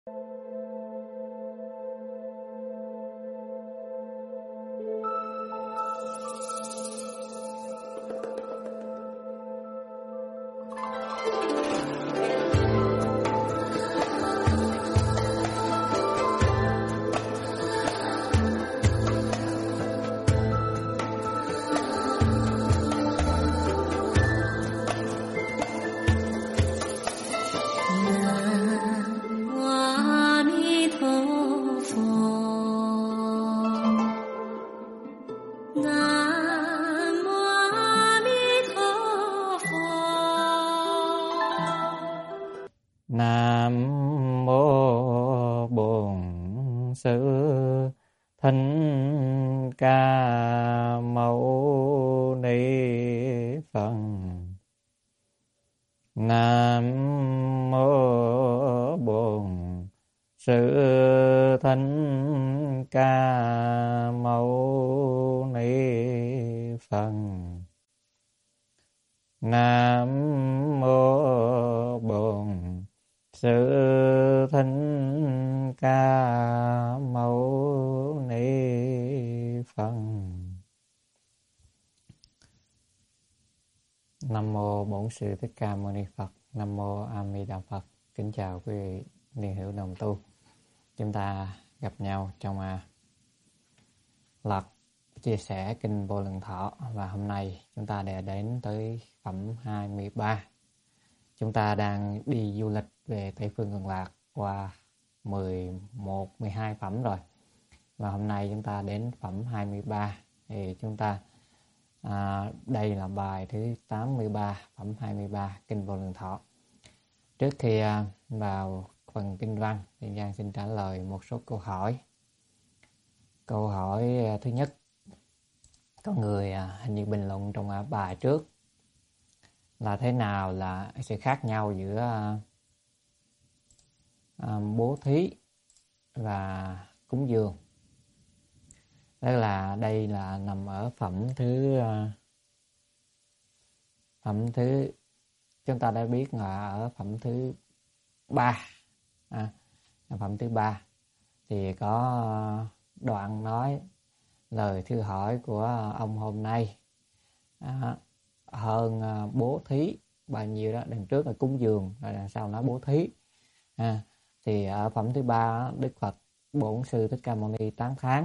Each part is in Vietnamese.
Nam mô Bổn Sư Thích Ca Mâu Ni Phật. Nam mô Bổn Sư Thích Ca Mâu Ni Phật. Nam mô Bổn Sư Thích Ca Mâu Ni Phật. Nam mô Bổn Sư Thích Ca Mâu Ni Phật. Nam mô A Di Đà Phật. Kính chào quý vị niên hữu đồng tu. Chúng ta gặp nhau trong loạt chia sẻ kinh Vô Lượng Thọ, và hôm nay chúng ta đã đến tới phẩm 23. Chúng ta đang đi du lịch về Tây Phương Cực Lạc qua 11, 12 phẩm rồi. Và hôm nay chúng ta đến phẩm 23. Thì chúng ta đây là bài thứ 83, phẩm 23 kinh Vô Lượng Thọ. Trước khi vào phần kinh văn thì Giang xin trả lời một số câu hỏi. Câu hỏi thứ nhất, có người hình như bình luận trong bài trước là thế nào là sự khác nhau giữa bố thí và cúng dường. Tức là đây là nằm ở phẩm thứ chúng ta đã biết là ở phẩm thứ 3. Phẩm thứ 3 thì có đoạn nói lời thư hỏi của ông hôm nay hơn bố thí bao nhiêu đó. Đằng trước là cúng dường, rồi đằng sau nói bố thí. Thì ở phẩm thứ 3 Đức Phật Bổn Sư Thích Ca Mâu Ni tán thán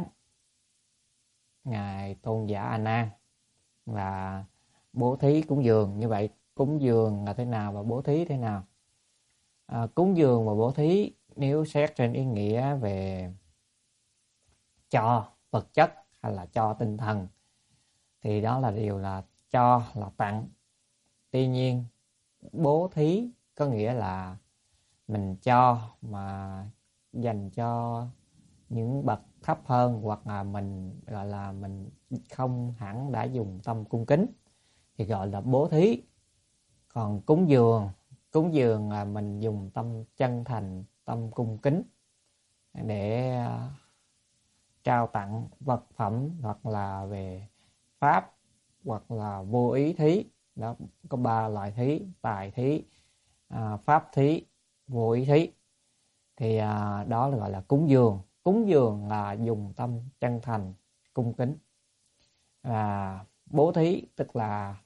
ngài tôn giả A Nan là bố thí cúng dường. Như vậy cúng dường là thế nào và bố thí thế nào? Cúng dường và bố thí nếu xét trên ý nghĩa về cho vật chất hay là cho tinh thần thì đó là điều là cho, là tặng. Tuy nhiên bố thí có nghĩa là mình cho mà dành cho những bậc thấp hơn, hoặc là mình gọi là mình không hẳn đã dùng tâm cung kính thì gọi là bố thí. Còn cúng dường là mình dùng tâm chân thành, tâm cung kính để trao tặng vật phẩm, hoặc là về pháp, hoặc là vô ý thí. Đó, có 3 loại thí: tài thí, pháp thí, vô ý thí. Thì đó là gọi là cúng dường. Cúng dường là dùng tâm chân thành, cung kính. Và bố thí tức là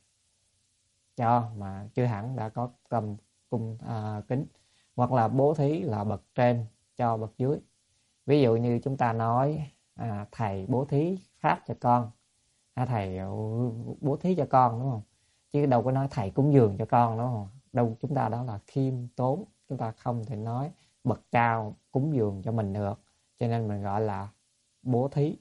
cho mà chưa hẳn đã có tâm cung kính. Hoặc là bố thí là bậc trên cho bậc dưới. Ví dụ như chúng ta nói thầy bố thí pháp cho con, thầy bố thí cho con, đúng không? Chứ đâu có nói thầy cúng dường cho con, đúng không? Đâu, chúng ta đó là khiêm tốn. Chúng ta không thể nói bậc cao cúng dường cho mình được, cho nên mình gọi là bố thí.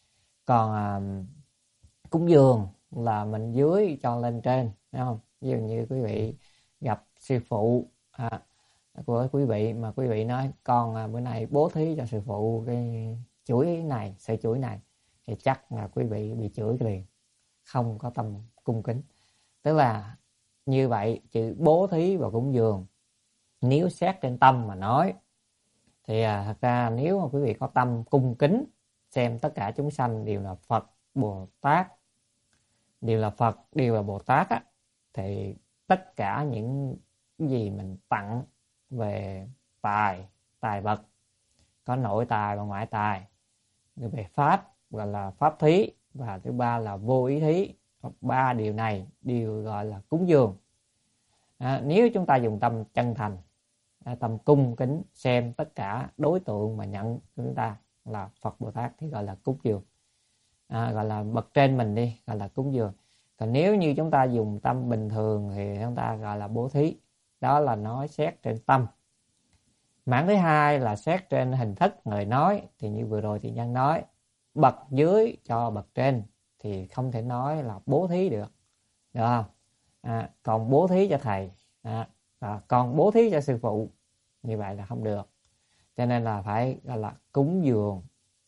Còn cúng dường là mình dưới cho lên trên, đúng không? Ví dụ như quý vị gặp sư phụ của quý vị mà quý vị nói con bữa nay bố thí cho sư phụ cái chuỗi này, sợi chuỗi này, thì chắc là quý vị bị chửi liền, không có tâm cung kính. Tức là như vậy, chữ bố thí và cúng dường nếu xét trên tâm mà nói thì thật ra nếu mà quý vị có tâm cung kính, xem tất cả chúng sanh đều là Phật, Bồ Tát, đều là Phật, đều là Bồ Tát thì tất cả những gì mình tặng về tài, tài vật, có nội tài và ngoại tài. Về pháp gọi là pháp thí, và thứ ba là vô ý thí. Ba điều này đều gọi là cúng dường. Nếu chúng ta dùng tâm chân thành, tâm cung kính xem tất cả đối tượng mà nhận chúng ta là Phật Bồ Tát thì gọi là cúng dường, gọi là bậc trên mình đi, gọi là cúng dường. Còn nếu như chúng ta dùng tâm bình thường thì chúng ta gọi là bố thí. Đó là nói xét trên tâm. Mảng thứ hai là xét trên hình thức lời nói. Thì như vừa rồi thì Nhân nói, bậc dưới cho bậc trên thì không thể nói là bố thí được không? Còn bố thí cho thầy, còn bố thí cho sư phụ, như vậy là không được. Cho nên là phải gọi là cúng dường.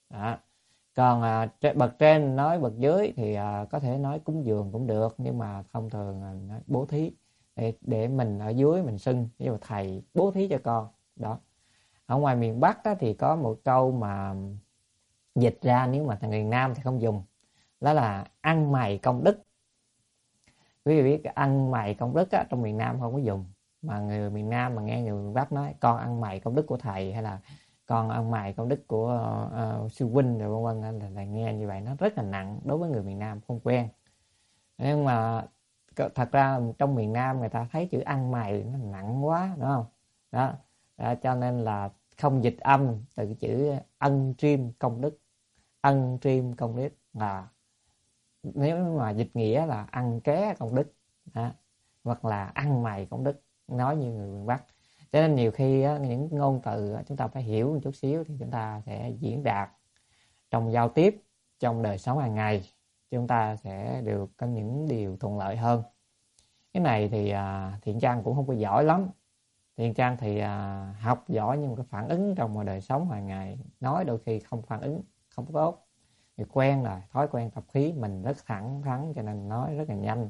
Còn bậc trên nói bậc dưới thì có thể nói cúng dường cũng được, nhưng mà thông thường là nói bố thí để mình ở dưới mình xưng, ví dụ thầy bố thí cho con đó. Ở ngoài miền Bắc đó, thì có một câu mà dịch ra, nếu mà thằng miền Nam thì không dùng, đó là ăn mày công đức. Quý vị biết ăn mày công đức á, trong miền Nam không có dùng, mà người miền Nam mà nghe người miền Bắc nói con ăn mày công đức của thầy, hay là con ăn mày công đức của sư huynh rồi vân vân, là nghe như vậy nó rất là nặng đối với người miền Nam không quen. Nhưng mà thật ra trong miền Nam người ta thấy chữ ăn mày nó nặng quá, đúng không? Đó, cho nên là không dịch âm từ cái chữ ân triêm công đức. Ân triêm công đức là nếu mà dịch nghĩa là ăn ké công đức, hoặc là ăn mày công đức, nói như người miền Bắc. Cho nên nhiều khi những ngôn từ chúng ta phải hiểu một chút xíu thì chúng ta sẽ diễn đạt trong giao tiếp, trong đời sống hàng ngày, chúng ta sẽ được có những điều thuận lợi hơn. Cái này thì Thiện Trang cũng không có giỏi lắm. Thiện Trang thì học giỏi, nhưng mà cái phản ứng trong đời sống hàng ngày nói đôi khi không phản ứng không tốt. Thì quen rồi, thói quen tập khí mình rất thẳng thắn, cho nên nói rất là nhanh,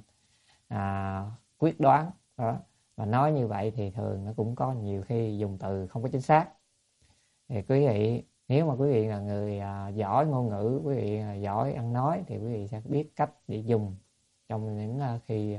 quyết đoán đó. Và nói như vậy thì thường nó cũng có nhiều khi dùng từ không có chính xác. Thì quý vị, nếu mà quý vị là người giỏi ngôn ngữ, quý vị là giỏi ăn nói, thì quý vị sẽ biết cách để dùng trong những khi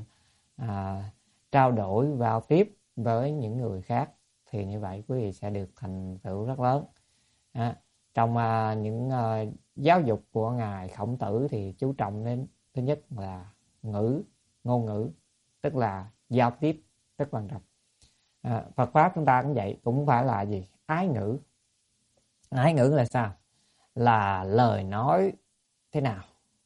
trao đổi giao tiếp với những người khác. Thì như vậy quý vị sẽ được thành tựu rất lớn. Trong những giáo dục của ngài Khổng Tử thì chú trọng đến thứ nhất là ngôn ngữ, tức là giao tiếp rất quan trọng. Phật pháp chúng ta cũng vậy, cũng phải là gì? Ái ngữ. Ái ngữ là sao? Là lời nói thế nào?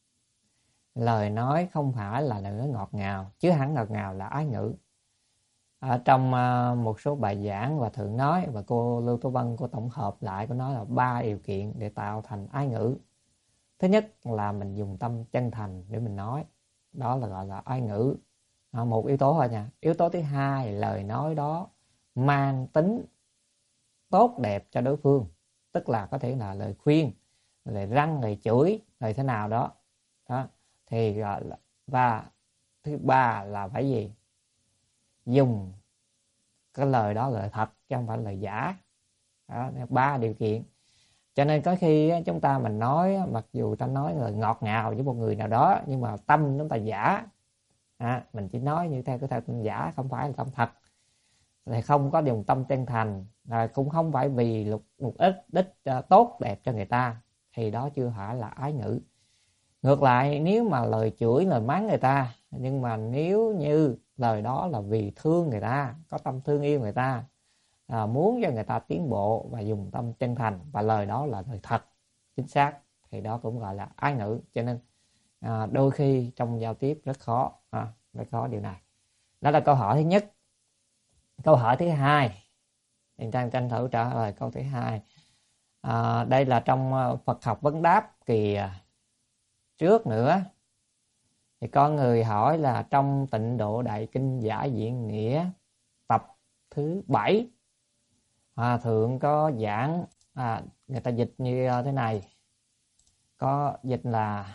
Lời nói không phải là lời nói ngọt ngào, chứ hẳn ngọt ngào là ái ngữ. Ở trong một số bài giảng và Thượng nói, và cô Lưu Tô Vân cô tổng hợp lại, cô nói là 3 điều kiện để tạo thành ái ngữ. Thứ nhất là mình dùng tâm chân thành để mình nói, đó là gọi là ái ngữ. Một yếu tố thôi nha. Yếu tố thứ hai, lời nói đó mang tính tốt đẹp cho đối phương, tức là có thể là lời khuyên, lời răn, lời chửi, lời thế nào đó. Thì gọi là. Và thứ ba là phải gì? Dùng cái lời đó lời thật chứ không phải lời giả. Đó, 3 điều kiện. Cho nên có khi chúng ta mình nói, mặc dù ta nói lời ngọt ngào với một người nào đó, nhưng mà tâm chúng ta giả. Mình chỉ nói như theo cái tâm giả, không phải là tâm thật. Thì không có dùng tâm chân thành, cũng không phải vì một đích tốt đẹp cho người ta, thì đó chưa phải là ái ngữ. Ngược lại, nếu mà lời chửi, lời mắng người ta, nhưng mà nếu như lời đó là vì thương người ta, có tâm thương yêu người ta, muốn cho người ta tiến bộ và dùng tâm chân thành, và lời đó là lời thật, chính xác, thì đó cũng gọi là ái ngữ. Cho nên đôi khi trong giao tiếp rất khó điều này. Đó là câu hỏi thứ nhất. Câu hỏi thứ hai, Thiện Trang tranh thủ trả lời câu thứ hai. Đây là trong Phật học vấn đáp kỳ trước nữa. Thì có người hỏi là trong Tịnh Độ Đại Kinh Giải Diện Nghĩa tập thứ 7, Hòa Thượng có giảng, người ta dịch như thế này, có dịch là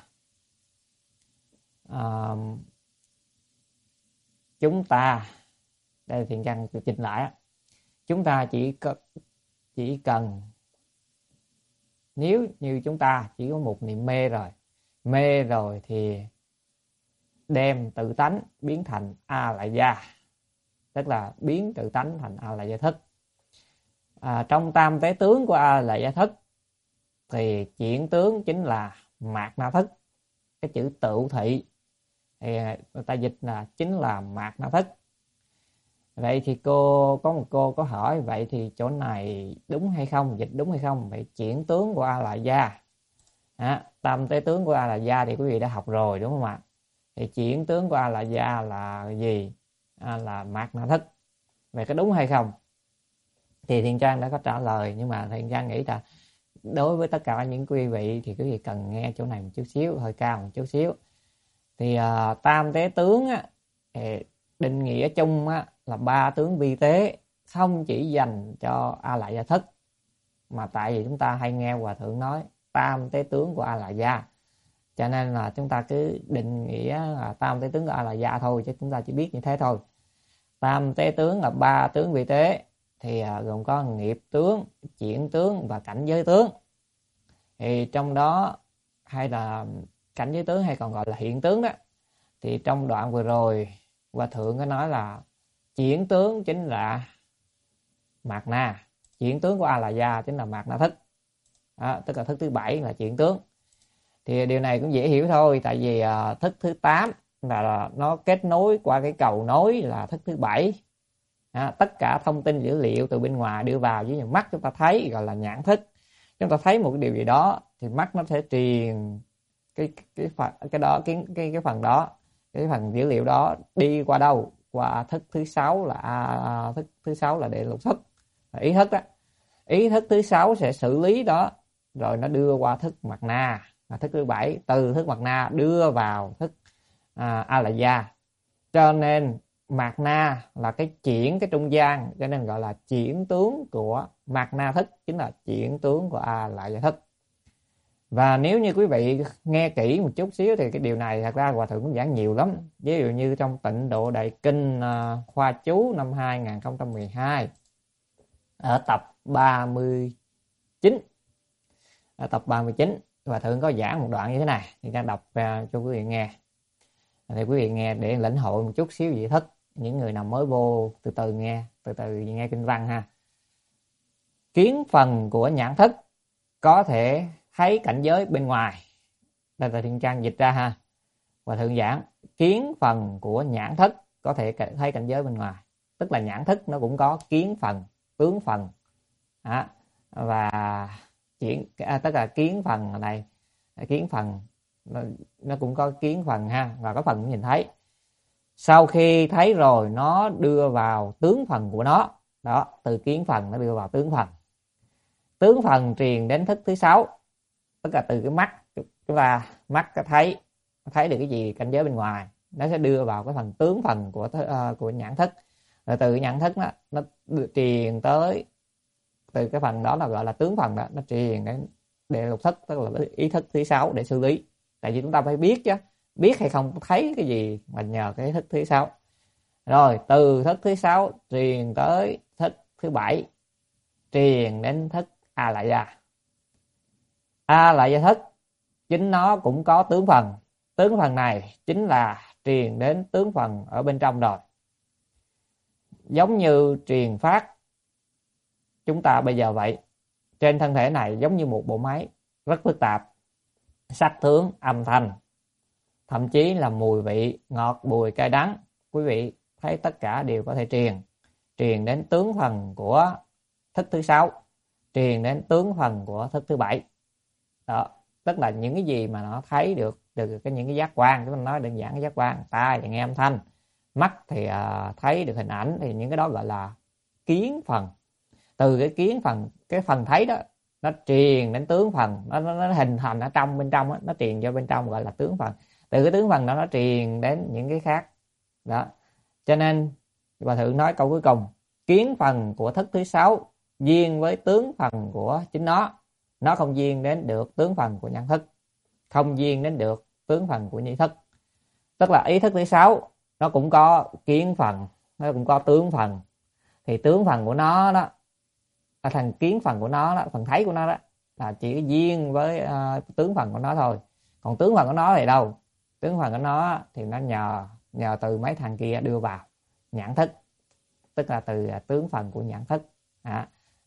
chúng ta, đây Thiện Trang dịch lại, chúng ta chỉ cần, nếu như chúng ta chỉ có một niệm mê rồi thì đem tự tánh biến thành A Lại Gia, tức là biến tự tánh thành A Lại Gia thức. Trong tam tế tướng của A La Gia Thức thì chuyển tướng chính là mạt na thức. Cái chữ tự thị thì người ta dịch là chính là mạt na thức. Vậy thì có một cô có hỏi vậy thì chỗ này đúng hay không, dịch đúng hay không? Vậy chuyển tướng của A La Gia, tam tế tướng của A La Gia thì quý vị đã học rồi đúng không ạ? Thì chuyển tướng của A La Gia là gì? Là mạt na thức. Vậy có đúng hay không? Thì Thiện Trang đã có trả lời, nhưng mà Thiện Trang nghĩ là đối với tất cả những quý vị thì quý vị cần nghe chỗ này một chút xíu, hơi cao một chút xíu. Thì tam tế tướng định nghĩa chung là ba tướng vi tế, không chỉ dành cho A La Gia Thức, mà tại vì chúng ta hay nghe Hòa Thượng nói tam tế tướng của A La Gia, cho nên là chúng ta cứ định nghĩa là tam tế tướng của A La Gia thôi, chứ chúng ta chỉ biết như thế thôi. Tam tế tướng là ba tướng vi tế, thì gồm có nghiệp tướng, chuyển tướng và cảnh giới tướng. Thì trong đó hay là cảnh giới tướng hay còn gọi là hiện tướng đó, thì trong đoạn vừa rồi Hòa Thượng có nói là chuyển tướng chính là mạt na, chuyển tướng của A La Gia chính là mạt na thức, tức là thức thứ 7 là chuyển tướng. Thì điều này cũng dễ hiểu thôi, tại vì thức thứ 8 là nó kết nối qua cái cầu nối là thức thứ 7. Tất cả thông tin dữ liệu từ bên ngoài đưa vào dưới mắt chúng ta thấy gọi là nhãn thức. Chúng ta thấy một cái điều gì đó thì mắt nó sẽ truyền cái phần dữ liệu đó đi qua đâu? Qua thức thứ 6 là thức thứ 6 là đệ lục thức, là ý thức đó. Ý thức thứ 6 sẽ xử lý đó, rồi nó đưa qua thức mạt na là thức thứ 7, từ thức mạt na đưa vào thức A La Gia. Cho nên mạt na là cái chuyển, cái trung gian, cho nên gọi là chuyển tướng của mạt na thức, chính là chuyển tướng của A La Gia Thức. Và nếu như quý vị nghe kỹ một chút xíu thì cái điều này thật ra Hòa Thượng cũng giảng nhiều lắm. Ví dụ như trong Tịnh Độ Đại Kinh khoa chú năm 2012 ở tập 39, ở tập 39 Hòa Thượng có giảng một đoạn như thế này, thì đang đọc cho quý vị nghe. Thì quý vị nghe để lĩnh hội một chút xíu vị thức. Những người nào mới vô từ từ nghe kinh văn ha. Kiến phần của nhãn thức có thể thấy cảnh giới bên ngoài. Đây là Thiện Trang dịch ra ha. Hòa Thượng giảng kiến phần của nhãn thức có thể thấy cảnh giới bên ngoài, tức là nhãn thức nó cũng có kiến phần, tướng phần, và tất cả kiến phần này, kiến phần nó cũng có kiến phần ha, và có phần cũng nhìn thấy. Sau khi thấy rồi nó đưa vào tướng phần của nó đó, từ kiến phần nó đưa vào tướng phần. Tướng phần truyền đến thức thứ 6, tức là từ cái mắt chúng ta, mắt có thấy được cái gì cảnh giới bên ngoài, nó sẽ đưa vào cái phần tướng phần của nhãn thức. Rồi từ nhãn thức nó truyền tới, từ cái phần đó là gọi là tướng phần đó, nó truyền đến đệ lục thức, tức là ý thức thứ 6 để xử lý. Tại vì chúng ta phải biết chứ, biết hay không thấy cái gì mà nhờ cái thức thứ 6. Rồi từ thức thứ 6 truyền tới thức thứ 7, truyền đến thức A La Gia. A La Gia thức chính nó cũng có tướng phần. Tướng phần này chính là truyền đến tướng phần ở bên trong rồi. Giống như truyền phát chúng ta bây giờ vậy. Trên thân thể này giống như một bộ máy rất phức tạp, sắc tướng, âm thanh, thậm chí là mùi vị, ngọt, bùi, cay, đắng. Quý vị thấy tất cả đều có thể truyền đến tướng phần của thức thứ 6, truyền đến tướng phần của thức thứ 7. Đó, tức là những cái gì mà nó thấy được những cái giác quan, chúng ta nói đơn giản cái giác quan, tai thì nghe âm thanh, mắt thì thấy được hình ảnh, thì những cái đó gọi là kiến phần. Từ cái kiến phần, cái phần thấy đó, nó truyền đến tướng phần, nó hình thành ở trong bên trong đó, nó truyền cho bên trong gọi là tướng phần. Từ cái tướng phần đó nó truyền đến những cái khác đó. Cho nên Hòa Thượng nói câu cuối cùng, kiến phần của thức thứ 6 duyên với tướng phần của chính nó không duyên đến được tướng phần của nhãn thức, không duyên đến được tướng phần của nhĩ thức. Tức là ý thức thứ 6 nó cũng có kiến phần, nó cũng có tướng phần, thì tướng phần của nó đó, thành kiến phần của nó đó, phần thấy của nó đó là chỉ duyên với tướng phần của nó thôi. Còn tướng phần của nó thì đâu? Tướng phần của nó thì nó nhờ từ mấy thằng kia đưa vào nhãn thức, tức là từ tướng phần của nhãn thức.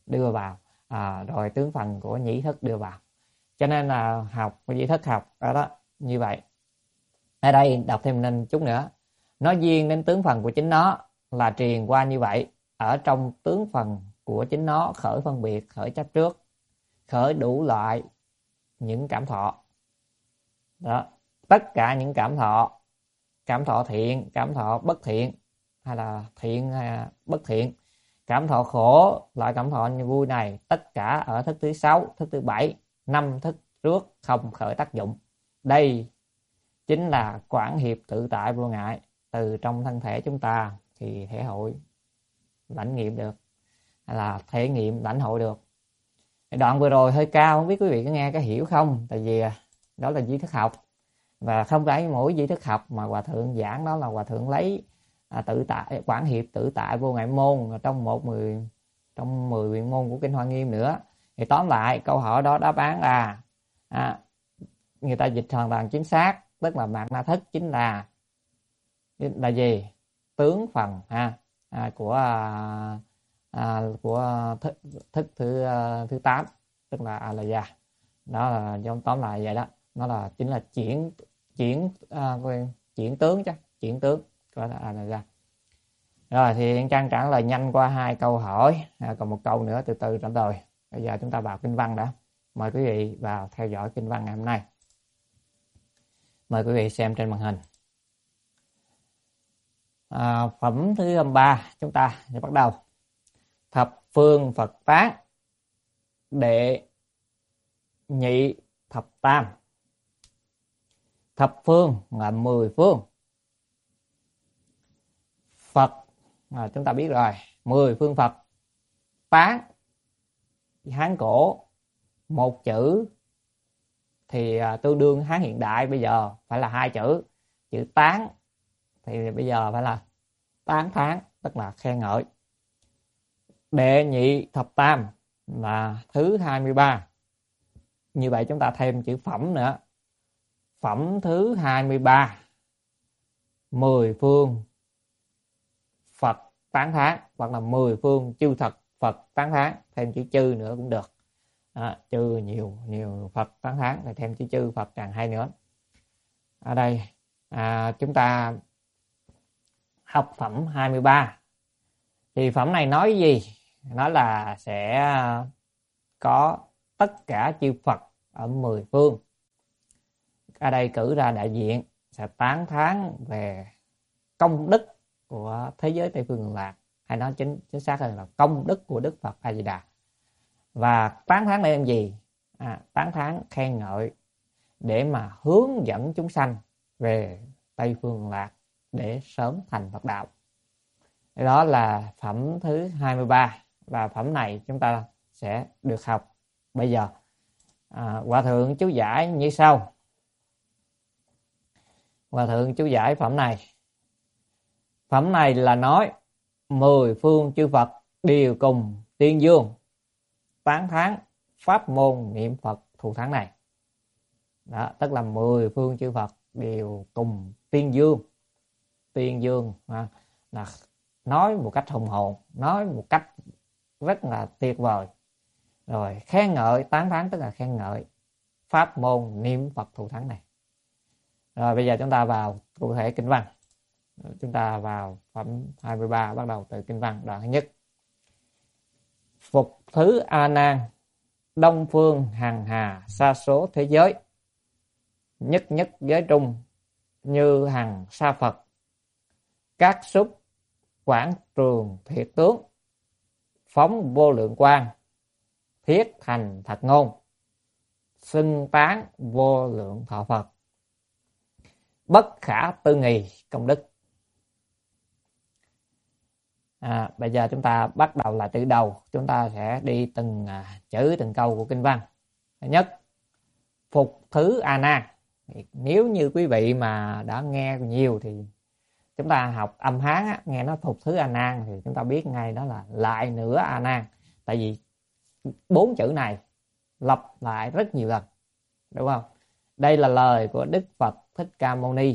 đưa vào, rồi tướng phần của nhĩ thức đưa vào. Cho nên là học nhĩ thức học đó như vậy. Ở đây đọc thêm nên chút nữa. Nó duyên đến tướng phần của chính nó là truyền qua như vậy. Ở trong tướng phần của chính nó khởi phân biệt, khởi chấp trước, khởi đủ loại những cảm thọ. Đó, tất cả những cảm thọ thiện, cảm thọ bất thiện, hay là thiện hay bất thiện, cảm thọ khổ, loại cảm thọ như vui này, tất cả ở thức thứ 6, thức thứ 7, 5 thức trước không khởi tác dụng. Đây chính là quảng hiệp tự tại vô ngại, từ trong thân thể chúng ta thì thể hội lãnh nghiệm được, hay là thể nghiệm lãnh hội được. Đoạn vừa rồi hơi cao, không biết quý vị có nghe có hiểu không? Tại vì đó là duy thức học, và không phải mỗi duy thức học mà Hòa Thượng giảng đó là Hòa Thượng lấy tự tại, quảng hiệp tự tại vô ngại môn trong 10 quyển môn của Kinh Hoa Nghiêm nữa. Thì tóm lại câu hỏi đó đáp án là người ta dịch hoàn toàn chính xác, tức là mạt na thức chính là gì? Tướng phần của thức thứ 8, tức là A-la-gia. Đó là giống tóm lại vậy đó. Nó là chính là chuyển tướng chứ, chuyển tướng gọi là A-la-gia. Rồi thì Trang trả lời nhanh qua 2 câu hỏi, còn 1 câu nữa từ từ trả lời. Bây giờ chúng ta vào kinh văn đã. Mời quý vị vào theo dõi kinh văn ngày hôm nay. Mời quý vị xem trên màn hình. Phẩm thứ 23 chúng ta sẽ bắt đầu. Thập phương Phật tán, đệ nhị thập tam. Thập phương là 10 phương. Phật chúng ta biết rồi, 10 phương Phật. Tán Hán cổ, một chữ thì tương đương Hán hiện đại bây giờ phải là 2 chữ. Chữ tán thì bây giờ phải là tán thán, tức là khen ngợi. Đệ nhị thập tam là thứ 23. Như vậy chúng ta thêm chữ phẩm nữa. Phẩm thứ 23, 10 phương Phật tán thán, hoặc là 10 phương chư thật Phật tán thán, thêm chữ chư nữa cũng được. Chư nhiều Phật tán thán thì thêm chữ chư Phật càng hay nữa. Ở đây chúng ta học phẩm 23. Thì phẩm này nói gì? Nó là sẽ có tất cả chư Phật ở 10 phương. Ở đây cử ra đại diện sẽ tán thán về công đức của thế giới Tây phương Cực Lạc, hay nói chính xác hơn là công đức của Đức Phật A Di Đà. Và tán thán đây làm gì? Tán thán khen ngợi để mà hướng dẫn chúng sanh về Tây phương Cực Lạc để sớm thành Phật đạo. Đó là phẩm thứ 23, và phẩm này chúng ta sẽ được học bây giờ. Hòa thượng chú giải như sau. Hòa thượng chú giải phẩm này. Phẩm này là nói 10 phương chư Phật đều cùng tuyên dương tán thán pháp môn niệm Phật thù thắng này. Đó, tức là 10 phương chư Phật đều cùng tuyên dương. Tuyên dương là nói một cách hùng hồn, nói một cách rất là tuyệt vời. Rồi khen ngợi, tán thán tức là khen ngợi pháp môn niệm Phật thù thắng này. Rồi bây giờ chúng ta vào cụ thể kinh văn. Chúng ta vào phẩm 23, bắt đầu từ kinh văn đoạn thứ nhất. Phục thứ A Nan, đông phương hằng hà sa số thế giới, nhất nhất giới trung như hằng sa Phật, các xúc quảng trường thiệt tướng, phóng vô lượng quang, thiết thành thật ngôn, xưng tán vô lượng thọ Phật, bất khả tư nghì công đức. Bây giờ chúng ta bắt đầu là từ đầu, chúng ta sẽ đi từng chữ từng câu của kinh văn. Thứ nhất, phục thứ A Nan. Nếu như quý vị mà đã nghe nhiều thì chúng ta học âm Hán nghe nó phục thứ A Nan thì chúng ta biết ngay đó là lại nữa A Nan. Tại vì 4 chữ này lặp lại rất nhiều lần, đúng không? Đây là lời của Đức Phật Thích Ca Mâu Ni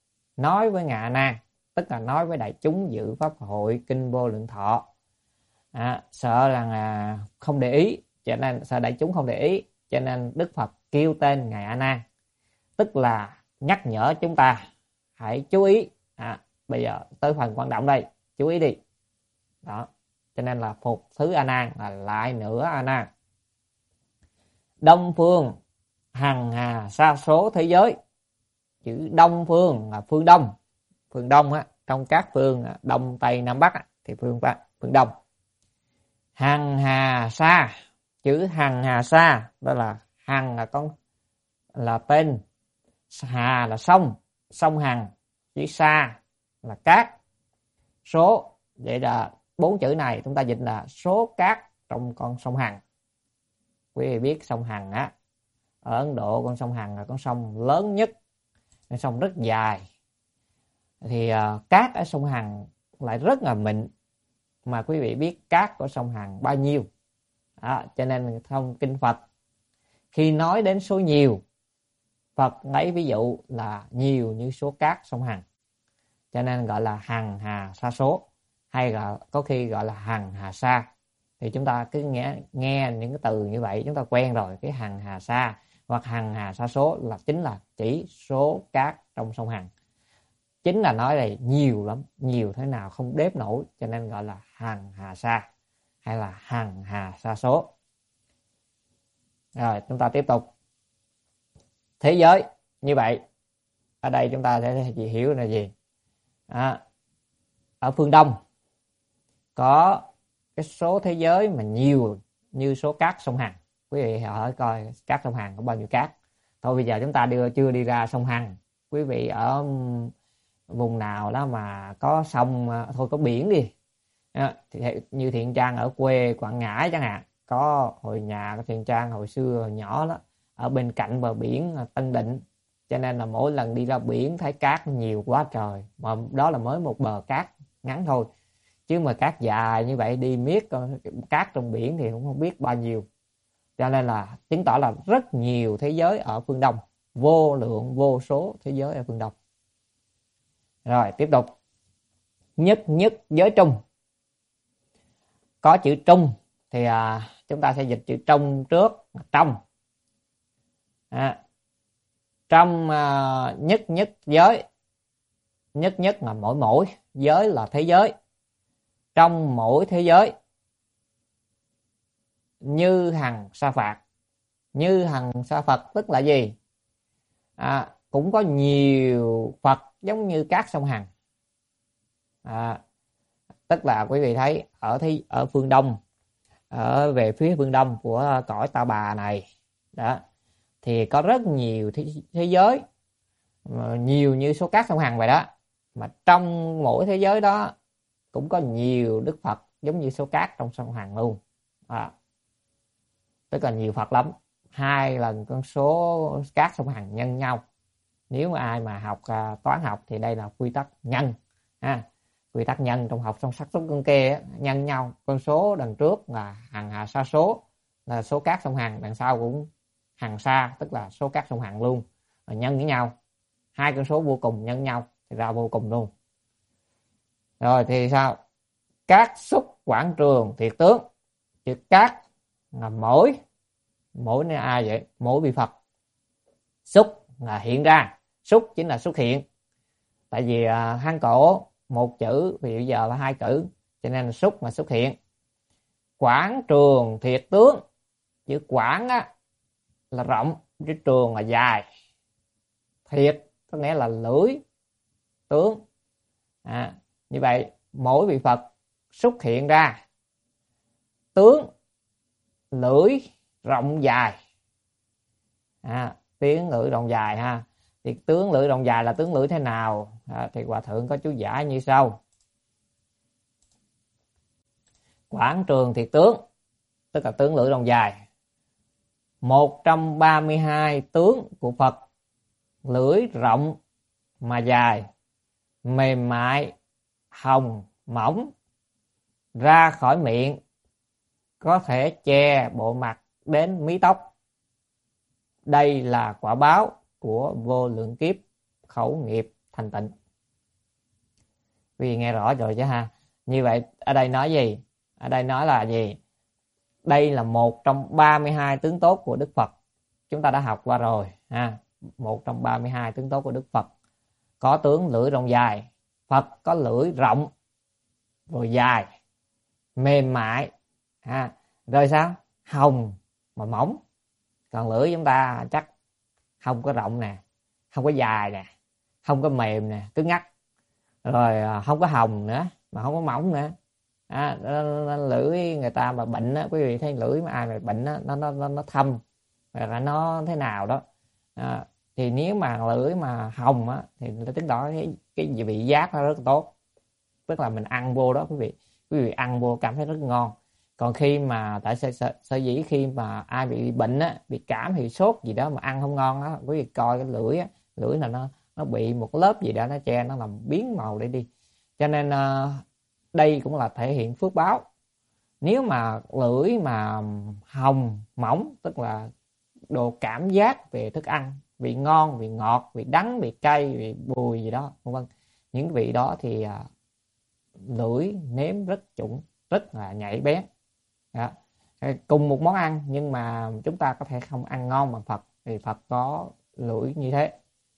nói với ngài A Nan, tức là nói với đại chúng dự pháp hội kinh Vô Lượng Thọ. Sợ rằng không để ý, cho nên sợ đại chúng không để ý, cho nên Đức Phật kêu tên ngài A Nan, tức là nhắc nhở chúng ta hãy chú ý. Bây giờ tới phần quan trọng đây, chú ý đi. Đó, cho nên là phục thứ A Nan là lại nữa A Nan. Đông phương hằng hà sa số thế giới. Chữ đông phương là phương đông. Phương đông trong các phương đông tây nam bắc thì phương đông. Hằng hà sa, chữ hằng hà sa đó là hằng là tên, hà là sông, sông Hằng, chữ sa là cát, số, vậy là 4 chữ này chúng ta dịch là số cát trong con sông Hằng. Quý vị biết sông Hằng ở Ấn Độ con sông Hằng là con sông lớn nhất, con sông rất dài. Thì cát ở sông Hằng lại rất là mịn, mà quý vị biết cát của sông Hằng bao nhiêu. Cho nên trong kinh Phật khi nói đến số nhiều, Phật lấy ví dụ là nhiều như số cát sông Hằng, cho nên gọi là hằng hà sa số, hay là có khi gọi là hằng hà sa. Thì chúng ta cứ nghe những cái từ như vậy chúng ta quen rồi, cái hằng hà sa hoặc hằng hà sa số là chính là chỉ số cát trong sông Hằng, chính là nói là nhiều lắm, nhiều thế nào không đếm nổi, cho nên gọi là hằng hà sa hay là hằng hà sa số. Rồi chúng ta tiếp tục. Thế giới như vậy, ở đây chúng ta sẽ hiểu là gì? Ở phương Đông có cái số thế giới mà nhiều như số cát sông Hằng. Quý vị hỏi coi cát sông Hằng có bao nhiêu cát. Thôi bây giờ chúng ta chưa đi ra sông Hằng. Quý vị ở vùng nào đó mà có sông, thôi có biển đi, như Thiện Trang ở quê Quảng Ngãi chẳng hạn, có hồi nhà của Thiện Trang hồi xưa hồi nhỏ đó ở bên cạnh bờ biển Tân Định, cho nên là mỗi lần đi ra biển thấy cát nhiều quá trời, mà đó là mới một bờ cát ngắn thôi, chứ mà cát dài như vậy đi miết cát trong biển thì cũng không biết bao nhiêu. Cho nên là chứng tỏ là rất nhiều thế giới ở phương Đông, vô lượng vô số thế giới ở phương Đông. Rồi tiếp tục. Nhất nhất giới trung. Có chữ trung thì chúng ta sẽ dịch chữ trong trước, trong. Trong nhất nhất giới, nhất nhất là mỗi, giới là thế giới. Trong mỗi thế giới như hằng sa Phật. Như hằng sa Phật tức là gì? Cũng có nhiều Phật giống như các sông Hằng. Tức là quý vị thấy ở phương Đông, ở về phía phương Đông của cõi Ta Bà này đó, thì có rất nhiều thế giới nhiều như số cát sông Hằng vậy đó, mà trong mỗi thế giới đó cũng có nhiều Đức Phật giống như số cát trong sông Hằng luôn. Tức là nhiều Phật lắm, 2 lần con số cát sông Hằng nhân nhau. Nếu mà ai mà học toán học thì đây là quy tắc nhân. Quy tắc nhân trong học trong xác suất con kê nhân nhau, con số đằng trước là hằng hà sa số là số cát sông Hằng, đằng sau cũng hằng sa tức là số cát sông Hằng luôn, rồi nhân với nhau, 2 con số vô cùng nhân nhau thì ra vô cùng luôn. Rồi thì sao? Cát xúc quảng trường thiệt tướng. Chữ cát là mỗi là ai vậy? Mỗi vị Phật. Xúc là hiện ra, xúc chính là xuất hiện. Tại vì Hán cổ một chữ thì bây giờ là 2 chữ, cho nên là xúc mà xuất hiện. Quảng trường thiệt tướng. Chữ quảng là rộng, chữ trường là dài. Thiệt có nghĩa là lưỡi, tướng. Như vậy mỗi vị Phật xuất hiện ra tướng lưỡi rộng dài. Tiếng lưỡi rộng dài ha. Thì tướng lưỡi rộng dài là tướng lưỡi thế nào? Thì Hòa Thượng có chú giải như sau. Quảng trường thiệt tướng tức là tướng lưỡi rộng dài. 132 tướng của Phật, lưỡi rộng mà dài, mềm mại, hồng, mỏng, ra khỏi miệng, có thể che bộ mặt đến mí tóc. Đây là quả báo của vô lượng kiếp khẩu nghiệp thành tịnh. Vì nghe rõ rồi chứ ha. Như vậy ở đây nói gì? Ở đây nói là gì? Đây là một trong 32 tướng tốt của Đức Phật. Chúng ta đã học qua rồi ha. Một trong 32 tướng tốt của Đức Phật. Có tướng lưỡi rộng dài. Phật có lưỡi rộng rồi dài, mềm mại ha. Rồi sao? Hồng mà mỏng. Còn lưỡi chúng ta chắc không có rộng nè, không có dài nè, không có mềm nè, cứng ngắc. Rồi không có hồng nữa, mà không có mỏng nữa. Lưỡi người ta mà bệnh á, quý vị thấy lưỡi mà ai mà bệnh á, nó thâm, là nó thế nào đó. Thì nếu mà lưỡi mà hồng á, thì chứng tỏ cái vị giác nó rất tốt. Tức là mình ăn vô đó quý vị ăn vô cảm thấy rất ngon. Còn khi mà tại sở dĩ khi mà ai bị bệnh á, bị cảm thì sốt gì đó mà ăn không ngon á, quý vị coi cái lưỡi á, lưỡi là nó bị một lớp gì đó nó che, nó làm biến màu để đi. Cho nên đây cũng là thể hiện phước báo. Nếu mà lưỡi mà hồng mỏng, tức là độ cảm giác về thức ăn, vị ngon, vị ngọt, vị đắng, vị cay, vị bùi gì đó, vân vân, những vị đó thì lưỡi nếm rất chuẩn, rất là nhạy bén. Đó. Cùng một món ăn nhưng mà chúng ta có thể không ăn ngon bằng Phật, vì Phật có lưỡi như thế.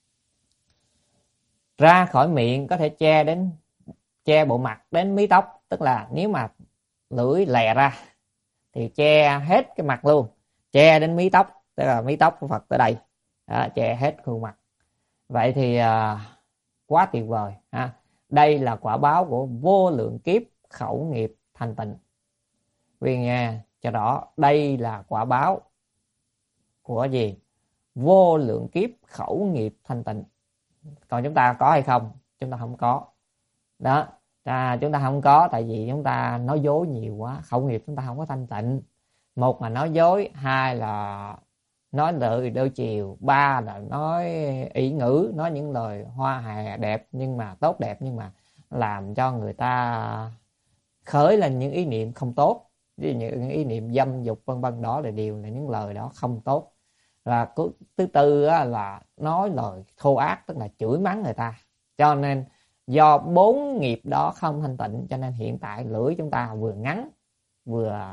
Ra khỏi miệng có thể che bộ mặt đến mí tóc, tức là nếu mà lưỡi lè ra thì che hết cái mặt luôn, che đến mí tóc, tức là mí tóc của Phật tới đây. Đó, che hết khuôn mặt. Vậy thì quá tuyệt vời ha. Đây là quả báo của vô lượng kiếp khẩu nghiệp thanh tịnh. Vì nghe cho rõ, đây là quả báo của gì? Vô lượng kiếp khẩu nghiệp thanh tịnh. Còn chúng ta có hay không? Chúng ta không có. Đó, chúng ta không có tại vì chúng ta nói dối nhiều quá, khẩu nghiệp chúng ta không có thanh tịnh. Một là nói dối, hai là nói lời đôi chiều, ba là nói ỷ ngữ, nói những lời hoa hòe đẹp nhưng mà tốt đẹp, nhưng mà làm cho người ta khởi lên những ý niệm không tốt, ví dụ những ý niệm dâm dục vân vân. Đó là điều là những lời đó không tốt. Và thứ tư là nói lời thô ác, tức là chửi mắng người ta. Cho nên do 4 nghiệp đó không thanh tịnh, cho nên hiện tại lưỡi chúng ta vừa ngắn vừa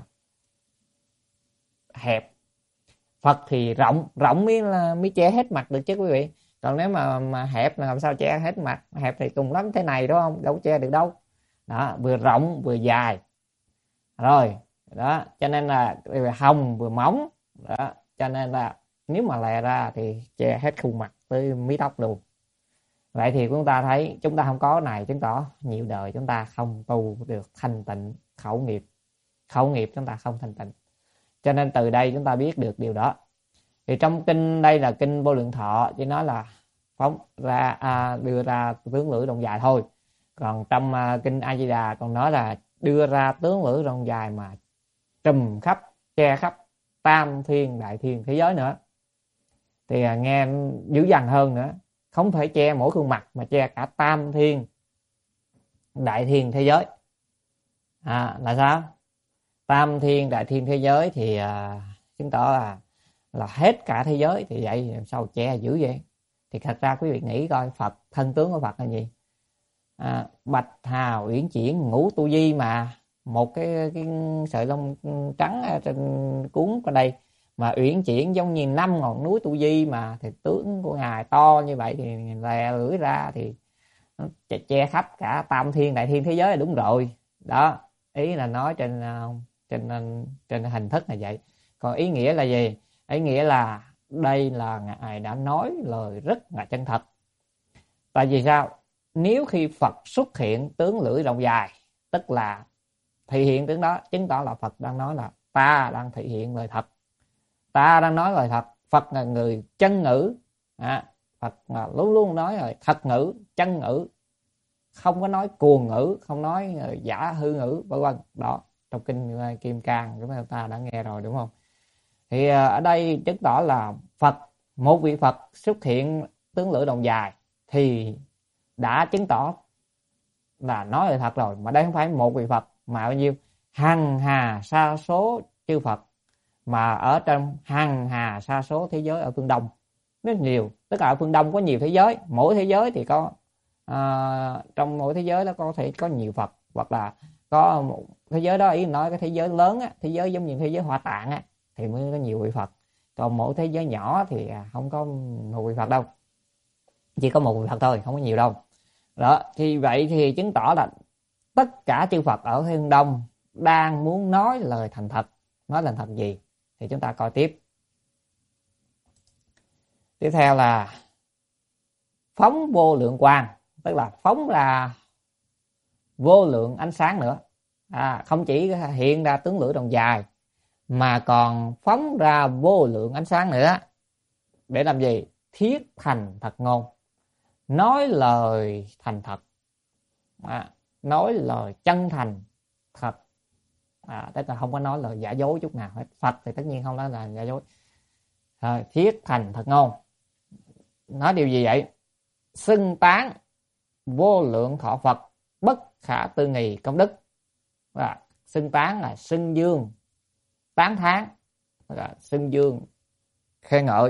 hẹp. Phật thì rộng mới che hết mặt được chứ quý vị. Còn nếu mà hẹp là làm sao che hết mặt? Hẹp thì cùng lắm thế này đúng không? Đâu che được đâu. Đó, vừa rộng vừa dài. Rồi, đó, cho nên là hồng vừa mỏng. Đó, cho nên là nếu mà lè ra thì che hết khuôn mặt tới mí tóc luôn. Vậy thì chúng ta thấy chúng ta không có này, chứng tỏ nhiều đời chúng ta không tu được thanh tịnh khẩu nghiệp. Khẩu nghiệp chúng ta không thanh tịnh. Cho nên từ đây chúng ta biết được điều đó. Thì trong kinh đây là kinh Vô Lượng Thọ chỉ nói là phóng ra đưa ra tướng lưỡi rộng dài thôi. Còn trong kinh A Di Đà còn nói là đưa ra tướng lưỡi rộng dài mà trùm khắp, che khắp tam thiên đại thiên thế giới nữa. Thì nghe dữ dằn hơn nữa. Không phải che mỗi khuôn mặt mà che cả tam thiên đại thiên thế giới. Là sao? Tam thiên đại thiên thế giới thì chứng tỏ là hết cả thế giới. Thì vậy làm sao che dữ vậy? Thì thật ra quý vị nghĩ coi, Phật, thân tướng của Phật là gì? Bạch hào uyển chuyển ngũ tu di mà. Một cái sợi lông trắng trên cuốn qua đây mà uyển chuyển giống như 5 ngọn núi tu di mà. Thì tướng của Ngài to như vậy thì lè lưỡi ra thì nó che khắp cả tam thiên đại thiên thế giới là đúng rồi. Đó, ý là nói trên hình thức là vậy. Còn ý nghĩa là gì? Ý nghĩa là đây là Ngài đã nói lời rất là chân thật. Tại vì sao? Nếu khi Phật xuất hiện tướng lưỡi rộng dài, tức là thị hiện tướng đó, chứng tỏ là Phật đang nói là ta đang thị hiện lời thật, ta đang nói lời thật. Phật là người chân ngữ. Phật là luôn luôn nói rồi thật ngữ, chân ngữ, không có nói cuồng ngữ, không nói giả hư ngữ vân vân. Đó, trong kinh Kim Cang chúng ta đã nghe rồi đúng không? Thì ở đây chứng tỏ là Phật, một vị Phật xuất hiện tướng lưỡi rộng dài thì đã chứng tỏ là nói lời thật rồi. Mà đây không phải một vị Phật mà bao nhiêu hằng hà sa số chư Phật, mà ở trong hằng hà sa số thế giới ở phương Đông rất nhiều. Tức là ở phương Đông có nhiều thế giới, mỗi thế giới thì có trong mỗi thế giới nó có thể có nhiều Phật, hoặc là có thế giới đó, ý nói cái thế giới lớn á, thế giới giống như thế giới Hoa Tạng á, thì mới có nhiều vị Phật. Còn mỗi thế giới nhỏ thì không có một vị Phật đâu, chỉ có một vị Phật thôi, không có nhiều đâu. Đó, thì vậy thì chứng tỏ là tất cả chư Phật ở Thế Hương Đông đang muốn nói lời thành thật. Nói lời thật gì thì chúng ta coi tiếp. Tiếp theo là phóng vô lượng quang, tức là phóng ra vô lượng ánh sáng nữa. Không chỉ hiện ra tướng lưỡi đồng dài mà còn phóng ra vô lượng ánh sáng nữa. Để làm gì? Thiết thành thật ngôn, nói lời thành thật, nói lời chân thành thật, tức là không có nói lời giả dối chút nào hết. Phật thì tất nhiên không nói là giả dối. Thiết thành thật ngôn nói điều gì vậy? Xưng tán vô lượng thọ Phật bất khả tư nghì công đức. Xưng tán là xưng dương, tán thán, xưng dương khen ngợi.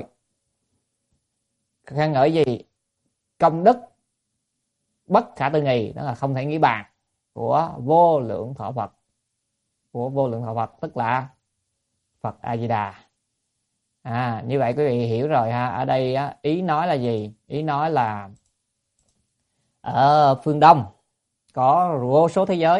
Khen ngợi gì? Công đức bất khả tư nghì, đó là không thể nghĩ bàn, của vô lượng thọ Phật. Của vô lượng thọ Phật tức là Phật A Di Đà. Như vậy quý vị hiểu rồi ha. Ở đây ý nói là gì? Ý nói là ở phương Đông có vô số thế giới.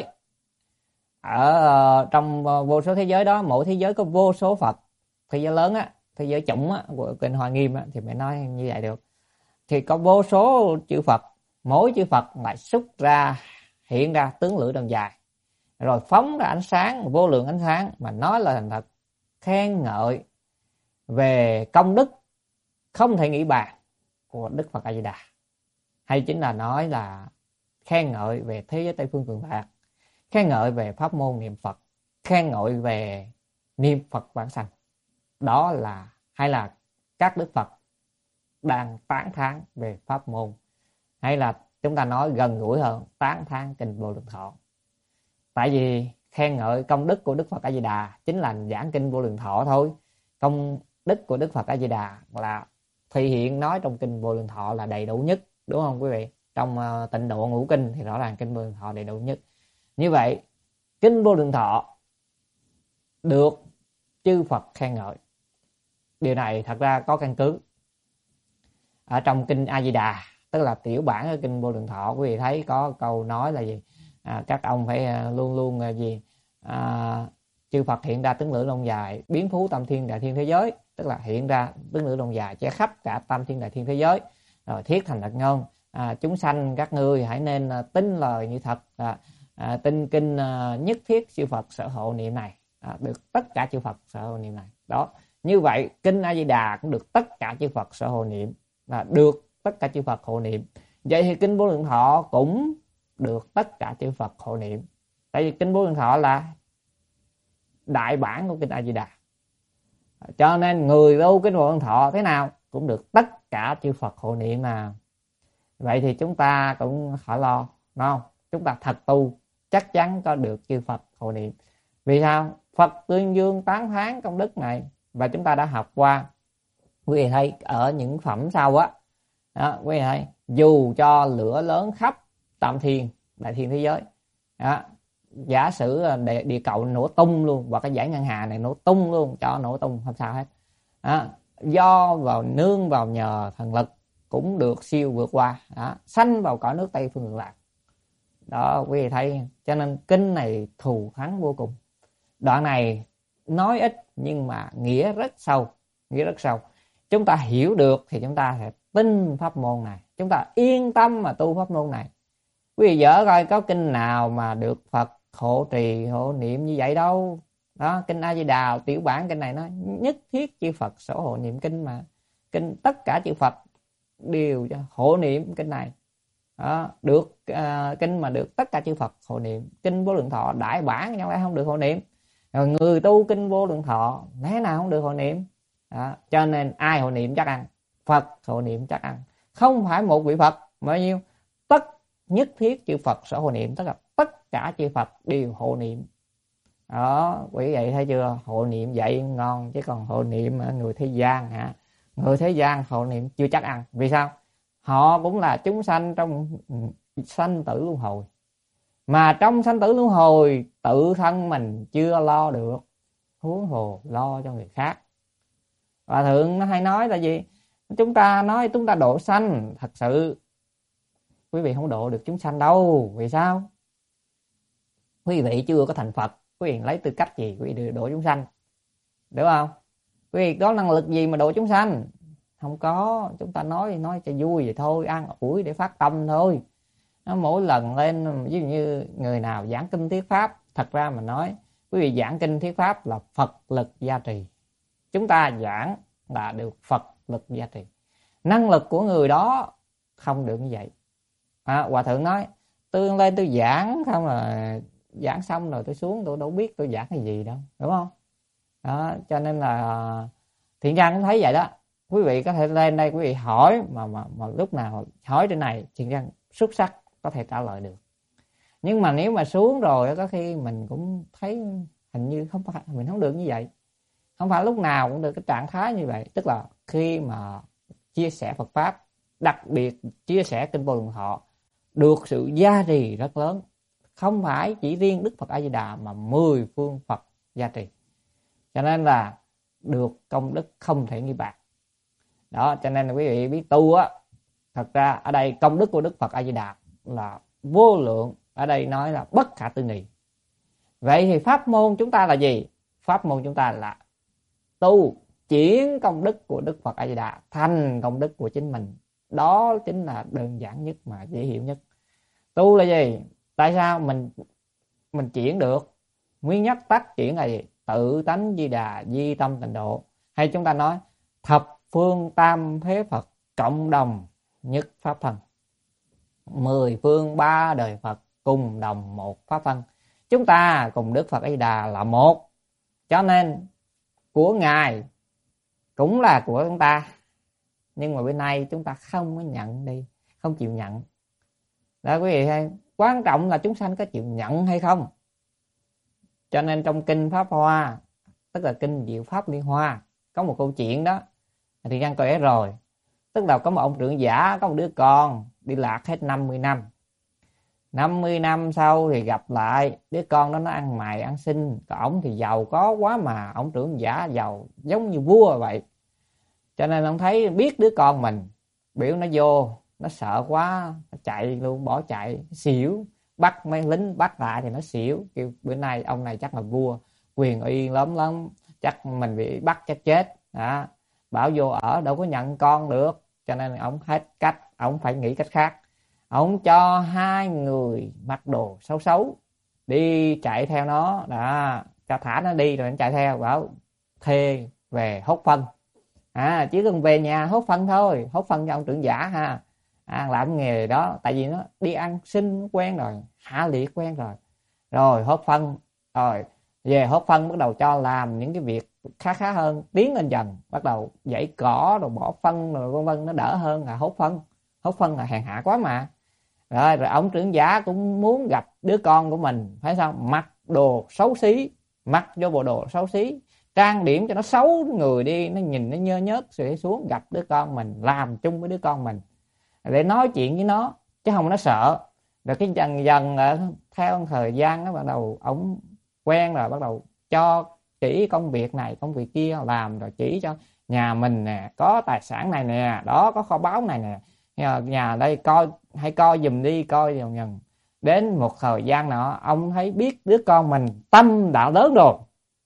Ở trong vô số thế giới đó, mỗi thế giới có vô số Phật. Thế giới lớn á, thế giới chủng á, của kinh Hoa Nghiêm á, thì mới nói như vậy được. Thì có vô số chư Phật, mỗi chư Phật lại xuất ra, hiện ra tướng lưỡi đồng dài, rồi phóng ra ánh sáng, vô lượng ánh sáng, mà nói là thành thật, khen ngợi về công đức không thể nghĩ bàn của Đức Phật A Di Đà, hay chính là nói là khen ngợi về thế giới Tây phương Cực Lạc, khen ngợi về pháp môn niệm Phật, khen ngợi về niệm Phật vãng sanh. Đó là hay là các đức Phật đang tán thán về pháp môn, hay là chúng ta nói gần gũi hơn, tán thán kinh Vô Lượng Thọ. Tại vì khen ngợi công đức của Đức Phật A Di Đà chính là giảng kinh Vô Lượng Thọ thôi. Công đức của Đức Phật A Di Đà là thể hiện nói trong kinh Vô Lượng Thọ là đầy đủ nhất, đúng không quý vị? Trong Tịnh Độ Ngũ Kinh thì rõ ràng kinh Vô Lượng Thọ đầy đủ nhất. Như vậy kinh Vô Lượng Thọ được chư Phật khen ngợi. Điều này thật ra có căn cứ. Ở trong kinh A Di Đà, tức là tiểu bản ở kinh Vô Lượng Thọ, quý vị thấy có câu nói là gì? Các ông phải luôn luôn chư Phật hiện ra tướng lưỡi lông dài, biến phú tam thiên đại thiên thế giới, tức là hiện ra tướng lưỡi lông dài che khắp cả tam thiên đại thiên thế giới, rồi thiết thành thật ngôn. Chúng sanh các ngươi hãy nên tin lời như thật, tin kinh nhất thiết chư Phật sở hộ niệm này, được tất cả chư Phật sở hộ niệm này. Đó, như vậy kinh A Di Đà cũng được tất cả chư Phật sở hộ niệm, được tất cả chư Phật hộ niệm. Vậy thì kinh Vô Lượng Thọ cũng được tất cả chư Phật hộ niệm. Tại vì kinh Vô Lượng Thọ là đại bản của kinh A Di Đà, cho nên người tu kinh Vô Lượng Thọ thế nào cũng được tất cả chư Phật hộ niệm mà. Vậy thì chúng ta cũng khỏi lo, đúng không? Chúng ta thật tu chắc chắn có được chư Phật hộ niệm. Vì sao? Phật tuyên dương tán thán công đức này, và chúng ta đã học qua. Quý vị thấy ở những phẩm sau á, quý vị thấy dù cho lửa lớn khắp tam thiên đại thiên thế giới, giả sử địa cầu nổ tung luôn, và cái dải ngân hà này nổ tung luôn, cho nổ tung không sao hết, do vào nương vào nhờ thần lực cũng được siêu vượt qua, sanh vào cõi nước Tây phương Cực Lạc. Đó quý vị thấy, cho nên kinh này thù thắng vô cùng. Đoạn này nói ít nhưng mà nghĩa rất sâu, nghĩa rất sâu. Chúng ta hiểu được thì chúng ta sẽ tin pháp môn này, chúng ta yên tâm mà tu pháp môn này. Quý vị dở coi có kinh nào mà được Phật hộ trì hộ niệm như vậy đâu. Đó, kinh A Di Đà tiểu bản kinh này nó nhất thiết chư Phật sở hộ niệm kinh mà. Kinh tất cả chư Phật đều hộ niệm kinh này. Đó, được kinh mà được tất cả chư Phật hộ niệm. Kinh Vô Lượng Thọ đại bản nhưng lại không được hộ niệm. Rồi người tu kinh Vô Lượng Thọ lẽ nào không được hộ niệm? Đó, cho nên ai hộ niệm chắc ăn? Phật hộ niệm chắc ăn. Không phải một vị Phật bao nhiêu, nhất thiết chư Phật sở hộ niệm, tức là tất cả chư Phật đều hộ niệm. Đó, quý vị thấy chưa? Hộ niệm vậy ngon, chứ còn hộ niệm người thế gian người thế gian hộ niệm chưa chắc ăn. Vì sao? Họ cũng là chúng sanh trong sanh tử luân hồi, Mà trong sanh tử luân hồi tự thân mình chưa lo được, huống hồ lo cho người khác. Hòa thượng nó hay nói là gì? Chúng ta nói chúng ta độ sanh, thật sự quý vị không độ được chúng sanh đâu. Vì sao? Quý vị chưa có thành Phật, quý vị lấy tư cách gì quý vị độ chúng sanh? Đúng không? Quý vị có năng lực gì mà độ chúng sanh? Không có. Chúng ta nói cho vui vậy thôi, ăn ủi để phát tâm thôi. Nó mỗi lần lên, ví dụ như người nào giảng kinh thuyết pháp, thật ra mà nói quý vị giảng kinh thuyết pháp là Phật lực gia trì. Chúng ta giảng là được Phật lực gia trì. Năng lực của người đó không được như vậy. Hòa thượng nói tôi lên tôi giảng không, là giảng xong rồi tôi xuống tôi đâu biết tôi giảng cái gì đâu, đúng không? Đó, cho nên là Thiện Nhân cũng thấy vậy đó. Quý vị có thể lên đây quý vị hỏi mà lúc nào hỏi trên này Thiện Nhân xuất sắc có thể trả lời được. Nhưng mà nếu mà xuống rồi có khi mình cũng thấy hình như không phải, mình không được như vậy. Không phải lúc nào cũng được cái trạng thái như vậy. Tức là khi mà chia sẻ Phật pháp, đặc biệt chia sẻ kinh Vô Lượng Thọ, được sự gia trì rất lớn. Không phải chỉ riêng Đức Phật A Di Đà mà 10 phương Phật gia trì. Cho nên là được công đức không thể nghi bạc. Đó, cho nên là quý vị biết tu á, thật ra ở đây công đức của Đức Phật A Di Đà là vô lượng, ở đây nói là bất khả tư nghị. Vậy thì pháp môn chúng ta là gì? Pháp môn chúng ta là tu chuyển công đức của Đức Phật A Di Đà thành công đức của chính mình. Đó chính là đơn giản nhất mà dễ hiểu nhất. Tu là gì? Tại sao mình chuyển được? Nguyên nhất tắc chuyển là gì? Tự tánh Di Đà, di tâm tịnh độ. Hay chúng ta nói thập phương tam thế Phật cộng đồng nhất pháp thân. 10 phương 3 đời Phật cùng đồng một pháp thân. Chúng ta cùng Đức Phật A Di Đà là một. Cho nên của Ngài cũng là của chúng ta. Nhưng mà bên này chúng ta không có nhận đi, không chịu nhận. Đó quý vị thấy, quan trọng là chúng sanh có chịu nhận hay không. Cho nên trong kinh Pháp Hoa, tức là kinh Diệu Pháp Liên Hoa, có một câu chuyện đó thì Giang kể rồi. Tức là có một ông trưởng giả, có một đứa con đi lạc hết 50 năm. 50 năm sau thì gặp lại, đứa con đó nó ăn mày ăn xin. Còn ông thì giàu có quá mà, ông trưởng giả giàu giống như vua vậy. Cho nên ông thấy biết đứa con mình, biểu nó vô, nó sợ quá, nó chạy luôn, bỏ chạy, xỉu. Bắt mấy lính bắt lại thì nó xỉu. Kêu bữa nay ông này chắc là vua, quyền uy lớn lắm, chắc mình bị bắt chắc chết. Đó. Bảo vô ở đâu có nhận con được. Cho nên ông hết cách, ông phải nghĩ cách khác. Ông cho 2 người mặc đồ xấu xấu đi chạy theo nó. Đó. Cho thả nó đi rồi nó chạy theo, bảo thê về hốt phân. Chỉ cần về nhà hốt phân thôi, hốt phân cho ông trưởng giả ha. Làm nghề đó, tại vì nó đi ăn xin quen rồi, hạ liệt quen rồi. Rồi hốt phân, rồi về hốt phân bắt đầu cho làm những cái việc khá hơn, tiến lên dần, bắt đầu dãy cỏ rồi bỏ phân rồi vân vân, nó đỡ hơn là hốt phân. Hốt phân là hèn hạ quá mà. Rồi ông trưởng giả cũng muốn gặp đứa con của mình, phải sao? Mặc đồ xấu xí, mặc vô bộ đồ xấu xí, trang điểm cho nó xấu người đi, nó nhìn nó nhơ nhớt rồi xuống gặp đứa con mình, làm chung với đứa con mình để nói chuyện với nó, chứ không nó sợ. Rồi cái dần dần theo thời gian nó bắt đầu ông quen rồi, bắt đầu cho chỉ công việc này công việc kia làm, rồi chỉ cho nhà mình nè có tài sản này nè, đó có kho báu này nè, nhà đây coi hay coi giùm đi, coi dần dần. Đến một thời gian nọ ông thấy biết đứa con mình tâm đã lớn rồi,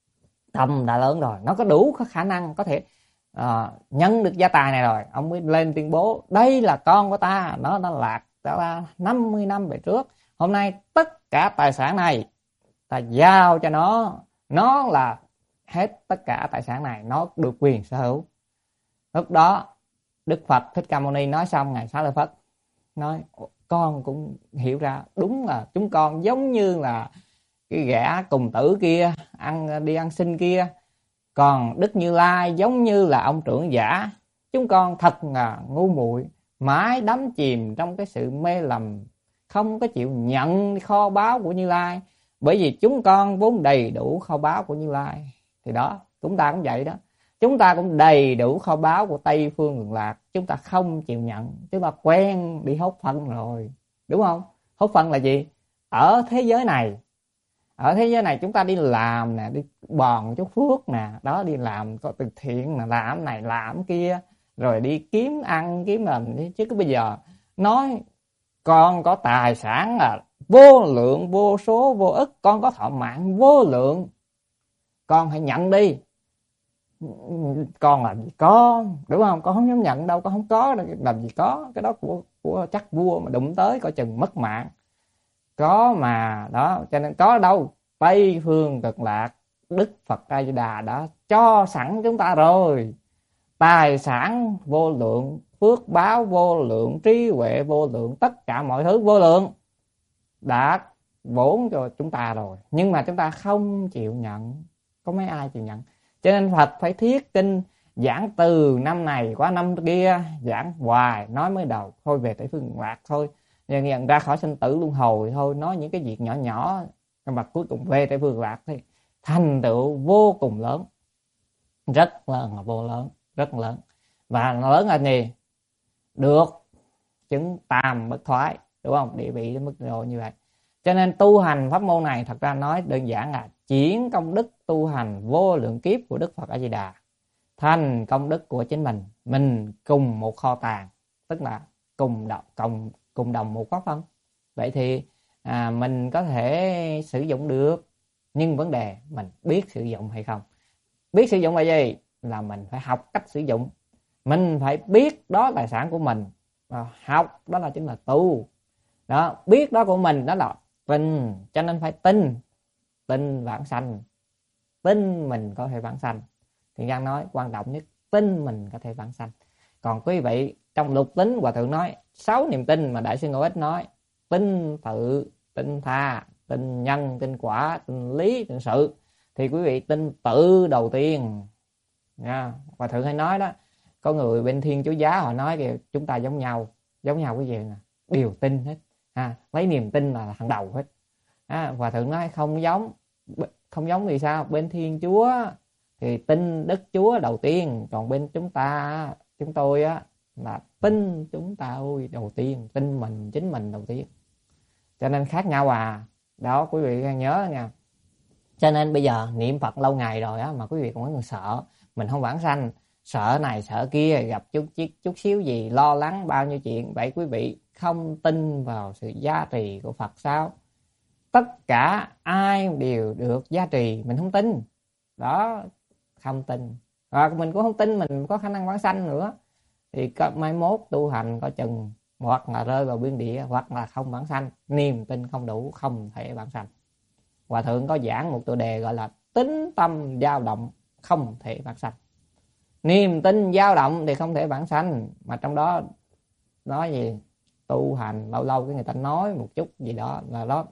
tâm đã lớn rồi, nó có đủ khả năng có thể nhân được gia tài này rồi, ông mới lên tuyên bố đây là con của ta, nó đã lạc đã 50 năm về trước, hôm nay tất cả tài sản này ta giao cho nó là hết tất cả tài sản này, nó được quyền sở hữu. Lúc đó Đức Phật Thích Ca Mâu Ni nói xong, Ngài Xá Lợi Phất nói con cũng hiểu ra, đúng là chúng con giống như là cái gã cùng tử kia, đi ăn xin kia, còn Đức Như Lai giống như là ông trưởng giả. Chúng con thật là ngu muội, mãi đắm chìm trong cái sự mê lầm, không có chịu nhận kho báu của Như Lai, bởi vì chúng con vốn đầy đủ kho báu của Như Lai. Thì đó, chúng ta cũng vậy đó, chúng ta cũng đầy đủ kho báu của Tây Phương Cực Lạc, chúng ta không chịu nhận, chúng ta quen đi hốt phân rồi, đúng không? Hốt phân là gì? ở thế giới này. Ở thế giới này chúng ta đi làm nè, đi bòn chút phước nè, đó, đi làm có từ thiện nè, làm này làm kia, rồi đi kiếm ăn kiếm làm. Chứ bây giờ nói con có tài sản là vô lượng vô số vô ức, con có thọ mạng vô lượng, con hãy nhận đi. Con làm gì có, đúng không? Con không dám nhận đâu, con không có đâu, làm gì có. Cái đó của chắc vua mà đụng tới coi chừng mất mạng. Có mà, đó, cho nên có đâu. Tây phương cực lạc, Đức Phật A Di Đà đã cho sẵn chúng ta rồi. Tài sản vô lượng, phước báo vô lượng, trí huệ vô lượng, tất cả mọi thứ vô lượng đã bổn cho chúng ta rồi. Nhưng mà chúng ta không chịu nhận. Có mấy ai chịu nhận. Cho nên Phật phải thiết kinh giảng từ năm này qua năm kia, giảng hoài nói mới đầu thôi về Tây phương cực lạc thôi, nhận ra khỏi sinh tử luân hồi thôi, nói những cái việc nhỏ nhỏ mà cuối cùng về Tây phương cực lạc thì thành tựu vô cùng lớn, rất là vô lớn, rất lớn. Và lớn là gì? Được chứng tam bất thoái, đúng không? Địa vị đến mức độ như vậy. Cho nên tu hành pháp môn này thật ra nói đơn giản là chuyển công đức tu hành vô lượng kiếp của Đức Phật A Di Đà thành công đức của chính mình. Mình cùng một kho tàng, tức là cùng đồng một pháp phân. Vậy thì mình có thể sử dụng được, nhưng vấn đề mình biết sử dụng hay không. Biết sử dụng là gì? Là mình phải học cách sử dụng. Mình phải biết đó tài sản của mình, học đó là chính là tu. Đó, biết đó của mình đó là tin. Cho nên phải tin vãng sanh, tin mình có thể vãng sanh. Thì Giang nói quan trọng nhất, tin mình có thể vãng sanh. Còn quý vị, trong lục tính Hòa Thượng nói 6 niềm tin mà Đại sư Ngộ Ích nói: tin tự, tin tha, tin nhân, tin quả, tin lý, tin sự. Thì quý vị tin tự đầu tiên nha. Hòa Thượng hay nói đó, có người bên Thiên Chúa Giáo họ nói kìa, chúng ta giống nhau cái gì nè, đều tin hết, lấy niềm tin là hàng đầu hết. Hòa Thượng nói không giống thì sao? Bên Thiên Chúa thì tin Đức Chúa đầu tiên, còn bên chúng tôi á là tin chúng ta đầu tiên, tin mình, chính mình đầu tiên. Cho nên khác nhau đó, quý vị nhớ nha. Cho nên bây giờ niệm Phật lâu ngày rồi á, mà quý vị còn sợ mình không vãng sanh, sợ này sợ kia, gặp chút xíu gì lo lắng bao nhiêu chuyện. Vậy quý vị không tin vào sự giá trị của Phật sao? Tất cả ai đều được giá trị, mình không tin đó, không tin. Hoặc mình cũng không tin mình có khả năng vãng sanh nữa, thì mai mốt tu hành có chừng hoặc là rơi vào biên địa, hoặc là không vãng sanh. Niềm tin không đủ, không thể vãng sanh. Hòa Thượng có giảng một tựa đề gọi là tín tâm dao động, không thể vãng sanh. Niềm tin dao động thì không thể vãng sanh. Mà trong đó nói gì? Tu hành lâu lâu cái người ta nói một chút gì đó là đó,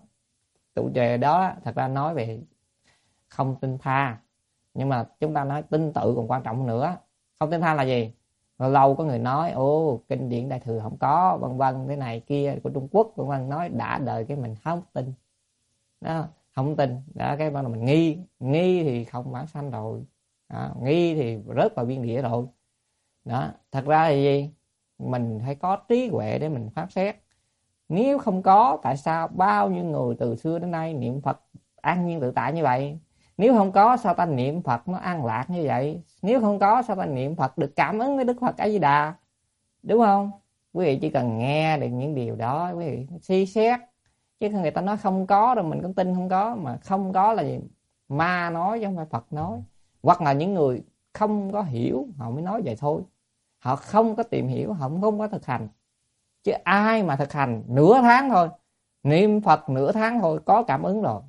tụ đề đó thật ra nói về không tin tha. Nhưng mà chúng ta nói tin tự còn quan trọng nữa. Không tin tha là gì? Lâu lâu có người nói kinh điển Đại Thừa không có, vân vân, thế này kia của Trung Quốc, vân vân, nói đã đời cái mình không tin đó, không tin đó, cái bắt đầu mình nghi thì không vãng sanh rồi, nghi thì rớt vào biên địa rồi đó. Thật ra là gì? Mình phải có trí huệ để mình phán xét. Nếu không có, tại sao bao nhiêu người từ xưa đến nay niệm Phật an nhiên tự tại như vậy? Nếu không có, sao ta niệm Phật nó an lạc như vậy? Nếu không có, sao ta niệm Phật được cảm ứng với Đức Phật A Di Đà? Đúng không? Quý vị chỉ cần nghe được những điều đó, quý vị suy xét. Chứ người ta nói không có rồi mình cũng tin không có. Mà không có là gì? Ma nói chứ không phải Phật nói. Hoặc là những người không có hiểu, họ mới nói vậy thôi. Họ không có tìm hiểu, họ không có thực hành. Chứ ai mà thực hành nửa tháng thôi, niệm Phật nửa tháng thôi có cảm ứng rồi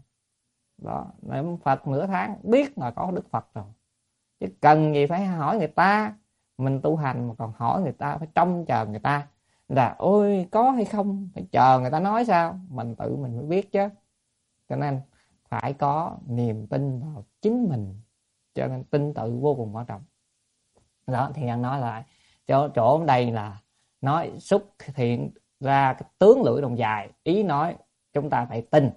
đó. Niệm Phật nửa tháng biết là có Đức Phật rồi. Chứ cần gì phải hỏi người ta. Mình tu hành mà còn hỏi người ta, phải trông chờ người ta là ôi có hay không, phải chờ người ta nói sao? Mình tự mình mới biết chứ. Cho nên phải có niềm tin vào chính mình. Cho nên tin tự vô cùng quan trọng đó. Thì anh nói lại chỗ ở đây là nói xúc thiện ra cái tướng lưỡi đồng dài. Ý nói chúng ta phải tin.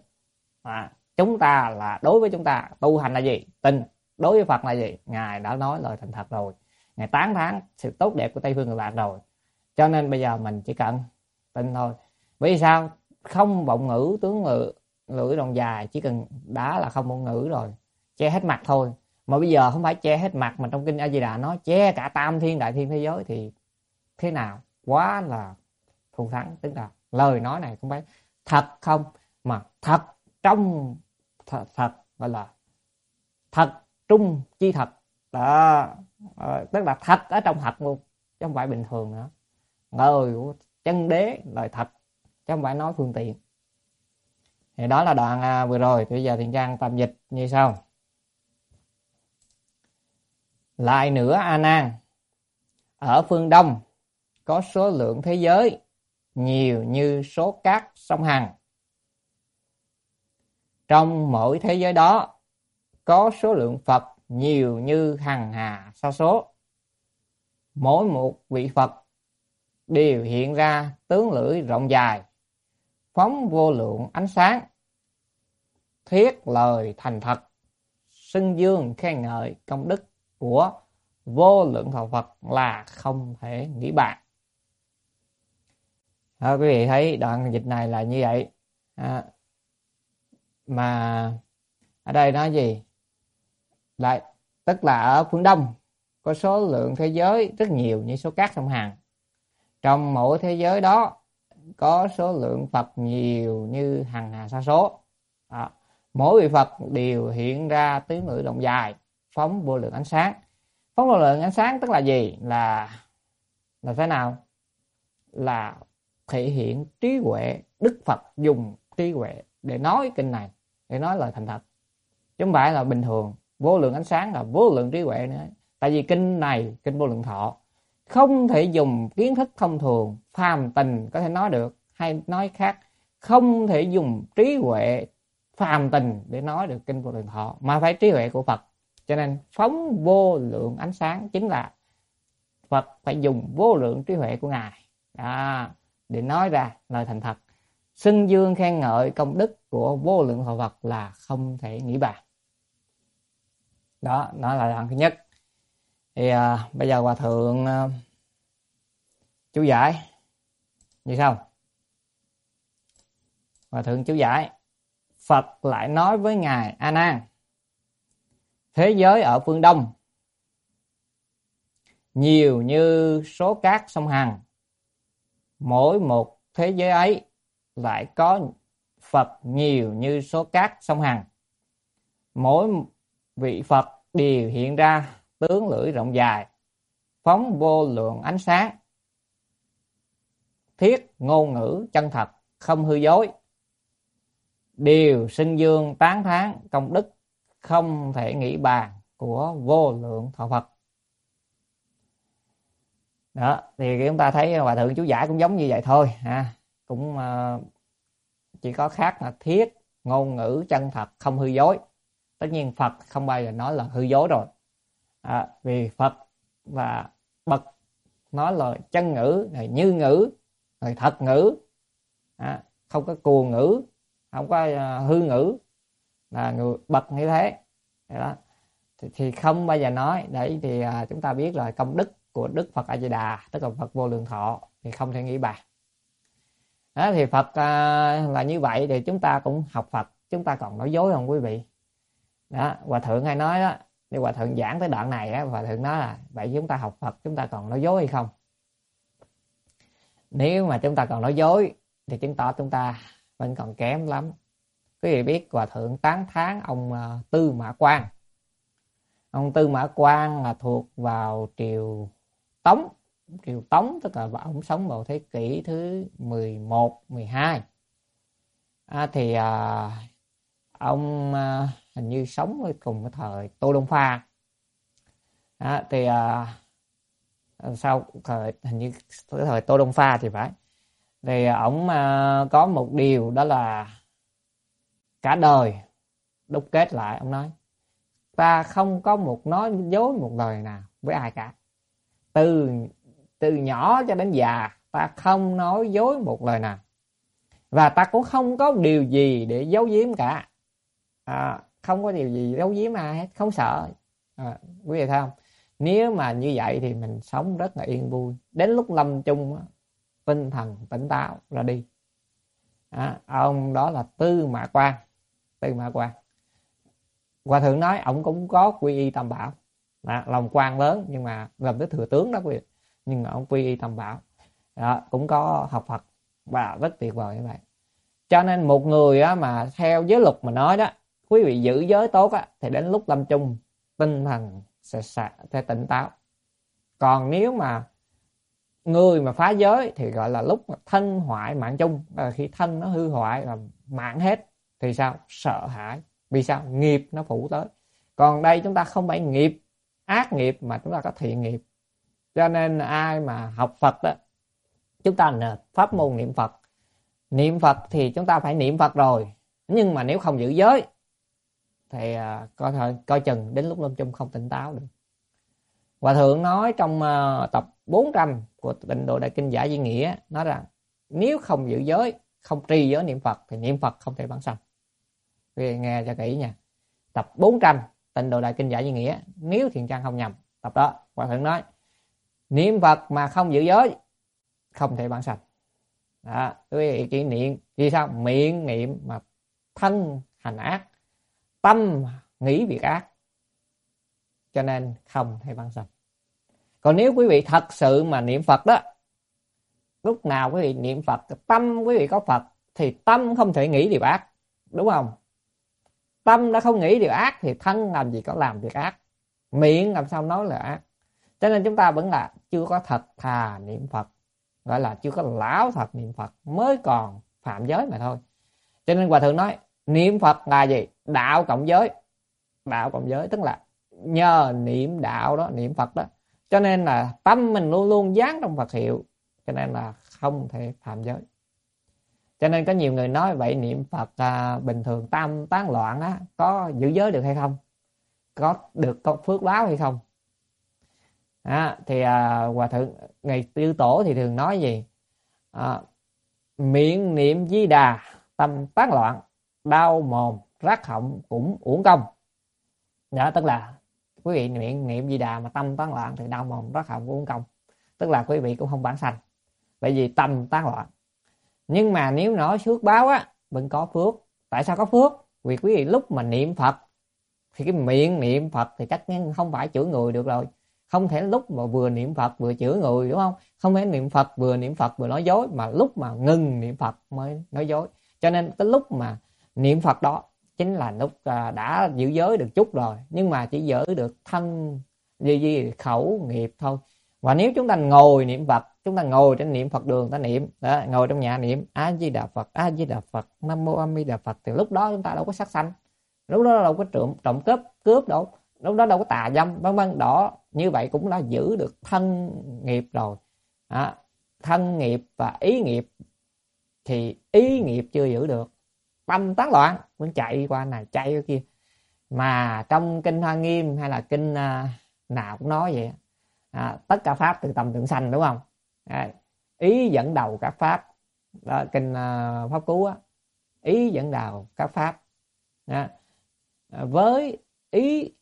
Chúng ta là đối với chúng ta tu hành là gì? Tin. Đối với Phật là gì? Ngài đã nói lời thành thật rồi, Ngài tán thán sự tốt đẹp của Tây phương cực lạc rồi. Cho nên bây giờ mình chỉ cần tin thôi. Vì sao? Không vọng ngữ tướng ngữ, lưỡi rộng dài, chỉ cần đã là không ngôn ngữ rồi, che hết mặt thôi. Mà bây giờ không phải che hết mặt, mà trong kinh A Di Đà nói che cả tam thiên đại thiên thế giới, thì thế nào? Quá là thù thắng. Tức là lời nói này không phải thật không, mà thật trong thật, gọi là thật trung chi thật đó. Tức là thật ở trong thật luôn, chứ không phải bình thường nữa. Lời của chân đế, lời thật, chứ không phải nói phương tiện. Thì đó là đoạn vừa rồi. Thì bây giờ Thiện Trang tạm dịch như sau. Lại nữa A Nan, ở phương Đông có số lượng thế giới nhiều như số cát sông Hằng. Trong mỗi thế giới đó có số lượng Phật nhiều như hằng hà sa số. Mỗi một vị Phật đều hiện ra tướng lưỡi rộng dài, phóng vô lượng ánh sáng, thiết lời thành thật, xưng dương khen ngợi công đức của vô lượng thọ Phật là không thể nghĩ bàn. Quý vị thấy đoạn dịch này là như vậy. Mà ở đây nói gì? Lại tức là ở phương Đông có số lượng thế giới rất nhiều như số cát sông Hằng. Trong mỗi thế giới đó có số lượng Phật nhiều như hằng hà sa số. Mỗi vị Phật đều hiện ra tướng lưỡi rộng dài, phóng vô lượng ánh sáng. Phóng vô lượng ánh sáng tức là gì? Là thế nào? Là thể hiện trí huệ. Đức Phật dùng trí huệ để nói kinh này, để nói lời thành thật, chứ không phải là bình thường. Vô lượng ánh sáng là vô lượng trí huệ nữa. Tại vì kinh này, kinh Vô Lượng Thọ, không thể dùng kiến thức thông thường phàm tình có thể nói được. Hay nói khác, không thể dùng trí huệ phàm tình để nói được kinh Vô Lượng Thọ, mà phải trí huệ của Phật. Cho nên phóng vô lượng ánh sáng chính là Phật phải dùng vô lượng trí huệ của Ngài để nói ra lời thành thật, xưng dương khen ngợi công đức của vô lượng thọ Phật là không thể nghĩ bàn. Đó là đoạn thứ nhất. Thì bây giờ Hòa Thượng chú giải như sau. Hòa Thượng chú giải: Phật lại nói với Ngài A Nan, thế giới ở phương Đông nhiều như số cát sông Hằng. Mỗi một thế giới ấy lại có Phật nhiều như số cát sông Hằng. Mỗi vị Phật đều hiện ra tướng lưỡi rộng dài, phóng vô lượng ánh sáng, thiết ngôn ngữ chân thật, không hư dối, đều xưng dương tán thán công đức không thể nghĩ bàn của vô lượng thọ Phật. Đó, thì chúng ta thấy Hòa Thượng chú giải cũng giống như vậy thôi cũng chỉ có khác là thiết ngôn ngữ chân thật, không hư dối. Tất nhiên Phật không bao giờ nói là hư dối rồi, vì Phật và bậc nói lời chân ngữ, này như ngữ, này thật ngữ, không có cù ngữ, không có hư ngữ, là người bậc như thế. Đó. Thì không bao giờ nói. Đấy thì chúng ta biết rồi, công đức của Đức Phật A Di Đà, tức là Phật Vô Lượng Thọ, thì không thể nghĩ bàn. Đó, thì Phật là như vậy, thì chúng ta cũng học Phật, chúng ta còn nói dối không quý vị? Đó, Hòa Thượng hay nói đó, thì Hòa Thượng giảng tới đoạn này á, Hòa Thượng nói là vậy chúng ta học Phật chúng ta còn nói dối hay không? Nếu mà chúng ta còn nói dối thì chứng tỏ chúng ta vẫn còn kém lắm. Quý vị biết Hòa Thượng tán thán ông Tư Mã Quang. Ông Tư Mã Quang là thuộc vào triều Tống. Triều Tống tức là ông sống vào thế kỷ thứ 11, 12. Thì ông hình như sống cùng cái thời Tô Đông Pha. Thì sau thời hình như thời Tô Đông Pha thì phải. Thì ông có một điều đó là cả đời đúc kết lại, ông nói ta không có nói dối một lời nào với ai cả. Từ nhỏ cho đến già ta không nói dối một lời nào, và ta cũng không có điều gì để giấu giếm cả. Không có điều gì giấu giếm ai hết, không sợ. Quý vị thấy không? Nếu mà như vậy thì mình sống rất là yên vui. Đến lúc lâm chung tinh thần tỉnh táo ra đi. Ông đó là Tư Mã Quan. Tư Mã Quan, Hòa thượng nói ông cũng có quy y Tam Bảo, lòng quan lớn nhưng mà làm tới thừa tướng đó quý vị, nhưng mà ông quy y Tam Bảo đó, cũng có học Phật và rất tuyệt vời như vậy. Cho nên một người á, mà theo giới luật mà nói đó, quý vị giữ giới tốt á, thì đến lúc lâm chung tinh thần sẽ tỉnh táo. Còn nếu mà người mà phá giới thì gọi là lúc mà thân hoại mạng chung, khi thân nó hư hoại là mạng hết thì sao? Sợ hãi. Vì sao? Nghiệp nó phủ tới. Còn đây chúng ta không phải nghiệp ác nghiệp mà chúng ta có thiện nghiệp. Cho nên ai mà học Phật đó, chúng ta là pháp môn niệm Phật. Niệm Phật thì chúng ta phải niệm Phật rồi, nhưng mà nếu không giữ giới thì coi chừng đến lúc lâm chung không tỉnh táo được. Hòa thượng nói trong tập 400 của Tịnh Độ Đại Kinh Giải Duy Nghĩa, nói rằng nếu không giữ giới, không trì giới niệm Phật thì niệm Phật không thể vãng sanh. Vì nghe cho kỹ nha. Tập 400 Tịnh Độ Đại Kinh Giải Duy Nghĩa, nếu Thiện Trang không nhầm, tập đó Hòa thượng nói niệm Phật mà không giữ giới không thể vãng sanh. Đó, quý vị chỉ niệm vì sao? Miệng niệm mà thân hành ác, tâm nghĩ việc ác, cho nên không thể vãng sanh. Còn nếu quý vị thật sự mà niệm Phật đó, lúc nào quý vị niệm Phật, tâm quý vị có Phật thì tâm không thể nghĩ điều ác, đúng không? Tâm đã không nghĩ điều ác thì thân làm gì có làm việc ác, miệng làm sao nói là ác. Cho nên chúng ta vẫn là chưa có thật thà niệm Phật, gọi là chưa có lão thật niệm Phật, mới còn phạm giới mà thôi. Cho nên Hòa thượng nói niệm Phật là gì? Đạo cộng giới. Đạo cộng giới tức là nhờ niệm đạo đó, niệm Phật đó, cho nên là tâm mình luôn luôn dán trong Phật hiệu, cho nên là không thể phạm giới. Cho nên có nhiều người nói vậy niệm Phật bình thường tâm tán loạn á, có giữ giới được hay không, có phước báo hay không? Thì Hòa thượng ngày Tư Tổ thì thường nói gì? Miệng niệm Di Đà tâm tán loạn, đau mồm rát họng cũng uổng công. Đó tức là quý vị miệng niệm Di Đà mà tâm tán loạn thì đau mồm rát họng cũng uổng công, tức là quý vị cũng không vãng sanh, bởi vì tâm tán loạn. Nhưng mà nếu nói phước báo á, vẫn có phước. Tại sao có phước? Vì quý vị lúc mà niệm Phật thì cái miệng niệm Phật thì chắc chắn không phải chửi người được rồi. Không thể lúc mà vừa niệm Phật vừa chửi người, đúng không? Không thể niệm Phật vừa nói dối, mà lúc mà ngừng niệm Phật mới nói dối. Cho nên cái lúc mà niệm Phật đó chính là lúc đã giữ giới được chút rồi, nhưng mà chỉ giữ được thân khẩu nghiệp thôi. Và nếu chúng ta ngồi niệm Phật, chúng ta ngồi trên niệm Phật đường ta niệm đó, ngồi trong nhà niệm A Di Đà Phật, A Di Đà Phật, Nam Mô A Di Đà Phật, thì lúc đó chúng ta đâu có sát sanh, lúc đó đâu có trộm cướp đâu, lúc đó đâu có tà dâm vân vân. Đó, như vậy cũng đã giữ được thân nghiệp rồi. Thân nghiệp và ý nghiệp, thì ý nghiệp chưa giữ được, tâm tán loạn vẫn chạy qua này chạy qua kia. Mà trong kinh Hoa Nghiêm hay là kinh nào cũng nói vậy, tất cả pháp từ tâm tưởng sanh, đúng không? Ý dẫn đầu các pháp đó, kinh Pháp Cú á, ý dẫn đầu các pháp đó. Với ý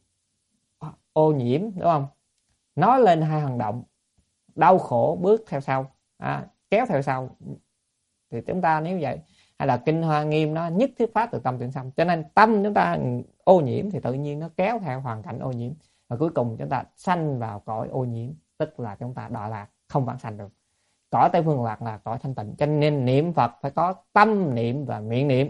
ô nhiễm, đúng không? Nói lên hai hành động, đau khổ bước theo sau, kéo theo sau. Thì chúng ta nếu vậy, hay là kinh Hoa Nghiêm nó nhất thiết pháp từ tâm tưởng sanh, cho nên tâm chúng ta ô nhiễm thì tự nhiên nó kéo theo hoàn cảnh ô nhiễm, và cuối cùng chúng ta sanh vào cõi ô nhiễm, tức là chúng ta đọa lạc, không vãng sanh được. Cõi Tây Phương Lạc là cõi thanh tịnh, cho nên niệm Phật phải có tâm niệm và miệng niệm.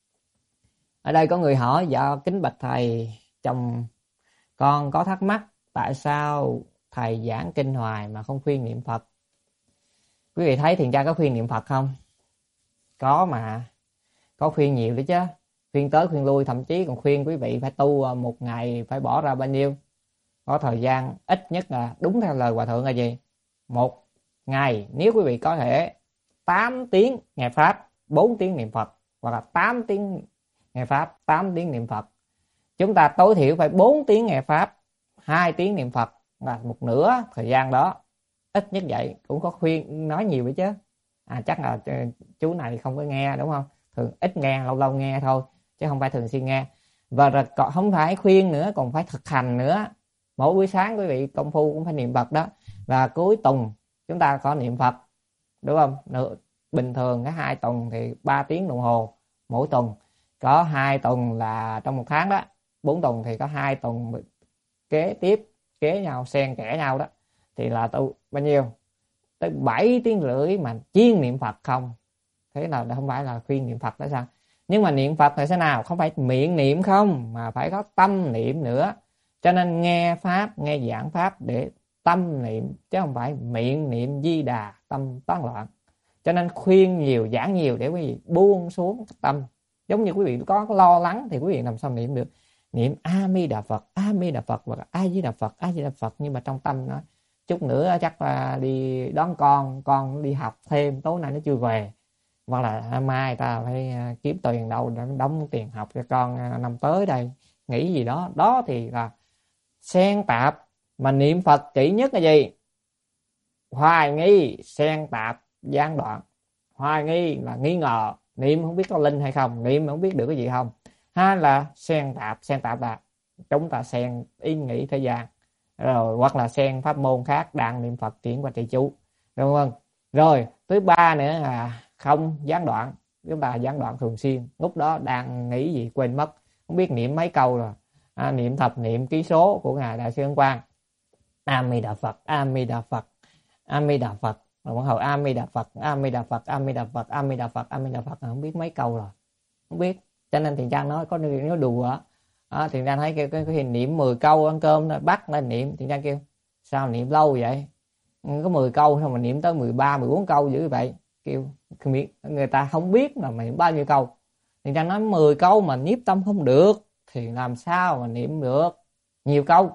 Ở đây có người hỏi: dạ kính bạch thầy, chồng con có thắc mắc tại sao thầy giảng kinh hoài mà không khuyên niệm Phật? Quý vị thấy Thiện Tra có khuyên niệm Phật không? Có mà, có khuyên nhiều đấy chứ, khuyên tới khuyên lui, thậm chí còn khuyên quý vị phải tu một ngày phải bỏ ra bao nhiêu, có thời gian ít nhất là đúng theo lời Hòa thượng là gì? Một ngày nếu quý vị có thể 8 tiếng nghe Pháp, 4 tiếng niệm Phật, hoặc là 8 tiếng nghe Pháp, 8 tiếng niệm Phật, chúng ta tối thiểu phải 4 tiếng nghe Pháp, 2 tiếng niệm Phật, là một nửa thời gian đó, ít nhất vậy. Cũng có khuyên nói nhiều vậy chứ. Chắc là chú này không có nghe, đúng không? Thường ít nghe, lâu lâu nghe thôi, chứ không phải thường xuyên nghe. Và rồi không phải khuyên nữa, còn phải thực hành nữa. Mỗi buổi sáng quý vị công phu cũng phải niệm Phật đó. Và cuối tuần chúng ta có niệm Phật, đúng không? bình thường cái 2 tuần thì 3 tiếng đồng hồ mỗi tuần, có 2 tuần là trong một tháng đó, 4 tuần thì có 2 tuần kế tiếp kế nhau xen kẽ nhau đó, thì là tu bao nhiêu, tới 7 tiếng rưỡi mà chuyên niệm Phật không. Thế là không phải là khuyên niệm Phật đó sao? Nhưng mà niệm Phật là thế nào? Không phải miệng niệm không, mà phải có tâm niệm nữa. Cho nên nghe Pháp, nghe giảng Pháp để tâm niệm, chứ không phải miệng niệm Di Đà tâm tán loạn. Cho nên khuyên nhiều, giảng nhiều để quý vị buông xuống tâm. Giống như quý vị có lo lắng thì quý vị làm sao niệm được? Niệm A Di Đà Phật, A Di Đà Phật và A Di Đà Phật, A Di Đà Phật, nhưng mà trong tâm nó chút nữa chắc là đi đón con đi học thêm, tối nay nó chưa về, hoặc là mai ta phải kiếm tiền đâu để đóng tiền học cho con năm tới đây, nghĩ gì đó. Đó thì là xen tạp. Mà niệm Phật kỹ nhất là gì? Hoài nghi, xen tạp, gián đoạn. Hoài nghi là nghi ngờ, niệm không biết có linh hay không, niệm không biết được cái gì không. Hai là xen tạp là chúng ta xen ý nghĩ thế gian, rồi hoặc là xen pháp môn khác đang niệm Phật chuyển qua trì chú, đúng không? Rồi thứ ba nữa là không gián đoạn. Chúng ta gián đoạn thường xuyên, lúc đó đang nghĩ gì quên mất, không biết niệm mấy câu rồi. Niệm thập niệm ký số của ngài Đại sư Ấn Quang, A Di Đà Phật, A Di Đà Phật, A Di Đà Phật, rồi bắt đầu A Di Đà Phật, A Di Đà Phật, A Di Đà Phật, A Di Đà Phật, A Di Đà Phật, không biết mấy câu rồi, không biết. Cho nên Thiện Trang nói có nó đùa. Thiện Trang thấy kêu cái niệm 10 câu ăn cơm đó, bắt lên niệm. Thiện Trang kêu sao niệm lâu vậy, có 10 câu sao mà niệm tới 13, 14 câu dữ vậy? Kêu người ta không biết là mày bao nhiêu câu. Thiện Trang nói 10 câu mà nhiếp tâm không được thì làm sao mà niệm được nhiều câu.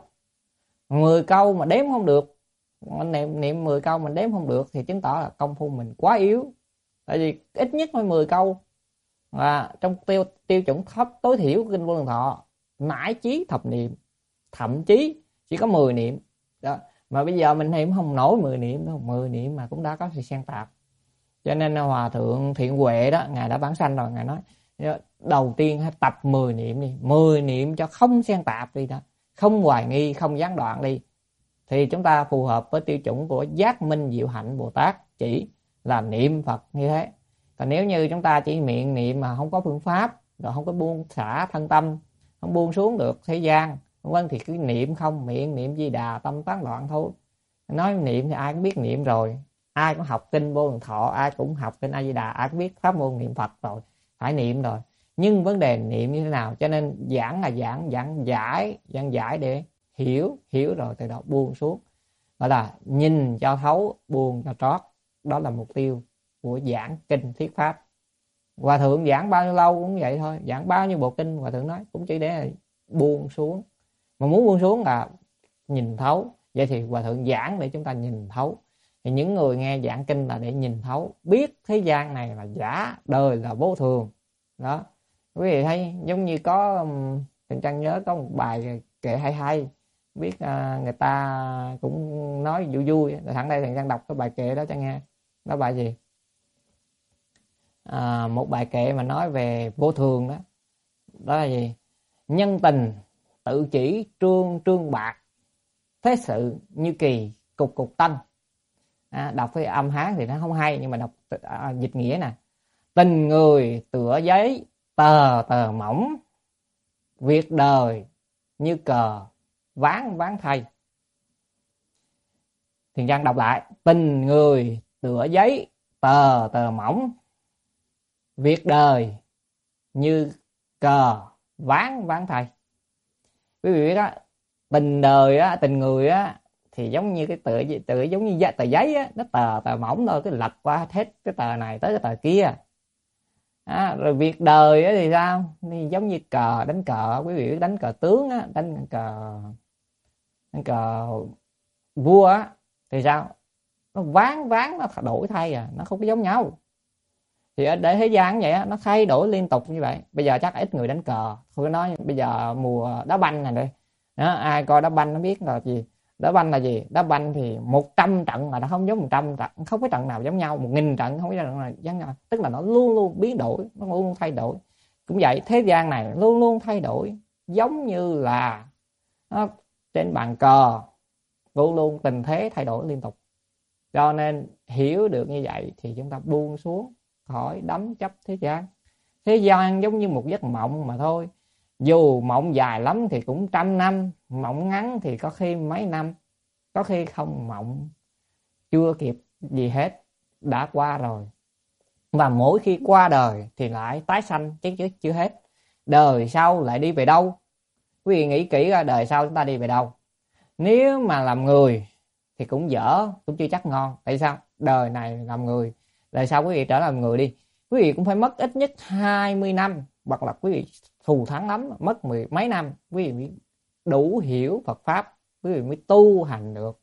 10 câu mà đếm không được, niệm 10 câu mình đếm không được thì chứng tỏ là công phu mình quá yếu. Tại vì ít nhất phải 10 câu. Trong tiêu chuẩn thấp tối thiểu của kinh Vô Lượng Thọ, nãi chí thập niệm, thậm chí chỉ có 10 niệm đó. Mà bây giờ mình niệm không nổi 10 niệm đâu, 10 niệm mà cũng đã có sự xen tạp. Cho nên Hòa Thượng Thiện Huệ đó, ngài đã vãng sanh rồi, ngài nói đầu tiên hãy tập 10 niệm đi, 10 niệm cho không xen tạp đi đó, không hoài nghi, không gián đoạn đi, thì chúng ta phù hợp với tiêu chuẩn của Giác Minh Diệu Hạnh Bồ Tát chỉ là niệm Phật như thế. Còn nếu như chúng ta chỉ miệng niệm mà không có phương pháp, rồi không có buông xả thân tâm, không buông xuống được thế gian, vâng, thì cứ niệm không, miệng niệm Di Đà tâm tán loạn thôi. Nói niệm thì ai cũng biết niệm rồi, ai cũng học kinh Vô Lượng Thọ, ai cũng học kinh A Di Đà, ai cũng biết pháp môn niệm Phật rồi, phải niệm rồi. Nhưng vấn đề niệm như thế nào? Cho nên giảng là giảng giải để hiểu rồi từ đó buông xuống, gọi là nhìn cho thấu, buông cho trót. Đó là mục tiêu của giảng kinh thuyết pháp. Hòa Thượng giảng bao nhiêu lâu cũng vậy thôi, giảng bao nhiêu bộ kinh Hòa Thượng nói cũng chỉ để buông xuống. Mà muốn buông xuống là nhìn thấu. Vậy thì Hòa Thượng giảng để chúng ta nhìn thấu. Thì những người nghe giảng kinh là để nhìn thấu, biết thế gian này là giả, đời là vô thường. Đó, quý vị thấy giống như có Thiện Trang nhớ có một bài kệ hay, biết người ta cũng nói vui vui. Thẳng đây Thiện Trang đọc cái bài kệ đó cho nghe. Đó bài gì? Một bài kệ mà nói về vô thường đó. Đó là gì? Nhân tình tự chỉ trương bạc, thế sự như kỳ cục tân. Đọc cái âm Hán thì nó không hay, nhưng mà đọc dịch nghĩa nè. Tình người tựa giấy tờ mỏng, việc đời như cờ ván thay. Thiện Trang đọc lại. Tình người tựa giấy tờ mỏng, việc đời như cờ ván thay. Quý vị biết đó, tình đời á, tình người á thì giống như cái tựa giống như tờ giấy á, nó tờ mỏng thôi, cái lật qua hết cái tờ này tới cái tờ kia. Rồi việc đời á thì sao? Thì giống như cờ, đánh cờ, quý vị biết đánh cờ tướng á, đánh cờ vua á thì sao? Nó ván nó đổi thay nó không có giống nhau. Thì ở để thế gian vậy á, nó thay đổi liên tục như vậy. Bây giờ chắc ít người đánh cờ, tôi nói bây giờ mùa đá banh này đây đó, ai coi đá banh nó biết là gì. Đá banh là gì? Đá banh thì 100 trận là nó không giống 100 trận, không có trận nào giống nhau. 1000 trận không có trận nào giống nhau, tức là nó luôn luôn biến đổi, nó luôn luôn thay đổi. Cũng vậy, thế gian này luôn luôn thay đổi, giống như là nó trên bàn cờ luôn luôn tình thế thay đổi liên tục. Cho nên hiểu được như vậy thì chúng ta buông xuống khỏi đắm chấp thế gian. Thế gian giống như một giấc mộng mà thôi. Dù mộng dài lắm thì cũng 100 năm, mộng ngắn thì có khi mấy năm, có khi không mộng chưa kịp gì hết, đã qua rồi. Và mỗi khi qua đời thì lại tái sanh chứ chưa hết. Đời sau lại đi về đâu? Quý vị nghĩ kỹ ra đời sau chúng ta đi về đâu. Nếu mà làm người thì cũng dở, cũng chưa chắc ngon. Tại sao? Đời này làm người, đời sau quý vị trở làm người đi, quý vị cũng phải mất ít nhất 20 năm, hoặc là quý vị thù thắng lắm mất 10 mấy năm quý vị mới đủ hiểu Phật pháp, quý vị mới tu hành được.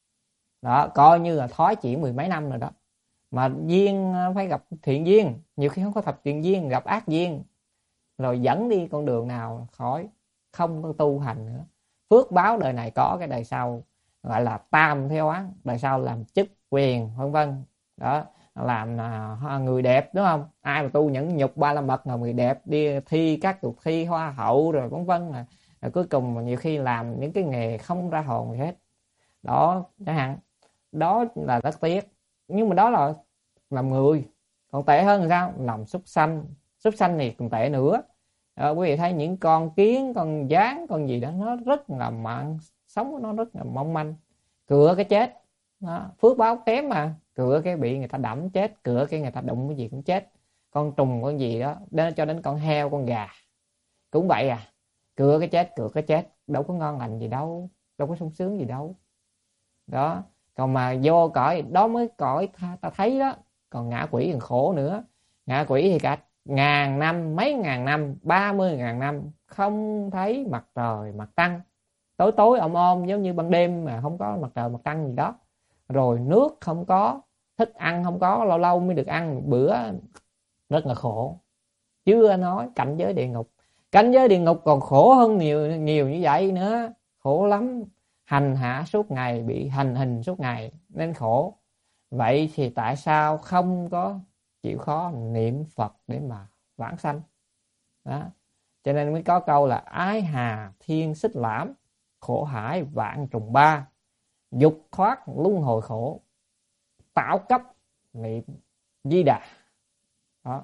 Đó, coi như là thói chỉ 10 mấy năm rồi đó. Mà duyên phải gặp thiện duyên, nhiều khi không có thật thiện duyên, gặp ác duyên, rồi dẫn đi con đường nào khỏi, không có tu hành nữa. Phước báo đời này có, cái đời sau gọi là tam theo án, đời sau làm chức quyền vân vân. Đó, làm người đẹp đúng không? Ai mà tu nhẫn nhục 35 bậc là người đẹp, đi thi các cuộc thi hoa hậu rồi vân vân, là cuối cùng nhiều khi làm những cái nghề không ra hồn gì hết. Đó chẳng hạn, đó là rất tiếc. Nhưng mà đó là làm người. Còn tệ hơn là sao? Làm súc sanh. Súc sanh thì còn tệ nữa. Quý vị thấy những con kiến, con gián, con gì đó, nó rất là mạng sống của nó rất là mong manh, cựa cái chết. Đó, phước báo kém mà, cựa cái bị người ta đẫm chết, cựa cái người ta đụng cái gì cũng chết. Con trùng con gì đó, cho đến con heo, con gà cũng vậy à, cựa cái chết, đâu có ngon lành gì đâu, đâu có sung sướng gì đâu. Đó, còn mà vô cõi đó mới cõi ta thấy đó. Còn ngạ quỷ còn khổ nữa. Ngạ quỷ thì cả ngàn năm, mấy ngàn năm, 30.000 năm không thấy mặt trời mặt trăng, tối tối om giống như ban đêm mà không có mặt trời mặt trăng gì đó. Rồi nước không có, thức ăn không có, lâu lâu mới được ăn một bữa, rất là khổ. Chưa nói cảnh giới địa ngục. Cảnh giới địa ngục còn khổ hơn nhiều như vậy nữa, khổ lắm. Hành hạ suốt ngày, bị hành hình suốt ngày nên khổ. Vậy thì tại sao không có chịu khó niệm Phật để mà vãng sanh? Đó, cho nên mới có câu là ái hà thiên xích lãm, khổ hải vạn trùng ba, dục thoát luân hồi khổ, tạo cấp niệm Di Đà. Đó,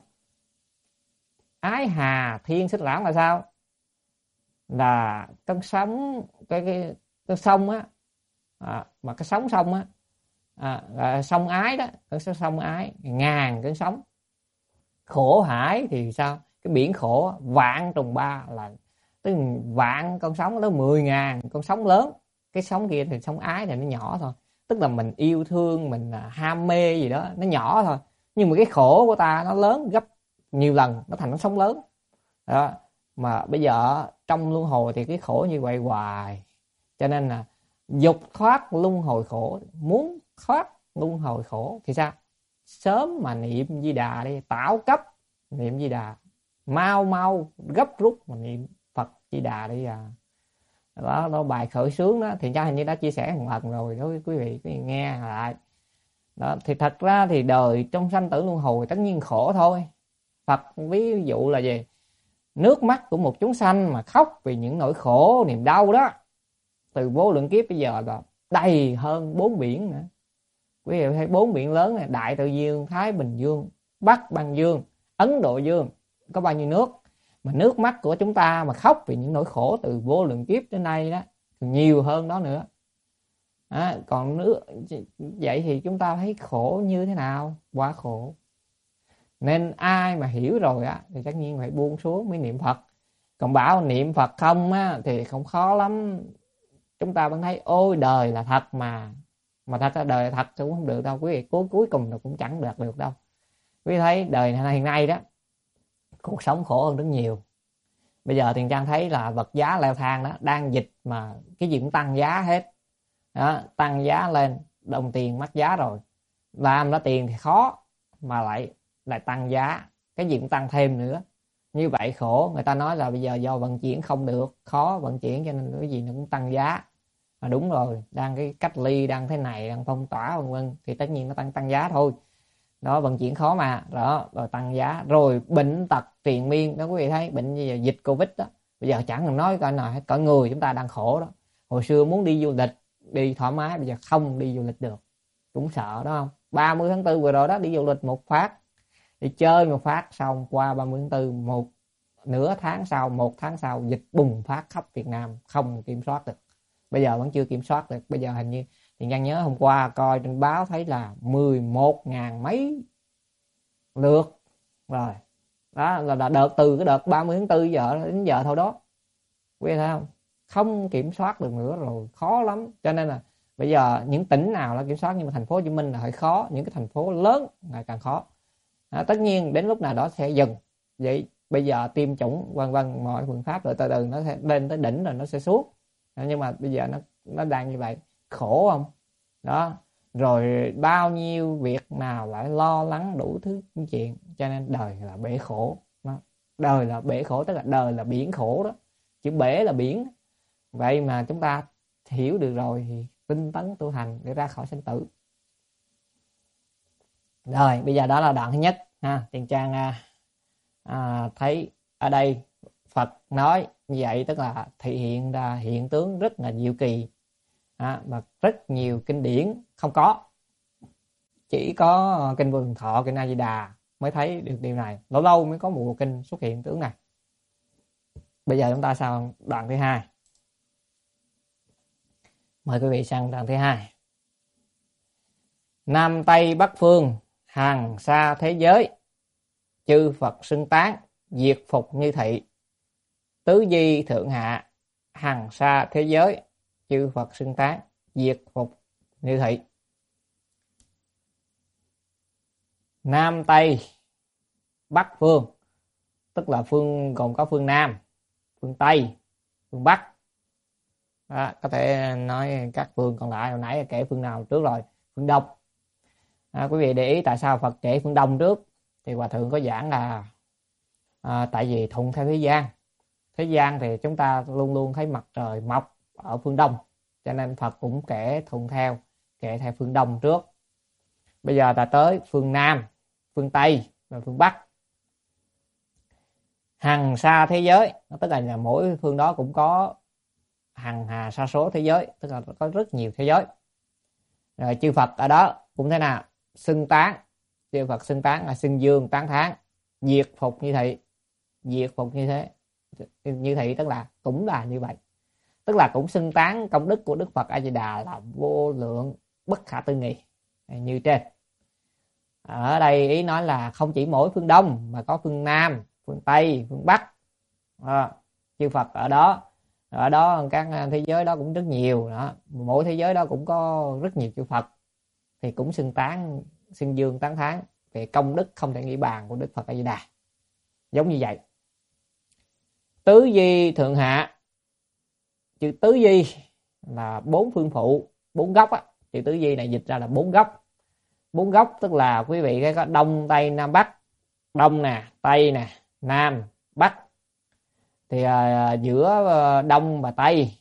ái hà thiên xích lãm là sao? Là con sóng, cái sông á, mà cái sóng sông á, sông ái đó, con sông ái ngàn cái sóng. Khổ hải thì sao? Cái biển khổ. Vạn trùng ba là tức vạn con sóng đó, 10.000 con sóng lớn. Cái sóng kia thì sóng ái thì nó nhỏ thôi, tức là mình yêu thương, mình ham mê gì đó, nó nhỏ thôi. Nhưng mà cái khổ của ta nó lớn gấp nhiều lần, nó thành nó sóng lớn đó. Mà bây giờ trong luân hồi thì cái khổ như vậy hoài. Cho nên là dục thoát luân hồi khổ. Muốn thoát luân hồi khổ thì sao? Sớm mà niệm Di Đà đi, tạo cấp niệm Di Đà, mau gấp rút mà niệm Phật Di Đà đi à. Đó bài khởi sướng đó thì cha hình như đã chia sẻ một lần rồi đó quý vị nghe lại. Đó thì thật ra thì đời trong sanh tử luân hồi tất nhiên khổ thôi. Phật ví dụ là gì? Nước mắt của một chúng sanh mà khóc vì những nỗi khổ niềm đau đó, từ vô lượng kiếp bây giờ là đầy hơn 4 biển nữa. Quý vị thấy 4 biển lớn này, Đại Từ Dương, Thái Bình Dương, Bắc Băng Dương, Ấn Độ Dương, có bao nhiêu nước. Mà nước mắt của chúng ta mà khóc vì những nỗi khổ từ vô lượng kiếp đến nay đó nhiều hơn đó nữa. Còn nước vậy thì chúng ta thấy khổ như thế nào? Quá khổ. Nên ai mà hiểu rồi á thì tất nhiên phải buông xuống mới niệm Phật. Còn bảo niệm Phật không á thì không khó lắm. Chúng ta vẫn thấy ôi đời là thật mà thật ra đời là thật cũng không được đâu quý vị. Cuối cùng là cũng chẳng được đâu. Quý vị thấy đời này hiện nay đó, cuộc sống khổ hơn rất nhiều. Bây giờ Tiền Trang thấy là vật giá leo thang đó, đang dịch mà cái gì cũng tăng giá hết đó, tăng giá lên, đồng tiền mất giá rồi, làm ra tiền thì khó mà lại tăng giá, cái gì cũng tăng thêm nữa. Như vậy khổ. Người ta nói là bây giờ do vận chuyển không được, khó vận chuyển cho nên cái gì nó cũng tăng giá. Mà đúng rồi, đang cái cách ly, đang thế này, đang phong tỏa vân vân thì tất nhiên nó tăng giá thôi. Đó, vận chuyển khó mà. Đó, rồi tăng giá. Rồi bệnh tật triền miên đó quý vị thấy, bệnh như dịch Covid đó. Bây giờ chẳng cần nói coi nào, cả người chúng ta đang khổ đó. Hồi xưa muốn đi du lịch, đi thoải mái, bây giờ không đi du lịch được. cũng sợ đó không? 30 tháng 4 vừa rồi đó, đi du lịch một phát, đi chơi một phát, xong qua 30 tháng 4 một nửa tháng sau, một tháng sau dịch bùng phát khắp Việt Nam, không kiểm soát được. Bây giờ vẫn chưa kiểm soát được. Bây giờ hình như thì Nhân nhớ hôm qua coi trên báo thấy là 11.000 mấy lượt rồi. Đó là đợt từ cái đợt 30 tháng 4 giờ đến giờ thôi đó. Quý vị thấy không? Không kiểm soát được nữa rồi, khó lắm. Cho nên là bây giờ những tỉnh nào là kiểm soát, nhưng mà thành phố Hồ Chí Minh là hơi khó, những cái thành phố lớn ngày càng khó. Tất nhiên đến lúc nào đó sẽ dừng. Vậy bây giờ tiêm chủng vân vân mọi phương pháp rồi từ từ nó sẽ lên tới đỉnh rồi nó sẽ xuống. Nhưng mà bây giờ nó đang như vậy, khổ không? Đó, rồi bao nhiêu việc nào lại lo lắng đủ thứ chuyện, cho nên đời là bể khổ đó. Đời là bể khổ, tức là đời là biển khổ đó, chữ bể là biển. Vậy mà chúng ta hiểu được rồi thì tinh tấn tu hành để ra khỏi sinh tử. Rồi bây giờ đó là đoạn thứ nhất ha. Tiền Trang thấy ở đây Phật nói như vậy, tức là thể hiện ra hiện tướng rất là diệu kỳ mà rất nhiều kinh điển không có, chỉ có kinh Vô Thường Thọ, kinh A Di Đà mới thấy được điều này, lâu lâu mới có một bộ kinh xuất hiện tướng này. Bây giờ chúng ta sang đoạn thứ hai. Mời quý vị sang đoạn thứ hai. Nam Tây Bắc Phương hàng xa thế giới, chư Phật xưng tán, diệt phục như thị. Tứ di thượng hạ hàng xa thế giới, chư Phật xưng tán, diệt phục như thị. Nam Tây Bắc Phương, tức là phương gồm có phương Nam, phương Tây, phương Bắc. Đó, có thể nói các phương còn lại, hồi nãy kể phương nào trước rồi, phương Đông. Quý vị để ý tại sao Phật kể phương Đông trước, thì Hòa Thượng có giảng là tại vì thuận theo thế gian. Thế gian thì chúng ta luôn luôn thấy mặt trời mọc ở phương Đông, cho nên Phật cũng kể thuận theo, kể theo phương Đông trước. Bây giờ ta tới phương Nam, phương Tây và phương Bắc. Hằng xa thế giới, tức là mỗi phương đó cũng có hằng hà sa số thế giới, tức là có rất nhiều thế giới. Rồi chư Phật ở đó cũng thế nào? Xưng tán. Chư Phật xưng tán là xưng dương tán thán, diệt phục như thị. Diệt phục như thế, như thị tức là cũng là như vậy, tức là cũng xưng tán công đức của Đức Phật A Di Đà là vô lượng bất khả tư nghị như trên. Ở đây ý nói là không chỉ mỗi phương Đông mà có phương Nam, phương Tây, phương Bắc. Chư Phật ở đó các thế giới đó cũng rất nhiều đó. Mỗi thế giới đó cũng có rất nhiều chư Phật, thì cũng xưng tán, xưng dương tán thán về công đức không thể nghĩ bàn của Đức Phật A Di Đà, giống như vậy. Tứ di thượng hạ, chữ tứ di là bốn phương phụ, bốn góc á. Chữ tứ di này dịch ra là bốn góc. Bốn góc tức là quý vị có Đông Tây Nam Bắc. Đông nè, Tây nè, Nam, Bắc. Thì giữa Đông và Tây,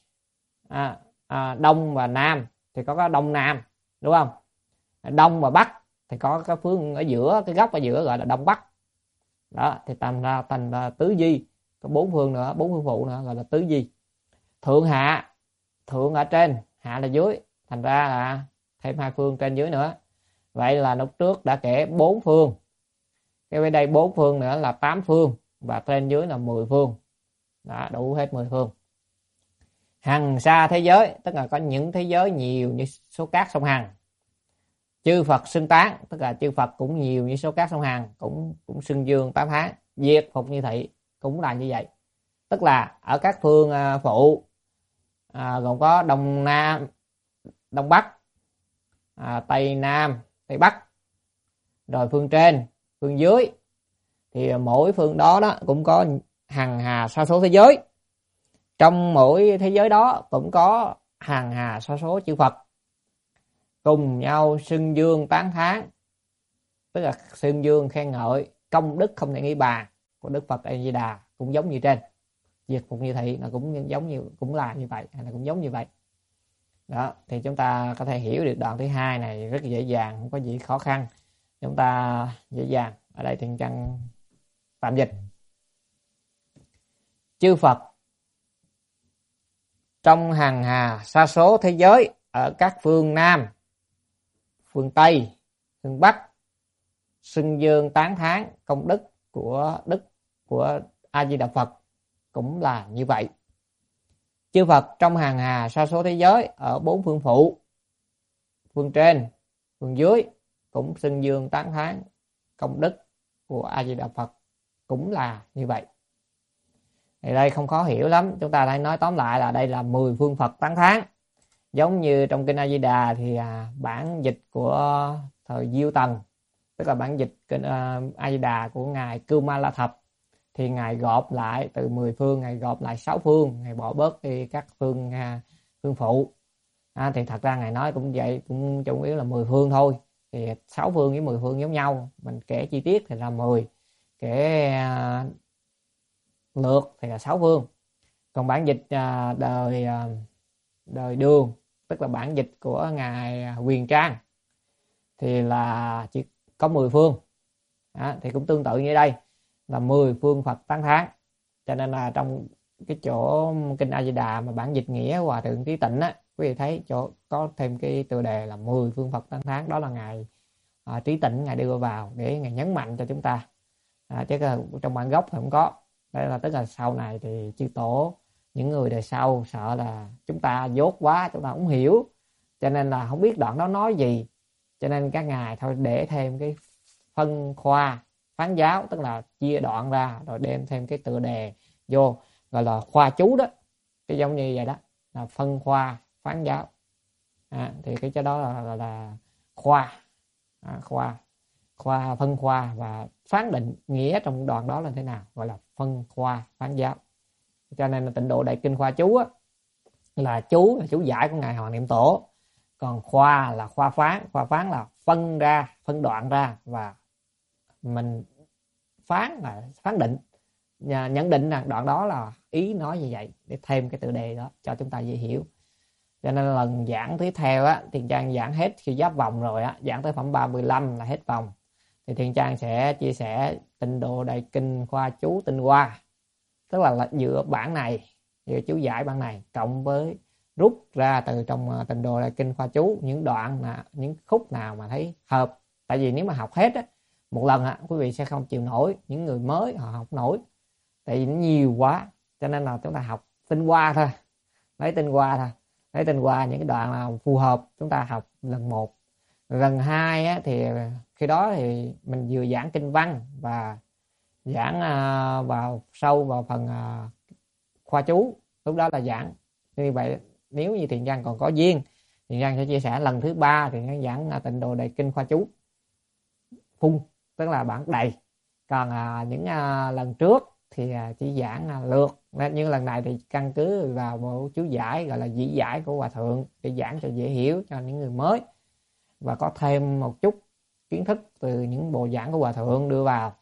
Đông và Nam thì có Đông Nam, đúng không? Đông và Bắc thì có cái phương ở giữa, cái góc ở giữa gọi là Đông Bắc. Đó thì thành ra tứ di, có bốn phương nữa, bốn phương phụ nữa gọi là tứ di. Thượng hạ, thượng ở trên, hạ là dưới, thành ra là thêm hai phương trên dưới nữa. Vậy là lúc trước đã kể bốn phương, cái bên đây bốn phương nữa là 8 phương, và trên dưới là 10 phương. Đó, đủ hết 10 phương. Hằng xa thế giới, tức là có những thế giới nhiều như số cát sông Hằng. Chư Phật xưng tán, tức là chư Phật cũng nhiều như số cát sông Hằng, cũng xưng dương tám tháng. Diệt phục như thị cũng là như vậy, tức là ở các phương phụ gồm có Đông Nam, Đông Bắc, Tây Nam, Tây Bắc, rồi phương trên, phương dưới, thì mỗi phương đó cũng có hằng hà sa số thế giới. Trong mỗi thế giới đó cũng có hằng hà sa số chư Phật cùng nhau xưng dương tán thán, tức là xưng dương khen ngợi công đức không thể nghĩ bàn của Đức Phật A Di Đà, cũng giống như trên. Diệt phục như thị là cũng giống như, cũng là như vậy, hay là cũng giống như vậy. Đó thì chúng ta có thể hiểu được đoạn thứ hai này rất dễ dàng, không có gì khó khăn, chúng ta dễ dàng. Ở đây Thiện Trăng tạm dịch. Chư Phật trong hằng hà sa số thế giới ở các phương Nam, phương Tây, phương Bắc xưng dương tán thán công đức của A Di Đà Phật cũng là như vậy. Chư Phật trong hàng hà sa số thế giới ở bốn phương phụ, phương trên, phương dưới cũng xưng dương tán thán công đức của A Di Đà Phật cũng là như vậy. Thì đây không khó hiểu lắm, chúng ta hãy nói tóm lại là đây là 10 phương Phật tán thán. Giống như trong kinh A Di Đà thì bản dịch của thời Diêu Tần, tức là bản dịch kinh A Di Đà của ngài Kumala Thập, thì ngài gộp lại từ 10 phương, ngài gộp lại 6 phương, ngài bỏ bớt đi các phương phụ. Thì thật ra ngài nói cũng vậy, cũng chủ yếu là 10 phương thôi. Thì 6 phương với 10 phương giống nhau, mình kể chi tiết thì là 10, kể lượt thì là 6 phương. Còn bản dịch đời Đường, tức là bản dịch của ngài Huyền Trang, thì là chỉ có 10 phương. Thì cũng tương tự như đây là 10 phương Phật tán thán. Cho nên là trong cái chỗ kinh A Di Đà mà bản dịch nghĩa Hòa Thượng Trí Tịnh á, quý vị thấy chỗ có thêm cái tựa đề là 10 phương Phật tán thán, đó là ngài Trí Tịnh ngài đưa vào để ngài nhấn mạnh cho chúng ta. Chứ trong bản gốc thì không có. Đây là tức là sau này thì chư tổ, những người đời sau sợ là chúng ta dốt quá, chúng ta không hiểu, cho nên là không biết đoạn đó nói gì, cho nên các ngài thôi để thêm cái phân khoa phán giáo, tức là chia đoạn ra rồi đem thêm cái tựa đề vô, gọi là khoa chú đó, cái giống như vậy đó, là phân khoa phán giáo. Thì cái chỗ đó là khoa, khoa phân khoa và phán định nghĩa trong đoạn đó là thế nào, gọi là phân khoa phán giáo. Cho nên là Tịnh Độ Đại Kinh khoa chú á, là chú giải của ngài Hoàng Niệm Tổ, còn khoa là khoa phán là phân đoạn ra, và mình phán là phán định, nhận định là đoạn đó là ý nói như vậy, để thêm cái tựa đề đó cho chúng ta dễ hiểu. Cho nên lần giảng tiếp theo á, Thiền Trang giảng hết khi giáp vòng rồi á, giảng tới phẩm 35 là hết vòng, thì Thiền Trang sẽ chia sẻ Tịnh Độ Đại Kinh khoa chú tinh hoa, tức là dựa bản này, dựa chú giải bản này cộng với rút ra từ trong Tịnh Độ Đại Kinh khoa chú những đoạn, những khúc nào mà thấy hợp. Tại vì nếu mà học hết á, một lần quý vị sẽ không chịu nổi, những người mới họ học nổi, tại vì nó nhiều quá. Cho nên là chúng ta học tinh hoa thôi, lấy tinh hoa những cái đoạn nào phù hợp chúng ta học lần 1. Lần 2 á, thì khi đó thì mình vừa giảng kinh văn và giảng vào sâu vào phần khoa chú, lúc đó là giảng như vậy. Nếu như Thiền Trang còn có duyên, Thiền Trang sẽ chia sẻ lần thứ 3 thì nó giảng Tịnh Độ Đại Kinh khoa chú phun, tức là bản đầy. Còn những lần trước thì chỉ giảng lượt, nhưng lần này thì căn cứ vào bộ chú giải gọi là dĩ giải của Hòa Thượng để giảng cho dễ hiểu cho những người mới, và có thêm một chút kiến thức từ những bộ giảng của Hòa Thượng đưa vào.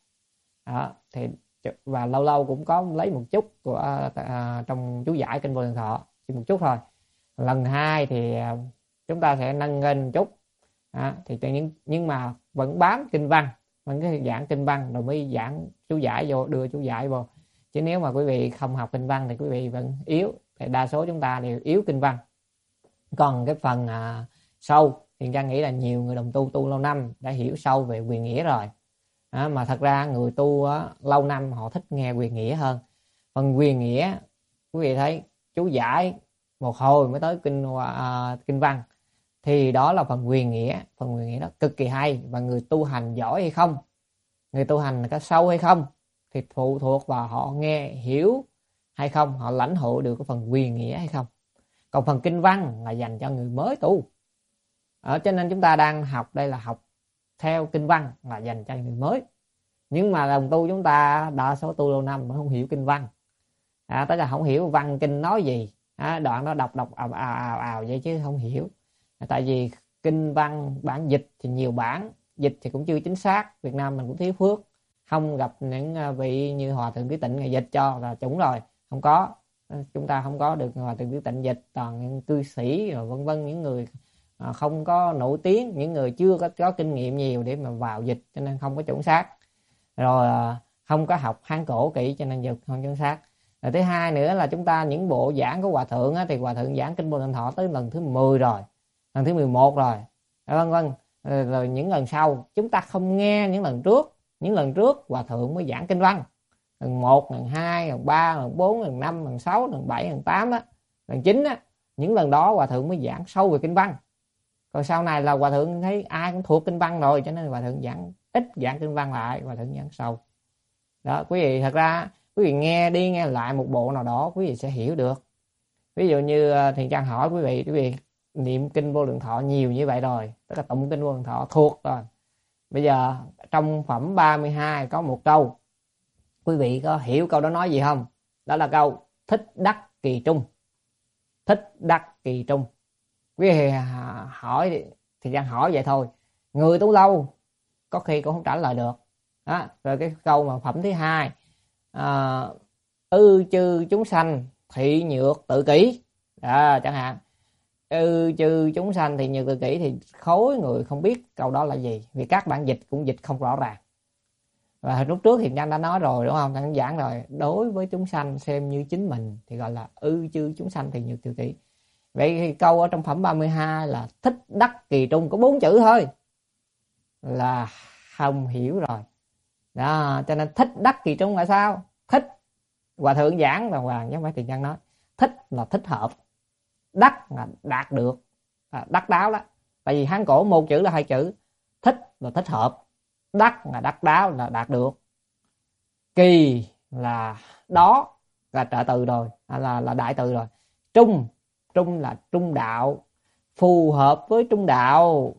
Thì và lâu lâu cũng có lấy một chút của trong chú giải Kinh Vô Lượng Thọ, chỉ một chút thôi. Lần 2 thì chúng ta sẽ nâng lên một chút, thì nhưng mà vẫn bám kinh văn, vẫn cái giảng kinh văn rồi mới giảng chú giải vô, đưa chú giải vô. Chứ nếu mà quý vị không học kinh văn thì quý vị vẫn yếu, thì đa số chúng ta đều yếu kinh văn. Còn cái phần sâu thì Trang nghĩ là nhiều người đồng tu lâu năm đã hiểu sâu về quyền nghĩa rồi. Mà thật ra người tu lâu năm họ thích nghe quyền nghĩa hơn. Phần quyền nghĩa quý vị thấy chú giải một hồi mới tới kinh văn, thì đó là phần quyền nghĩa. Phần quyền nghĩa đó cực kỳ hay, và người tu hành giỏi hay không, người tu hành có sâu hay không thì phụ thuộc vào họ nghe hiểu hay không, họ lãnh hội được cái phần quyền nghĩa hay không. Còn phần kinh văn là dành cho người mới tu. Cho nên chúng ta đang học đây là học theo kinh văn, là dành cho người mới. Nhưng mà đồng tu chúng ta đa số tu lâu năm mới không hiểu kinh văn, tức là không hiểu văn kinh nói gì, đoạn đó đọc ào vậy chứ không hiểu. Tại vì kinh văn bản dịch thì nhiều bản, dịch thì cũng chưa chính xác, Việt Nam mình cũng thiếu phước, không gặp những vị như Hòa Thượng Trí Tịnh ngày dịch cho là chuẩn rồi, không có. Chúng ta không có được Hòa Thượng Trí Tịnh dịch, toàn những cư sĩ rồi vân vân, những người không có nổi tiếng, những người chưa có kinh nghiệm nhiều để mà vào dịch, cho nên không có chuẩn xác. Rồi không có học Hán cổ kỹ cho nên dịch không chuẩn xác. Rồi thứ hai nữa là chúng ta những bộ giảng của Hòa Thượng thì Hòa Thượng giảng Kinh Vô Lượng Thọ tới lần thứ 10 rồi, lần thứ 11 rồi, vân vân. rồi những lần sau chúng ta không nghe những lần trước. Những lần trước Hòa Thượng mới giảng kinh văn lần 1, lần 2, lần 3, lần 4, lần 5, lần 6, lần 7, lần 8 á, lần 9 á, những lần đó Hòa Thượng mới giảng sâu về kinh văn. Còn sau này là Hòa Thượng thấy ai cũng thuộc kinh văn rồi, cho nên Hòa Thượng giảng ít, giảng kinh văn lại, Hòa Thượng giảng sâu. Đó, quý vị, thật ra quý vị nghe đi nghe lại một bộ nào đó quý vị sẽ hiểu được. Ví dụ như Thiện Trang hỏi quý vị niệm kinh Vô Lượng Thọ nhiều như vậy rồi, tức là tụng kinh Vô Lượng Thọ thuộc rồi. Bây giờ trong phẩm 32 có một câu, quý vị có hiểu câu đó nói gì không? Đó là câu thích đắc kỳ trung. Thích đắc kỳ trung. Quý vị hỏi thì Trang hỏi vậy thôi, người tu lâu có khi cũng không trả lời được. Đó. Rồi cái câu mà phẩm thứ hai, chư chúng sanh thị nhược tự kỷ, chẳng hạn. Chư chúng sanh thị nhược tự kỷ thì khối người không biết câu đó là gì, vì các bản dịch cũng dịch không rõ ràng. Và lúc trước thì Trang đã nói rồi đúng không? Trang giảng rồi, đối với chúng sanh xem như chính mình thì gọi là chư chúng sanh thị nhược tự kỷ. Vậy thì câu ở trong phẩm 32 là thích đắc kỳ trung, có 4 chữ thôi là không hiểu rồi. Đó, cho nên thích đắc kỳ trung là sao? Thích, Hòa Thượng giảng đàng hoàng chứ không phải Thiện Trang nói. Thích là thích hợp, đắc là đạt được, đắc đáo đó. Tại vì Hán cổ một chữ là 2 chữ, thích là thích hợp, đắc là đắc đáo là đạt được, kỳ là đó, là trợ từ rồi, là đại từ rồi. Trung là trung đạo, phù hợp với trung đạo.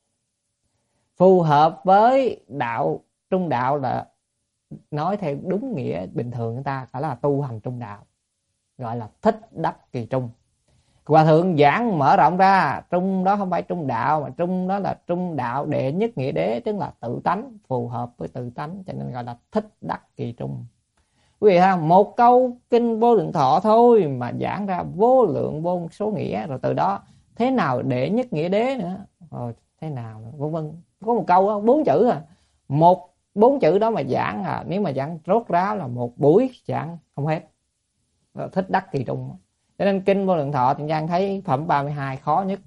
Phù hợp với đạo, trung đạo là nói theo đúng nghĩa bình thường chúng ta phải là tu hành trung đạo, gọi là thích đắc kỳ trung. Hòa Thượng giảng mở rộng ra, trung đó không phải trung đạo, mà trung đó là trung đạo đệ nhất nghĩa đế, tức là tự tánh, phù hợp với tự tánh, cho nên gọi là thích đắc kỳ trung. Quý vị ha, một câu kinh Vô Lượng Thọ thôi mà giảng ra vô lượng vô số nghĩa, rồi từ đó thế nào đệ nhất nghĩa đế nữa, rồi thế nào nữa, vân vân. Có một câu đó, 4 chữ à, 4 chữ đó mà giảng nếu mà giảng rốt ráo là một buổi giảng không hết. Thích đắc kỳ trung. Cho nên kinh Vô Lượng Thọ Thiện Trang thấy phẩm 32 khó nhất,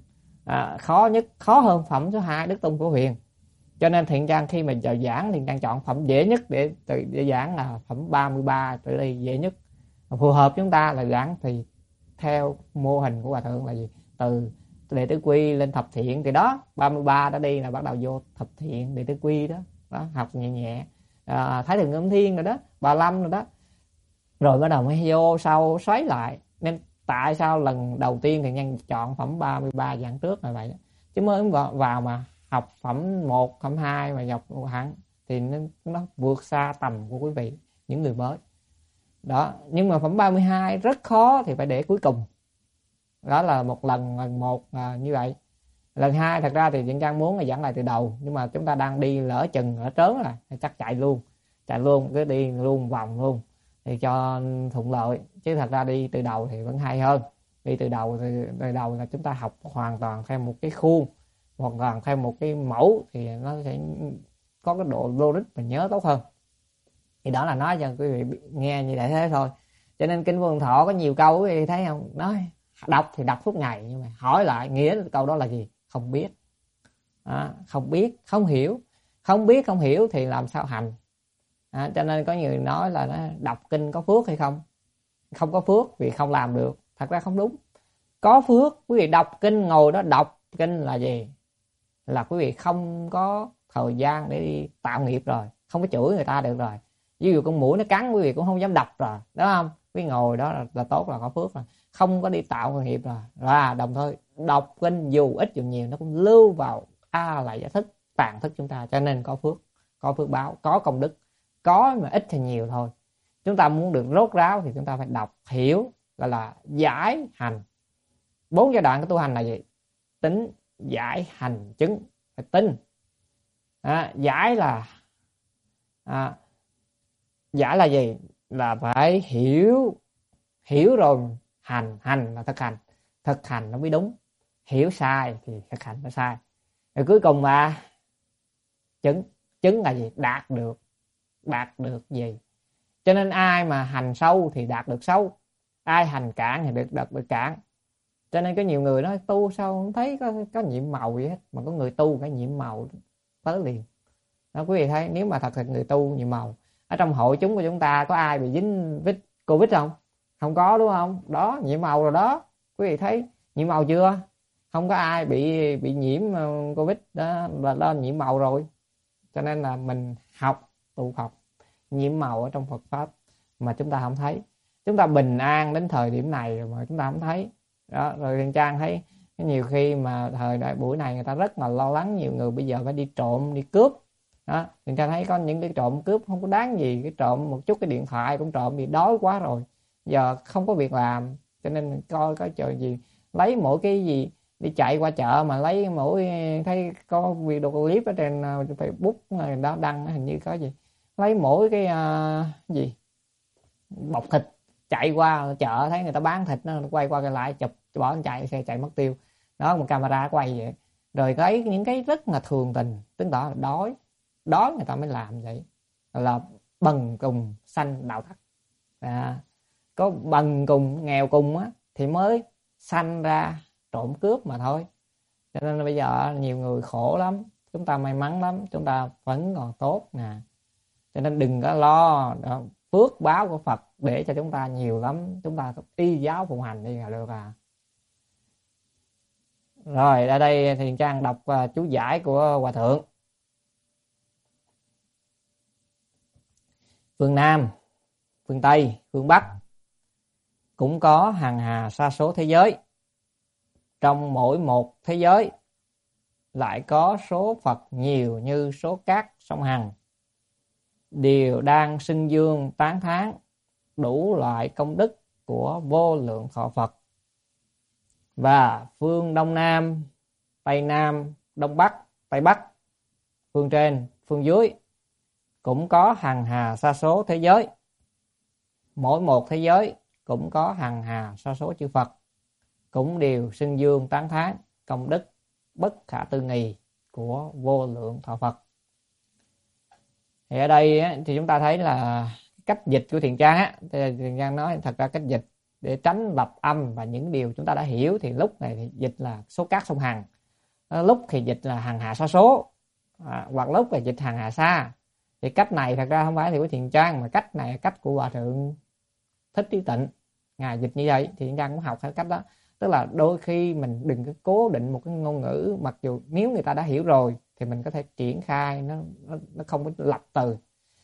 khó hơn phẩm số 2 Đức Tông Phổ Huyền. Cho nên Thiện Trang khi mà giờ giảng Thiện Trang chọn phẩm dễ nhất để giảng là phẩm 33 trở đi, dễ nhất, phù hợp chúng ta là giảng thì theo mô hình của Hòa Thượng là gì, từ đệ tứ quy lên thập thiện. Thì đó 33 đã đi là bắt đầu vô thập thiện đệ tứ quy đó, học nhẹ nhẹ, Thái Thượng Âm Thiên rồi đó, 35 rồi đó, rồi bắt đầu mới vô sau xoáy lại. Nên tại sao lần đầu tiên thì nhân chọn phẩm 33 giảng trước là vậy đó. Chứ mới vào mà học phẩm 1, phẩm 2 mà dọc hẳn thì nó vượt xa tầm của quý vị, những người mới đó. Nhưng mà phẩm 32 rất khó thì phải để cuối cùng. Đó là một lần một như vậy. Lần 2 thật ra thì Thiện Trang muốn là giảng lại từ đầu, nhưng mà chúng ta đang đi lỡ chừng ở trớn rồi, chắc chạy luôn, cứ đi luôn vòng luôn thì cho thuận lợi. Chứ thật ra đi từ đầu thì vẫn hay hơn. Đi từ đầu là chúng ta học hoàn toàn theo một cái khuôn, hoàn toàn theo một cái mẫu thì nó sẽ có cái độ logic và nhớ tốt hơn. Thì đó là nói cho quý vị nghe như thế thôi. Cho nên kinh Vô Lượng Thọ có nhiều câu quý vị thấy không, nói đọc thì đọc suốt ngày, nhưng mà hỏi lại nghĩa câu đó là gì không biết, không biết, không hiểu. Không biết không hiểu thì làm sao hành. Cho nên có người nói là nó đọc kinh có phước hay không. Không có phước vì không làm được. Thật ra không đúng. Có phước. Quý vị đọc kinh, ngồi đó đọc kinh là gì? Là quý vị không có thời gian để đi tạo nghiệp rồi, không có chửi người ta được rồi. Ví dụ con muỗi nó cắn quý vị cũng không dám đọc rồi, đúng không? Quý ngồi đó là tốt, là có phước rồi, không có đi tạo nghiệp rồi. Và đồng thời đọc kinh dù ít dù nhiều nó cũng lưu vào lại giải thích, tàn thức chúng ta. Cho nên có phước báo, có công đức. Có mà ít thì nhiều thôi. Chúng ta muốn được rốt ráo thì chúng ta phải đọc, hiểu, gọi là giải hành. 4 giai đoạn của tu hành là gì? Tính, giải, hành, chứng. Phải tin. Giải là gì? Là phải hiểu rồi hành là thực hành. Thực hành nó mới đúng. Hiểu sai thì thực hành nó sai. Rồi cuối cùng mà chứng là gì? Đạt được gì? Cho nên ai mà hành sâu thì đạt được sâu, ai hành cạn thì đạt được cạn. Cho nên có nhiều người nói tu sao không thấy có nhiệm màu gì hết, mà có người tu cái nhiệm màu tới liền đó. Quý vị thấy nếu mà thật là người tu nhiệm màu, ở trong hội chúng của chúng ta có ai bị dính Covid không? Không có, đúng không? Đó, nhiệm màu rồi đó. Quý vị thấy nhiệm màu chưa? Không có ai bị nhiễm Covid đó, là nhiễm màu rồi. Cho nên là mình tu học nhiễm màu ở trong Phật pháp mà chúng ta không thấy. Chúng ta bình an đến thời điểm này mà chúng ta không thấy đó. Rồi Thiện Trang thấy nhiều khi mà thời đại buổi này người ta rất là lo lắng, nhiều người bây giờ phải đi trộm đi cướp đó. Thiện Trang thấy có những cái trộm cướp không có đáng gì, cái trộm một chút cái điện thoại cũng trộm, vì đói quá rồi, giờ không có việc làm, cho nên coi có chuyện gì lấy mỗi cái gì đi chạy qua chợ mà lấy mỗi, thấy có video clip ở trên Facebook này đó đăng, hình như có gì lấy mỗi cái gì bọc thịt chạy qua chợ, thấy người ta bán thịt nó quay qua cái lại chụp bỏ nó chạy, xe chạy mất tiêu đó, một camera quay vậy. Rồi thấy những cái rất là thường tình, chứng tỏ là đói người ta mới làm vậy, là bần cùng sanh đạo tặc. Có bần cùng nghèo cùng á thì mới sanh ra trộm cướp mà thôi. Cho nên bây giờ nhiều người khổ lắm, chúng ta may mắn lắm, chúng ta vẫn còn tốt nè. Cho nên đừng có lo đó, phước báo của Phật để cho chúng ta nhiều lắm, chúng ta y giáo phụng hành đi là được à. Rồi ở đây Thiện Trang đọc chú giải của Hòa Thượng. Phương Nam, phương Tây, phương Bắc cũng có hàng hà sa số thế giới. Trong mỗi một thế giới lại có số Phật nhiều như số cát sông Hằng, đều đang xưng dương tán thán đủ loại công đức của vô lượng thọ Phật. Và phương Đông Nam, Tây Nam, Đông Bắc, Tây Bắc, phương trên, phương dưới cũng có hàng hà sa số thế giới. Mỗi một thế giới cũng có hàng hà sa số chư Phật, cũng đều xưng dương tán thán công đức bất khả tư nghì của vô lượng thọ Phật. Thì ở đây thì chúng ta thấy là cách dịch của Thiện Trang á, Thiện Trang nói thật ra cách dịch để tránh lập âm và những điều chúng ta đã hiểu, thì lúc này thì dịch là số cát sông Hằng, lúc thì dịch là hàng hà sa số, hoặc lúc là dịch hàng hà sa. Thì cách này thật ra không phải thì của Thiện Trang, mà cách này là cách của Hòa Thượng Thích Trí Tịnh, ngài dịch như vậy thì Thiện Trang cũng học theo cách đó. Tức là đôi khi mình đừng có cố định một cái ngôn ngữ, mặc dù nếu người ta đã hiểu rồi thì mình có thể triển khai nó không có lập từ,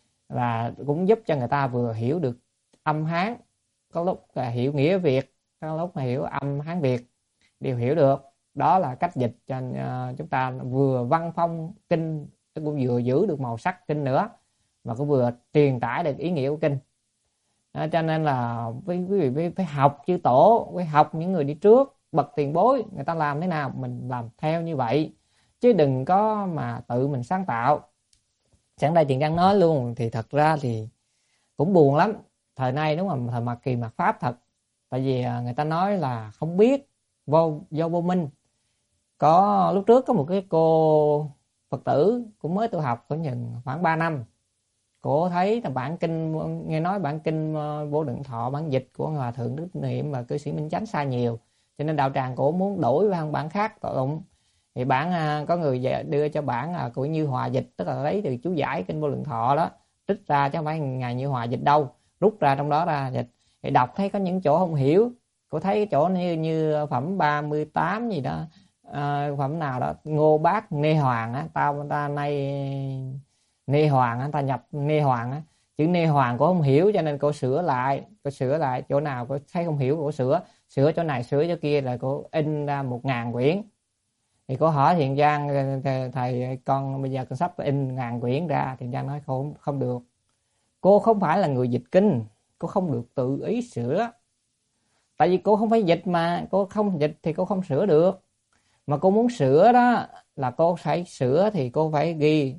và cũng giúp cho người ta vừa hiểu được âm Hán, có lúc là hiểu nghĩa Việt, có lúc là hiểu âm Hán Việt, đều hiểu được. Đó là cách dịch cho chúng ta vừa văn phong kinh, cũng vừa giữ được màu sắc kinh nữa, mà cũng vừa truyền tải được ý nghĩa của kinh. Cho nên là quý vị phải học chư tổ, phải học những người đi trước, bậc tiền bối người ta làm thế nào mình làm theo như vậy, chứ đừng có mà tự mình sáng tạo. Sẵn đây Thiện Trang nói luôn, thì thật ra thì cũng buồn lắm. Thời nay đúng là thời mạt kỳ mạt pháp thật. Tại vì người ta nói là không biết do vô minh. Có lúc trước có một cái cô Phật tử cũng mới tu học khoảng 3 năm. Cô thấy là bản kinh, nghe nói bản kinh Vô Lượng Thọ, bản dịch của Hòa Thượng Đức Niệm và cư sĩ Minh Chánh sai nhiều, cho nên đạo tràng cổ muốn đổi sang bản khác tội dụng. Thì bản có người đưa cho bản của Như Hòa dịch, tức là lấy từ chú giải kinh Vô Lượng Thọ đó trích ra, chứ không phải ngài Như Hòa dịch đâu, rút ra trong đó ra dịch. Thì đọc thấy có những chỗ không hiểu. Cô thấy cái chỗ như phẩm 38 gì đó, phẩm nào đó Ngô Bác Nê Hoàng á, ta nay Nê Hoàng á, ta nhập Nê Hoàng á, chữ Nê Hoàng cô không hiểu, cho nên cô sửa lại chỗ nào cô thấy không hiểu cô sửa chỗ này sửa chỗ kia, rồi cô in ra 1000 quyển. Thì cô hỏi Thiện Trang, thầy con bây giờ con sắp in 1000 quyển ra. Thiện Trang nói không được, cô không phải là người dịch kinh, cô không được tự ý sửa. Tại vì cô không phải dịch, mà cô không dịch thì cô không sửa được. Mà cô muốn sửa đó là cô phải sửa, thì cô phải ghi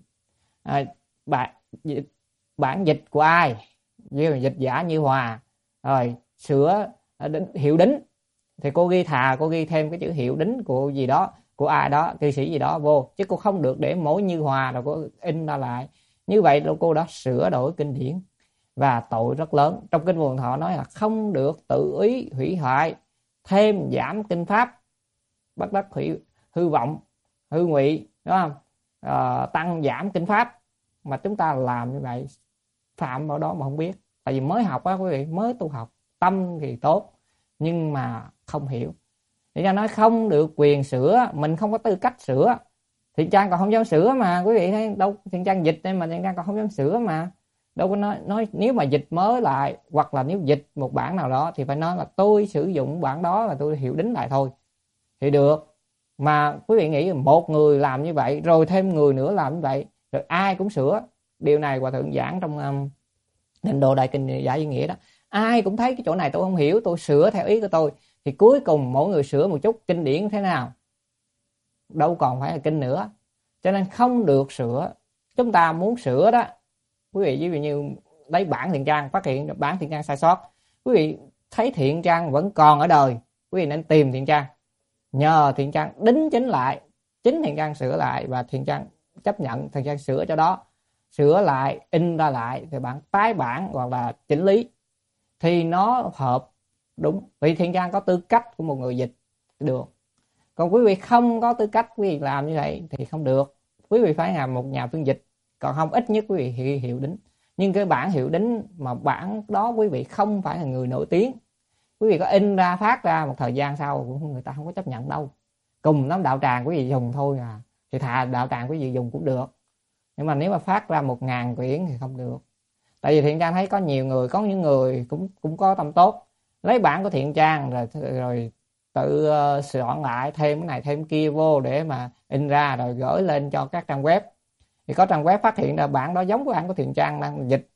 bản dịch của ai, như dịch giả Như Hòa, rồi sửa hiệu đính, thì cô ghi thêm cái chữ hiệu đính của gì đó, của ai đó, cư sĩ gì đó vô, chứ cô không được để mỗi Như Hòa rồi cô in ra lại. Như vậy là cô đã sửa đổi kinh điển, và tội rất lớn. Trong kinh Vô Lượng Thọ nói là không được tự ý hủy hoại thêm giảm kinh pháp, bất đắc hư vọng, hư ngụy, đúng không? Tăng giảm kinh pháp, mà chúng ta làm như vậy phạm vào đó mà không biết. Tại vì mới học á quý vị, mới tu học, tâm thì tốt nhưng mà không hiểu. Thì ra nói không được quyền sửa, mình không có tư cách sửa. Thiện Trang còn không dám sửa mà quý vị thấy đâu, Thiện Trang dịch đây mà Thiện Trang còn không dám sửa mà. Đâu có nói nếu mà dịch mới lại, hoặc là nếu dịch một bản nào đó thì phải nói là tôi sử dụng bản đó là tôi hiệu đính lại thôi thì được. Mà quý vị nghĩ một người làm như vậy rồi thêm người nữa làm như vậy rồi ai cũng sửa. Điều này Hòa Thượng giảng trong Định Độ Đại Kinh Giải Duy Nghĩa đó. Ai cũng thấy cái chỗ này tôi không hiểu, tôi sửa theo ý của tôi, thì cuối cùng mỗi người sửa một chút, kinh điển thế nào đâu còn phải là kinh nữa. Cho nên không được sửa. Chúng ta muốn sửa đó quý vị, ví dụ như lấy bản Thiện Trang, phát hiện bản Thiện Trang sai sót, quý vị thấy Thiện Trang vẫn còn ở đời, quý vị nên tìm Thiện Trang, nhờ Thiện Trang đính chính lại, chính Thiện Trang sửa lại, và Thiện Trang chấp nhận Thiện Trang sửa cho đó, sửa lại, in ra lại, thì bạn tái bản hoặc là chỉnh lý thì nó hợp đúng. Vì Thiện Trang có tư cách của một người dịch được. Còn quý vị không có tư cách quý vị làm như vậy thì không được. Quý vị phải làm một nhà phiên dịch, còn không ít nhất quý vị hiệu đính. Nhưng cái bản hiệu đính mà bản đó quý vị không phải là người nổi tiếng, quý vị có in ra phát ra một thời gian sau cũng người ta không có chấp nhận đâu. Cùng lắm đạo tràng quý vị dùng thôi à, thì thà đạo tràng quý vị dùng cũng được. Nhưng mà nếu mà phát ra 1000 quyển thì không được. Tại vì Thiện Trang thấy có nhiều người, có những người cũng có tâm tốt, lấy bản của Thiện Trang rồi tự soạn lại, thêm cái này thêm kia vô để mà in ra rồi gửi lên cho các trang web. Thì có trang web phát hiện ra bản đó giống với bản của Thiện Trang đang dịch,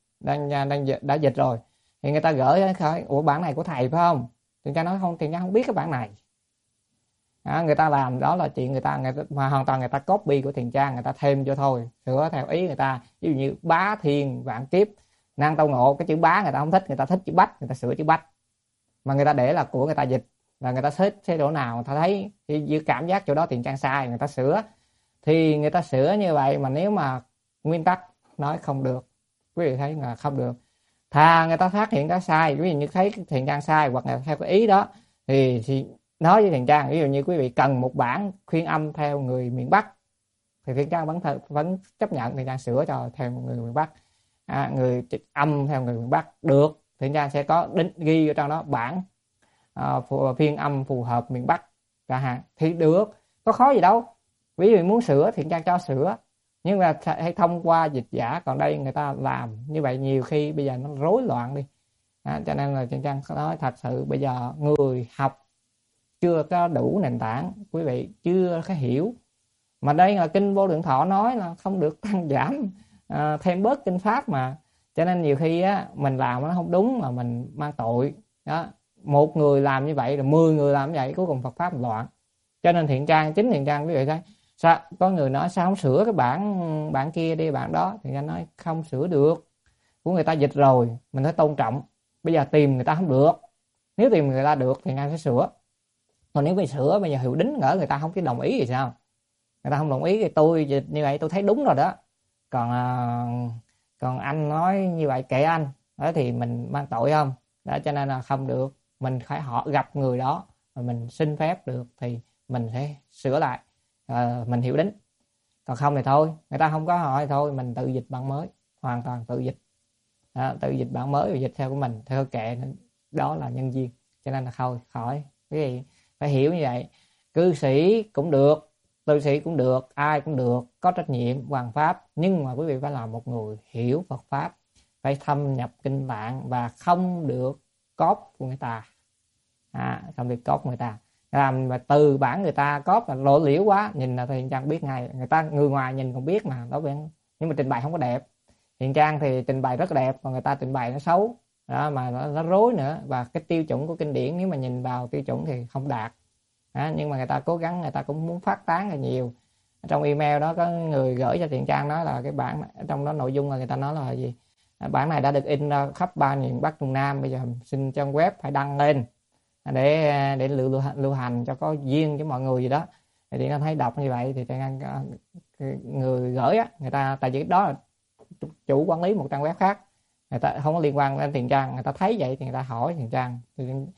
đã dịch rồi, thì người ta gửi khởi, ủa bản này của thầy phải không? Thiện Trang nói không, Thiện Trang không biết cái bản này. Người ta làm đó là chuyện người ta mà hoàn toàn người ta copy của Thiện Trang, người ta thêm vô thôi, sửa theo ý người ta. Ví dụ như bá thiên vạn kiếp năng tâu ngộ, cái chữ bá người ta không thích, người ta thích chữ bách, người ta sửa chữ bách, mà người ta để là của người ta dịch, và người ta thích cái chỗ nào người ta thấy thì cảm giác chỗ đó Thiện Trang sai, người ta sửa. Thì người ta sửa như vậy, mà nếu mà nguyên tắc nói không được, quý vị thấy là không được. Thà người ta phát hiện cái sai, ví dụ như thấy Thiện Trang sai hoặc là theo cái ý đó thì nói với Thiện Trang, ví dụ như quý vị cần một bản khuyên âm theo người miền Bắc thì Thiện Trang vẫn chấp nhận Thiện Trang sửa cho theo người miền Bắc. Người âm theo người miền Bắc được, Thiện Trang sẽ có ghi ở trong đó bản phiên âm phù hợp miền Bắc cả hàng thì được, có khó gì đâu. Ví dụ muốn sửa Thiện Trang cho sửa, nhưng mà hãy thông qua dịch giả. Còn đây người ta làm như vậy nhiều khi bây giờ nó rối loạn đi. Cho nên là Thiện Trang nói thật sự bây giờ người học chưa có đủ nền tảng, quý vị chưa có hiểu. Mà đây là kinh Vô Lượng Thọ nói là không được tăng giảm thêm bớt kinh pháp mà. Cho nên nhiều khi á, mình làm nó không đúng mà mình mang tội đó. Một người làm như vậy rồi 10 người làm như vậy, cuối cùng Phật pháp loạn. Cho nên chính Thiện Trang quý vị thấy sao, có người nói sao không sửa cái bản kia đi, bản đó. Thiện Trang nói không sửa được, của người ta dịch rồi, mình phải tôn trọng. Bây giờ tìm người ta không được, nếu tìm người ta được thì Thiện Trang sẽ sửa. Còn nếu bây sửa bây giờ hiệu đính ngỡ người ta không cái đồng ý thì sao? Người ta không đồng ý thì tôi dịch như vậy tôi thấy đúng rồi đó, còn anh nói như vậy kệ anh đó, thì mình mang tội không đó. Cho nên là không được, mình phải họ gặp người đó mà mình xin phép được thì mình sẽ sửa lại, mình hiểu đính. Còn không thì thôi, người ta không có hỏi thì thôi mình tự dịch bản mới, hoàn toàn tự dịch. Tự dịch bản mới và dịch theo của mình, theo kệ, đó là nhân duyên. Cho nên là khỏi cái gì phải hiểu như vậy. Cư sĩ cũng được, tu sĩ cũng được, ai cũng được, có trách nhiệm hoàn pháp. Nhưng mà quý vị phải là một người hiểu Phật pháp, phải thâm nhập kinh tạng và không được cóp của người ta. Không được cóp người ta, làm mà từ bản người ta cóp là lộ liễu quá, nhìn là Thiện Trang biết ngay. Người ngoài nhìn còn biết mà, nhưng mà trình bày không có đẹp. Thiện Trang thì trình bày rất đẹp, còn người ta trình bày nó xấu đó, mà nó rối nữa. Và cái tiêu chuẩn của kinh điển nếu mà nhìn vào tiêu chuẩn thì không đạt. Nhưng mà người ta cố gắng, người ta cũng muốn phát tán là nhiều. Trong email đó có người gửi cho Thiện Trang nói là cái bản trong đó nội dung là người ta nói là gì, bản này đã được in ra khắp 3 miền Bắc Trung Nam, bây giờ xin trang web phải đăng lên để lưu hành cho có duyên với mọi người gì đó. Thì nó thấy đọc như vậy thì người gửi á, người ta tại vì đó là chủ quản lý một trang web khác, người ta không có liên quan đến Thiện Trang, người ta thấy vậy thì người ta hỏi Thiện Trang thì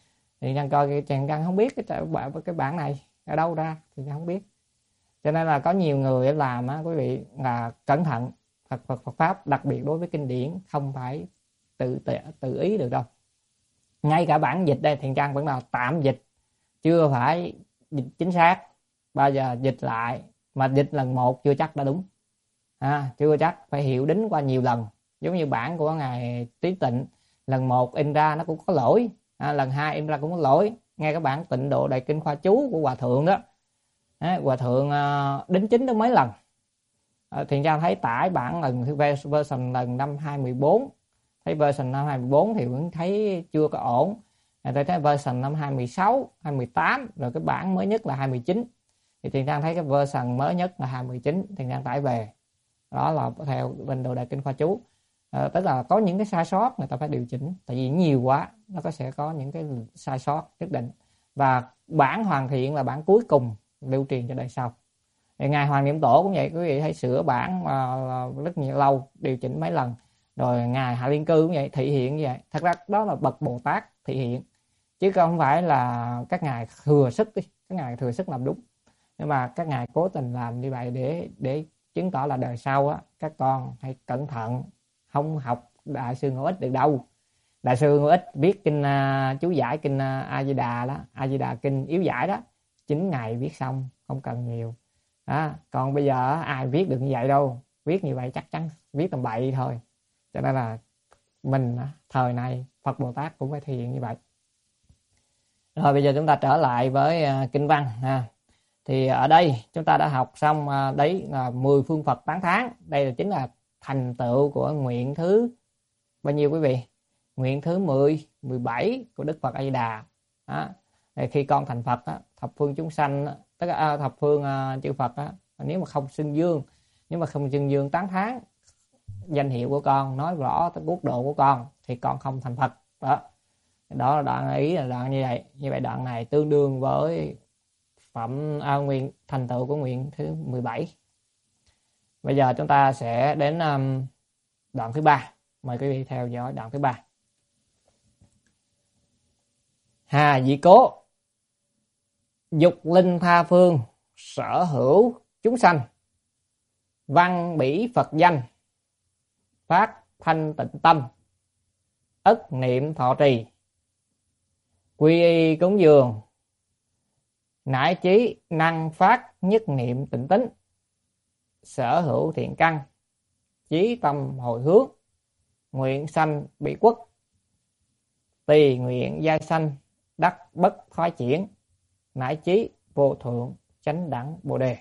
Thiện Nhân coi Thiện Nhân không biết cái bản này ở đâu ra, Thiện Nhân không biết. Cho nên là có nhiều người làm á quý vị là cẩn thận. Phật pháp đặc biệt đối với kinh điển không phải tự ý được đâu. Ngay cả bản dịch đây Thiện Nhân vẫn là tạm dịch, chưa phải dịch chính xác. Bao giờ dịch lại mà dịch lần một chưa chắc đã đúng, chưa chắc, phải hiệu đính qua nhiều lần. Giống như bản của ngài Trí Tịnh, lần một in ra nó cũng có lỗi, lần hai in ra cũng có lỗi. Ngay cái bản Tịnh Độ Đại Kinh Khoa Chú của Hòa Thượng đó, Hòa Thượng đính chính đến mấy lần. Thiện Nhân thấy tải bản version lần năm 2014, thấy version năm 2014 thì vẫn thấy chưa có ổn. Tôi thấy version năm 2016, 2018, rồi cái bản mới nhất là 2019. Thì Thiện Nhân thấy cái version mới nhất là 2019, Thiện Nhân tải về. Đó là theo Tịnh Độ Đại Kinh Khoa Chú. Tức là có những cái sai sót người ta phải điều chỉnh, tại vì nhiều quá nó sẽ có những cái sai sót nhất định. Và bản hoàn thiện là bản cuối cùng lưu truyền cho đời sau. Thì ngài Hoàng Niệm Tổ cũng vậy, quý vị thấy sửa bản rất nhiều lâu, điều chỉnh mấy lần. Rồi ngài Hạ Liên Cư cũng vậy, thị hiện như vậy. Thật ra đó là bậc Bồ Tát thị hiện, chứ không phải là các ngài thừa sức đi, các ngài thừa sức làm đúng. Nhưng mà các ngài cố tình làm như vậy để chứng tỏ là đời sau á, các con hãy cẩn thận, không học Đại sư Ngô Ích được đâu. Đại sư Ngô Ích viết kinh chú giải kinh A Di Đà đó, A Di Đà kinh yếu giải đó, 9 ngày viết xong, không cần nhiều. Còn bây giờ ai viết được như vậy đâu, viết như vậy chắc chắn viết tầm bậy thôi. Cho nên là mình thời này Phật Bồ Tát cũng phải thể hiện như vậy. Rồi bây giờ chúng ta trở lại với kinh văn Thì ở đây chúng ta đã học xong đấy là 10 phương Phật tán thán. Đây là chính là thành tựu của nguyện thứ bao nhiêu quý vị? Nguyện thứ 10, 17 của Đức Phật A Di Đà. Khi con thành Phật thập phương chúng sanh, tất cả thập phương chư Phật nếu mà không xưng dương, nếu mà không xưng dương tán thán danh hiệu của con, nói rõ tới quốc độ của con, thì con không thành Phật. Đó là đoạn ý, là đoạn như vậy. Như vậy đoạn này tương đương với nguyện thành tựu của nguyện thứ 17. Bây giờ chúng ta sẽ đến đoạn thứ 3. Mời quý vị theo dõi đoạn thứ 3. Hà dị cố, dục linh tha phương, sở hữu chúng sanh, văn bỉ Phật danh, phát thanh tịnh tâm, ất niệm thọ trì, quy y cúng dường, nải chí năng phát nhất niệm tịnh tính, sở hữu thiện căn, chí tâm hồi hướng, nguyện sanh bị quốc, tùy nguyện giai sanh, đắc bất thoái chuyển, nải chí vô thượng chánh đẳng bồ đề.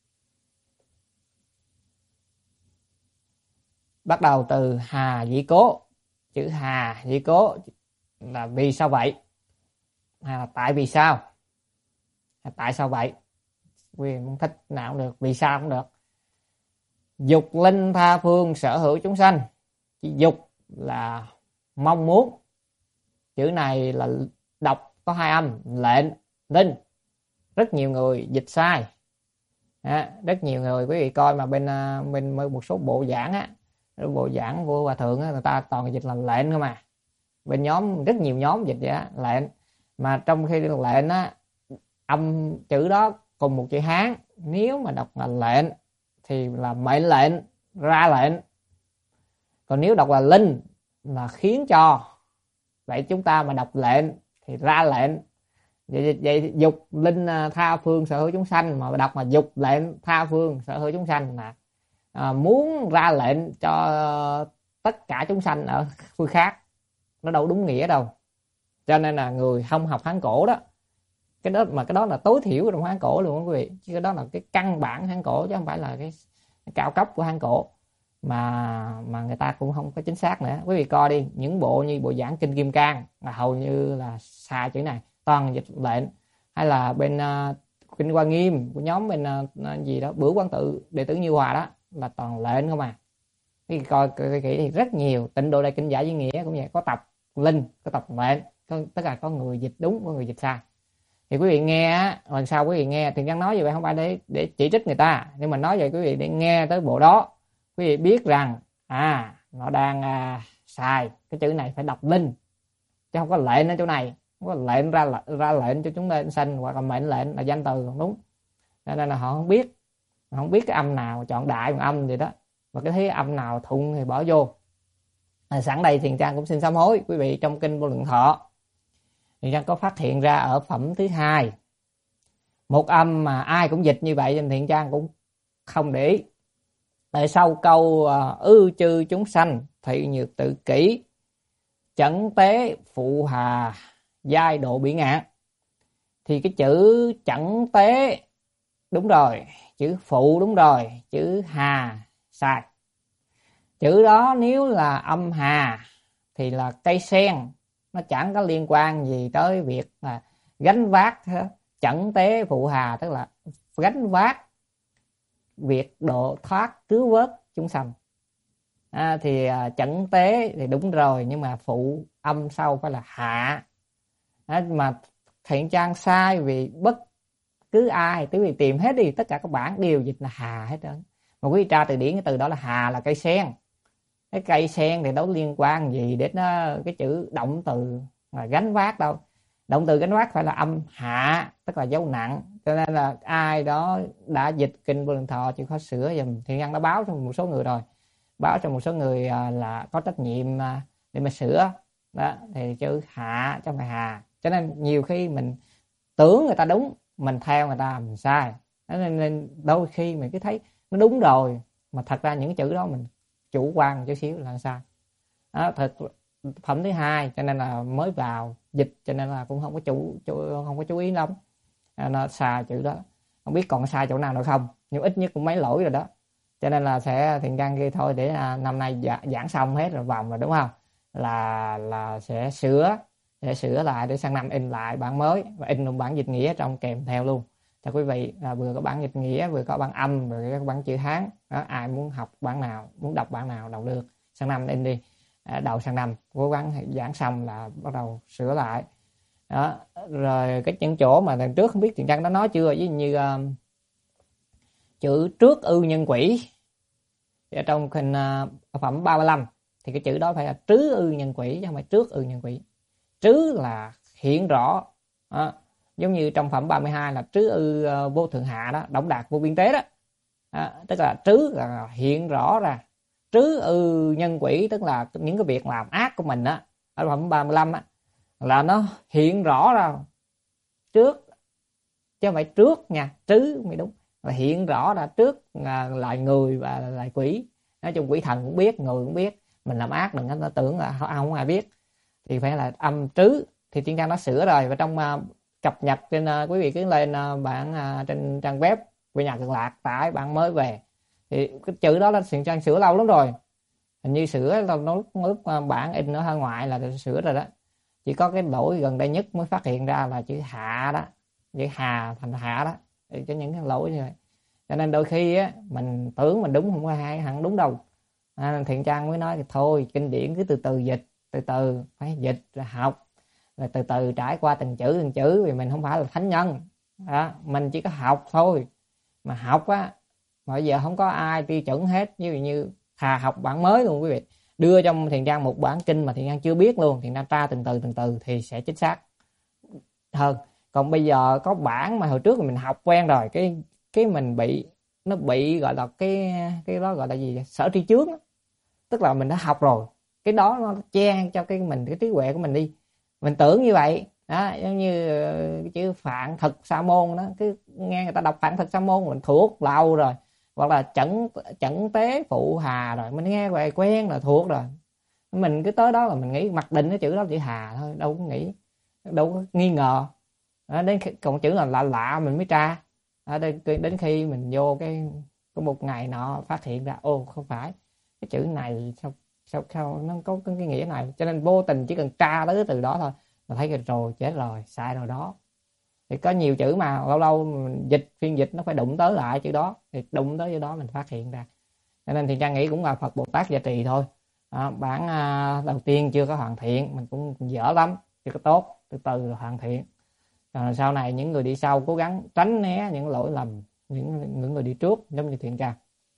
Bắt đầu từ hà dĩ cố. Chữ hà dĩ cố là vì sao vậy, hay là tại vì sao, tại sao vậy, quyền muốn thích nào cũng được, vì sao cũng được. Dục linh tha phương, sở hữu chúng sanh. Dục là mong muốn, chữ này là đọc có hai âm, lệnh, linh. Rất nhiều người dịch sai. Rất nhiều người, quý vị coi mà bên một số bộ giảng bộ giảng của Hòa Thượng người ta toàn dịch là lệnh thôi mà. Bên nhóm, rất nhiều nhóm dịch vậy lệnh. Mà trong khi lệnh âm chữ đó cùng một chữ Hán, nếu mà đọc là lệnh thì là mệnh lệnh, ra lệnh. Còn nếu đọc là linh là khiến cho. Vậy chúng ta mà đọc lệnh thì ra lệnh. Vậy dục linh tha phương sở hữu chúng sanh, mà đọc mà dục lệnh tha phương sở hữu chúng sanh là muốn ra lệnh cho tất cả chúng sanh ở phương khác. Nó đâu đúng nghĩa đâu. Cho nên là người không học Hán cổ đó, cái đó là tối thiểu trong Hán cổ luôn quý vị, chứ cái đó là cái căn bản Hán cổ, chứ không phải là cái cao cấp của Hán cổ mà người ta cũng không có chính xác nữa. Quý vị coi đi, những bộ như bộ giảng kinh Kim Cang là hầu như là sai chữ này, toàn dịch lệnh. Hay là bên kinh Hoa Nghiêm của nhóm bên gì đó Bửu Quán Tự, đệ tử Như Hòa đó, là toàn lệnh không à. Quý vị coi kỹ thì rất nhiều. Tịnh Độ Đại Kinh Giải Duy Nghĩa cũng vậy, có tập linh, có tập lệnh, tất cả có người dịch đúng, có người dịch sai. Thì quý vị nghe lần sau quý vị nghe thì Nhân nói như vậy không phải để chỉ trích người ta, nhưng mà nói vậy quý vị để nghe tới bộ đó, quý vị biết rằng nó đang sai, cái chữ này phải đọc linh chứ không có lệnh ở chỗ này. có lệnh ra lệnh cho chúng ta sanh, hoặc là mệnh lệnh là danh từ đúng. Cho nên là họ không biết cái âm nào chọn đại bằng âm vậy đó, và cái thấy âm nào thuận thì bỏ vô. Sẵn đây Thiền Trang cũng xin sám hối quý vị, trong kinh Vô Lượng Thọ Thiền Trang có phát hiện ra ở phẩm thứ 2 một âm mà ai cũng dịch như vậy, nên Thiền Trang cũng không để ý. Tại sau câu ư chư chúng sanh thị nhược tự kỷ chẩn tế phụ hà giai độ bỉ ngạn, thì cái chữ chẩn tế đúng rồi, chữ phụ đúng rồi, chữ hà sai. Chữ đó nếu là âm hà thì là cây sen, nó chẳng có liên quan gì tới việc là gánh vác. Chẩn tế phụ hà tức là gánh vác việc độ thoát cứu vớt chúng sanh. Thì chẩn tế thì đúng rồi, nhưng mà phụ âm sau phải là hạ. Mà Thiện Trang sai vì bất cứ ai, quý vị tìm hết đi, tất cả các bản đều dịch là hà hết trơn. Mà quý vị tra từ điển cái từ đó là hà là cây sen. Cái cây sen thì đâu liên quan gì đến cái chữ động từ là gánh vác đâu. Động từ gánh vác phải là âm hạ, tức là dấu nặng. Cho nên là ai đó đã dịch kinh Vô Lượng Thọ chịu khó sửa dùm. Thiện Nhân đã báo cho một số người rồi, báo cho một số người là có trách nhiệm để mà sửa đó, thì chữ hạ chứ không phải hà. Cho nên nhiều khi mình tưởng người ta đúng, mình theo người ta mình sai. Nên đôi khi mình cứ thấy nó đúng rồi, mà thật ra những chữ đó mình chủ quan một chút xíu là sai. Thật phẩm thứ 2 cho nên là mới vào dịch, cho nên là cũng không có chú ý lắm. Nó sai chữ đó, không biết còn sai chỗ nào nữa không, nhưng ít nhất cũng mấy lỗi rồi đó. Cho nên là sẽ Thiện Căn ghi thôi để năm nay giảng xong hết rồi vòng rồi đúng không, là sẽ sửa lại để sang năm in lại bản mới và in luôn bản dịch nghĩa trong kèm theo luôn cho quý vị. Vừa có bản dịch nghĩa, vừa có bản âm, vừa có bản chữ Hán đó. Ai muốn học bản nào, muốn đọc bản nào đọc được, sang năm in đi. Đầu sang năm cố gắng giảng xong là bắt đầu sửa lại đó. Rồi những chỗ mà lần trước không biết Thiện Căn đã nói chưa, ví như chữ trước ư nhân quỷ ở trong kinh phẩm 35 thì cái chữ đó phải là trứ ư nhân quỷ chứ không phải trước ư nhân quỷ. Trứ là hiện rõ đó. Giống như trong phẩm 32 là trứ ư vô thượng hạ đó, đổng đạt vô biên tế đó. Tức là trứ là hiện rõ ra, trứ ư nhân quỷ tức là những cái việc làm ác của mình á, ở phẩm 35 á, là nó hiện rõ ra trước chứ không phải trước nha, trứ mới đúng, là hiện rõ ra trước lại người và lại quỷ. Nói chung quỷ thần cũng biết, người cũng biết, mình làm ác đừng có tưởng là không ai biết, thì phải là âm trứ. Thì Thiên Trang nó sửa rồi, và trong cập nhật trên quý vị cứ lên bản trên trang web của Nhà Cực Lạc tải bản mới về, thì cái chữ đó là Thiên Trang sửa lâu lắm rồi, hình như sửa lúc bản in nó ở ngoài là sửa rồi đó. Chỉ có cái lỗi gần đây nhất mới phát hiện ra là chữ hạ đó, chữ hà thành hạ đó, thì có những cái lỗi như vậy. Cho nên đôi khi á mình tưởng mình đúng, không có ai hẳn đúng đâu. Thiện Trang mới nói thì thôi, kinh điển cứ từ từ dịch, từ từ phải dịch rồi học, rồi từ từ trải qua từng chữ, vì mình không phải là thánh nhân đó, mình chỉ có học thôi. Mà học á, bây giờ không có ai tiêu chuẩn hết, như thà học bản mới luôn quý vị, đưa trong Thiện Trang một bản kinh mà Thiện Trang chưa biết luôn, Thiện Trang tra từ từ thì sẽ chính xác hơn. Còn bây giờ có bản mà hồi trước mình học quen rồi, cái mình bị gọi là cái đó gọi là gì, sở tri chướng đó. Tức là mình đã học rồi, cái đó nó che cho cái trí huệ của mình đi, mình tưởng như vậy đó. Giống như cái chữ Phạn Thực Sa Môn đó, cứ nghe người ta đọc Phạn Thực Sa Môn mình thuộc lâu rồi, hoặc là chẩn tế phụ hà rồi mình nghe vậy quen là thuộc rồi, mình cứ tới đó là mình nghĩ mặc định cái chữ đó chữ hà thôi, đâu có nghĩ, đâu có nghi ngờ đó. Còn chữ là lạ mình mới tra đến khi mình vô cái có một ngày nọ phát hiện ra không phải, cái chữ này sao nó có cái nghĩa này. Cho nên vô tình chỉ cần tra tới cái từ đó thôi là thấy rồi chết rồi, sai rồi đó. Thì có nhiều chữ mà lâu lâu mình phiên dịch nó phải đụng tới lại chữ đó, thì đụng tới chữ đó mình phát hiện ra. Cho nên thì Trang nghĩ cũng là Phật Bồ Tát gia trì thôi. Bản đầu tiên chưa có hoàn thiện, mình cũng dở lắm, chưa có tốt, từ từ hoàn thiện. Sau này những người đi sau cố gắng tránh né những lỗi lầm những người đi trước, giống như Thiện Trang.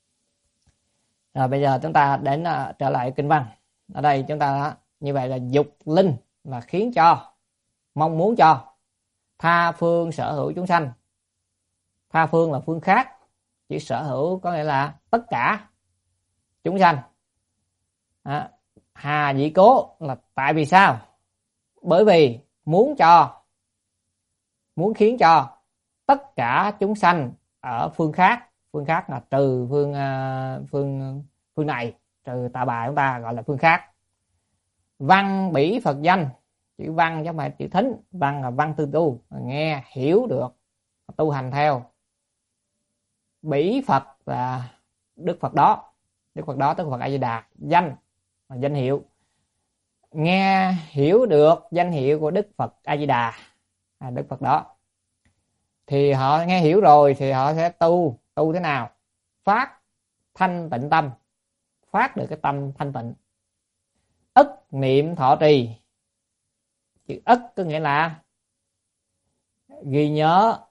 Rồi bây giờ chúng ta đến trở lại kinh văn. Ở đây chúng ta như vậy là dục linh là khiến cho mong muốn cho. Tha phương sở hữu chúng sanh. Tha phương là phương khác, chữ sở hữu có nghĩa là tất cả chúng sanh. Hà dĩ cố là tại vì sao? Bởi vì muốn cho, muốn khiến cho tất cả chúng sanh ở phương khác. Phương khác là trừ phương này, trừ Tạ Bà chúng ta gọi là phương khác. Văn bỉ Phật danh, chữ văn chứ không phải chữ thính. Văn là văn tư tu, nghe hiểu được, tu hành theo. Bỉ Phật là Đức Phật đó. Đức Phật đó tức Phật A Di Đà. Danh là danh hiệu, nghe hiểu được danh hiệu của Đức Phật A Di Đà, Đức Phật đó. Thì họ nghe hiểu rồi thì họ sẽ tu thế nào? Phát thanh tịnh tâm, phát được cái tâm thanh tịnh. Ức niệm thọ trì, chữ ức có nghĩa là ghi nhớ.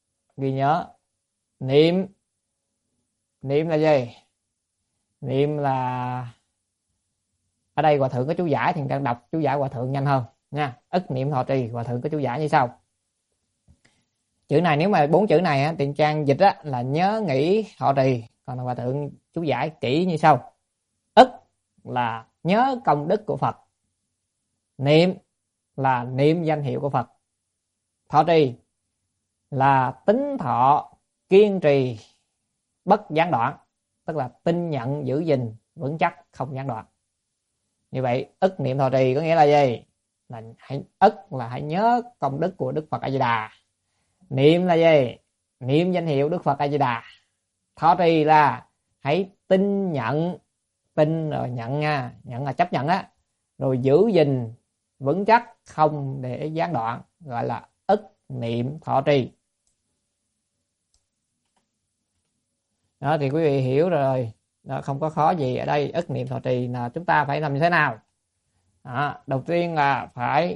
Niệm là gì? Niệm là, ở đây Hòa Thượng có chú giải thì đang đọc chú giải Hòa Thượng nhanh hơn nha. Ức niệm thọ trì, Hòa Thượng có chú giải như sau. Chữ này nếu mà 4 chữ này tiền trang dịch là nhớ nghĩ thọ trì, còn Hòa Thượng chú giải kỹ như sau. Ức là nhớ công đức của Phật, niệm là niệm danh hiệu của Phật, thọ trì là tính thọ kiên trì bất gián đoạn, tức là tin nhận giữ gìn vững chắc không gián đoạn. Như vậy ức niệm thọ trì có nghĩa là gì? Là ức là hãy nhớ công đức của Đức Phật A Di Đà. Niệm là gì? Niệm danh hiệu Đức Phật A Di Đà. Thọ trì là hãy tin nhận, tin rồi nhận nha, nhận là chấp nhận á, rồi giữ gìn vững chắc không để gián đoạn, gọi là ức niệm thọ trì. Đó thì quý vị hiểu rồi, đó, không có khó gì ở đây. Ức niệm thọ trì là chúng ta phải làm như thế nào? Đầu tiên là phải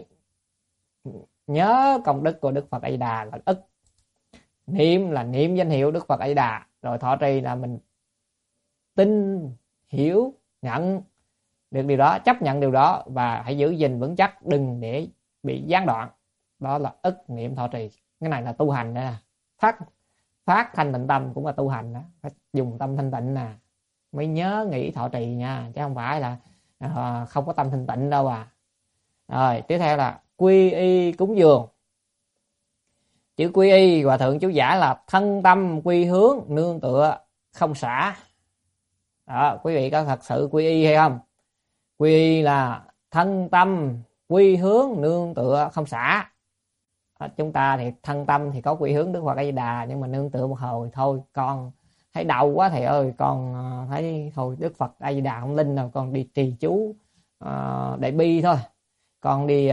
nhớ công đức của Đức Phật A Di Đà là ức. Niệm là niệm danh hiệu Đức Phật A Di Đà, rồi thọ trì là mình tin, hiểu, nhận được điều đó, chấp nhận điều đó và hãy giữ gìn vững chắc, đừng để bị gián đoạn. Đó là ức niệm thọ trì. Cái này là tu hành nè. Phát thanh tịnh tâm cũng là tu hành đó. Phải dùng tâm thanh tịnh nè mới nhớ nghĩ thọ trì nha, chứ không phải là không có tâm thanh tịnh đâu à. Rồi tiếp theo là quy y cúng dường. Chữ quy y Hòa Thượng chú giải là thân tâm quy hướng nương tựa không xả. Đó, quý vị có thật sự quy y hay không? Quy y là thân tâm quy hướng nương tựa không xả. Chúng ta thì thân tâm thì có quy hướng Đức Phật A Di Đà, nhưng mà nương tựa một hồi thôi, con thấy đau quá thầy ơi, con thấy thôi Đức Phật A Di Đà không linh nào, con đi trì chú đại bi thôi, con đi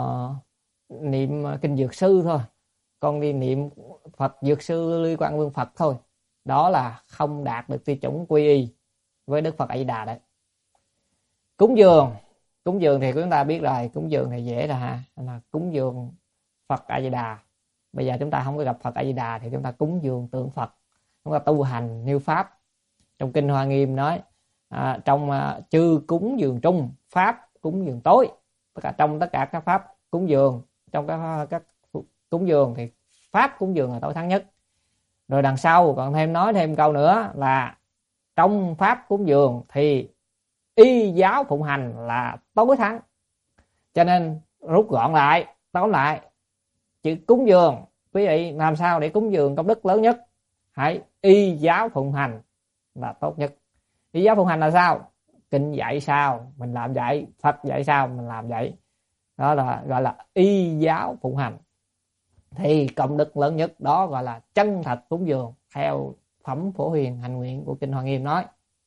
niệm kinh dược sư thôi, con đi niệm Phật dược sư Lưu Quang Vương Phật thôi. Đó là không đạt được tiêu chuẩn quy y với Đức Phật A Di Đà đấy. Cúng dường thì chúng ta biết rồi, cúng dường thì dễ rồi ha, là cúng dường Phật A Di Đà. Bây giờ chúng ta không có gặp Phật A Di Đà thì chúng ta cúng dường tượng Phật, chúng ta tu hành nêu pháp. Trong kinh Hoa Nghiêm nói trong chư cúng dường trung, pháp cúng dường tối. Tất cả trong tất cả các pháp cúng dường, trong các cúng dường thì pháp cúng dường là tối thắng nhất. Rồi đằng sau còn nói thêm câu nữa là trong pháp cúng dường thì y giáo phụng hành là tối thắng. Cho nên rút gọn lại, tóm lại, chữ cúng dường, quý vị làm sao để cúng dường công đức lớn nhất? Hãy y giáo phụng hành là tốt nhất. Y giáo phụng hành là sao? Kinh dạy sao mình làm vậy, Phật dạy sao mình làm vậy. Đó là gọi là y giáo phụng hành, thì công đức lớn nhất. Đó gọi là chân thật cúng dường theo phẩm Phổ Huyền Hành Nguyện của kinh Hoa Nghiêm nói.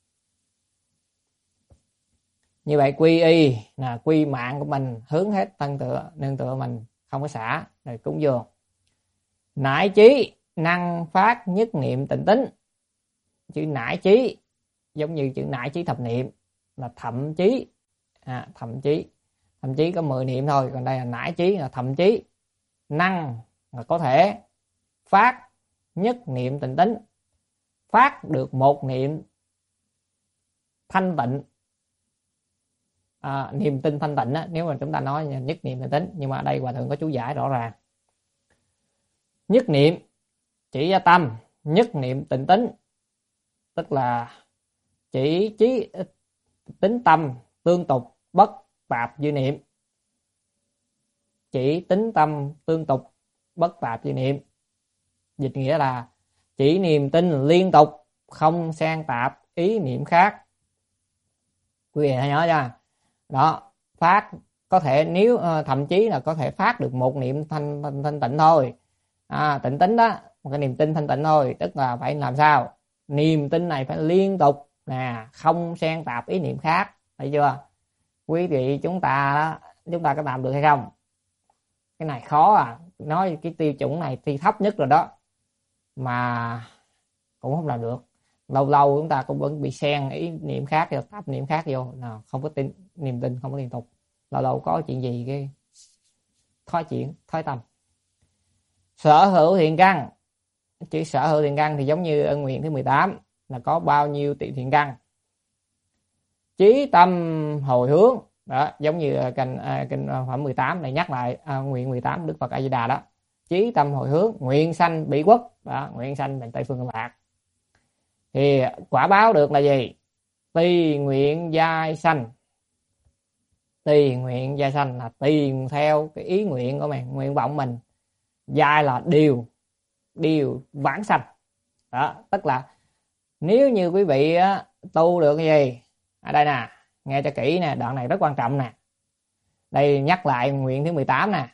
Như vậy quy y là quy mạng của mình, hướng hết thân tựa nương tựa mình, không có xả, rồi cúng dường. Nải chí năng phát nhất niệm tịnh tín. Chữ nải chí giống như chữ nải chí thập niệm là thậm chí. Thậm chí có 10 niệm thôi, còn đây là nải chí là thậm chí. Năng là có thể, phát nhất niệm tịnh tín, phát được một niệm thanh tịnh. niềm tin thanh tịnh á, nếu mà chúng ta nói nhất niệm thanh tịnh, nhưng mà ở đây Hòa Thượng có chú giải rõ ràng. Nhất niệm chỉ ra tâm, nhất niệm tịnh tính, tức là chỉ trí tính tâm tương tục bất tạp dư niệm. Chỉ tính tâm tương tục bất tạp dư niệm, dịch nghĩa là chỉ niềm tin liên tục, không xen tạp ý niệm khác. Quý vị hãy nhớ nha. Đó, phát có thể nếu thậm chí là có thể phát được một niệm thanh tịnh thôi. Tịnh tính đó, một cái niềm tin thanh tịnh thôi, tức là phải làm sao? Niềm tin này phải liên tục nè, không xen tạp ý niệm khác, thấy chưa? Quý vị chúng ta có làm được hay không? Cái này khó nói cái tiêu chuẩn này thì thấp nhất rồi đó, mà cũng không làm được. Lâu lâu chúng ta cũng vẫn bị xen ý niệm khác rồi tạp niệm khác vô, nào không có tin, niềm tin không có liên tục, lâu lâu có chuyện gì cái thoái tâm. Sở hữu thiện căn, chữ sở hữu thiện căn thì giống như ân nguyện thứ 18 là có bao nhiêu thiện căn. Chí tâm hồi hướng đó, giống như kinh phẩm 18 này nhắc lại nguyện 18 Đức Phật A Di Đà đó. Chí tâm hồi hướng, nguyện sanh Bỉ Quốc đó, nguyện sanh bên Tây Phương Lạc. Thì quả báo được là gì? Tùy nguyện giai sanh. Tùy nguyện giai sanh là tùy theo cái ý nguyện của mình, nguyện vọng mình. Giai là điều vãng sanh. Đó, tức là nếu như quý vị tu được cái gì? Ở đây nè, nghe cho kỹ nè, đoạn này rất quan trọng nè. Đây nhắc lại nguyện thứ 18 nè.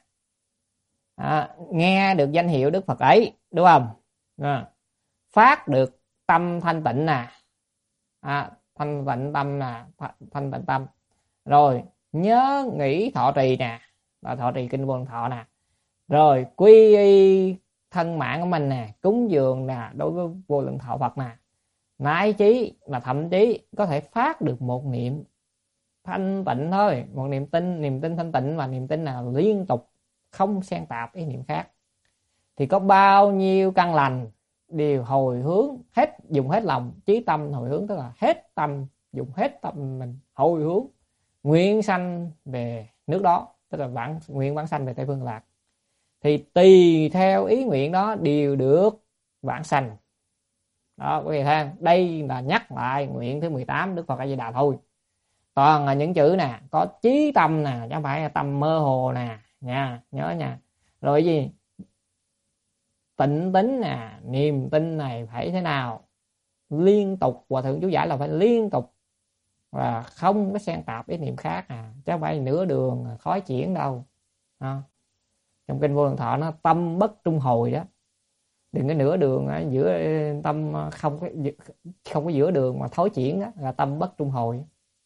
Nghe được danh hiệu Đức Phật ấy, đúng không? Phát được tâm thanh tịnh nè, thanh tịnh tâm nè, thanh tịnh tâm. Rồi nhớ nghĩ thọ trì nè, là thọ trì kinh Vô Lượng Thọ nè. Rồi quy y thân mạng của mình nè, cúng dường nè đối với Vô Lượng Thọ Phật nè. Nái chí là thậm chí có thể phát được một niệm thanh tịnh thôi, một niềm tin thanh tịnh, và niềm tin là liên tục không xen tạp ý niệm khác. Thì có bao nhiêu căn lành đều hồi hướng hết, dùng hết lòng chí tâm hồi hướng, tức là hết tâm, dùng hết tâm mình hồi hướng nguyện sanh về nước đó, tức là nguyện vãng sanh về Tây Phương Lạc. Thì tùy theo ý nguyện đó đều được vãng sanh. Đó quý vị thấy, đây là nhắc lại nguyện thứ 18 Đức Phật A Di Đà thôi. Toàn là những chữ nè, có chí tâm nè, chứ không phải là tâm mơ hồ nè nha, nhớ nha. Rồi gì? Tịnh tính nè, niềm tin này phải thế nào? Liên tục, Hòa Thượng chú giải là phải liên tục và không có xen tạp ý niệm khác chứ không phải nửa đường khói chuyển đâu. Trong kinh Vô Lượng Thọ nó tâm bất trung hồi đó. Đừng có nửa đường giữa tâm không có giữa đường mà thối chuyển đó, là tâm bất trung hồi.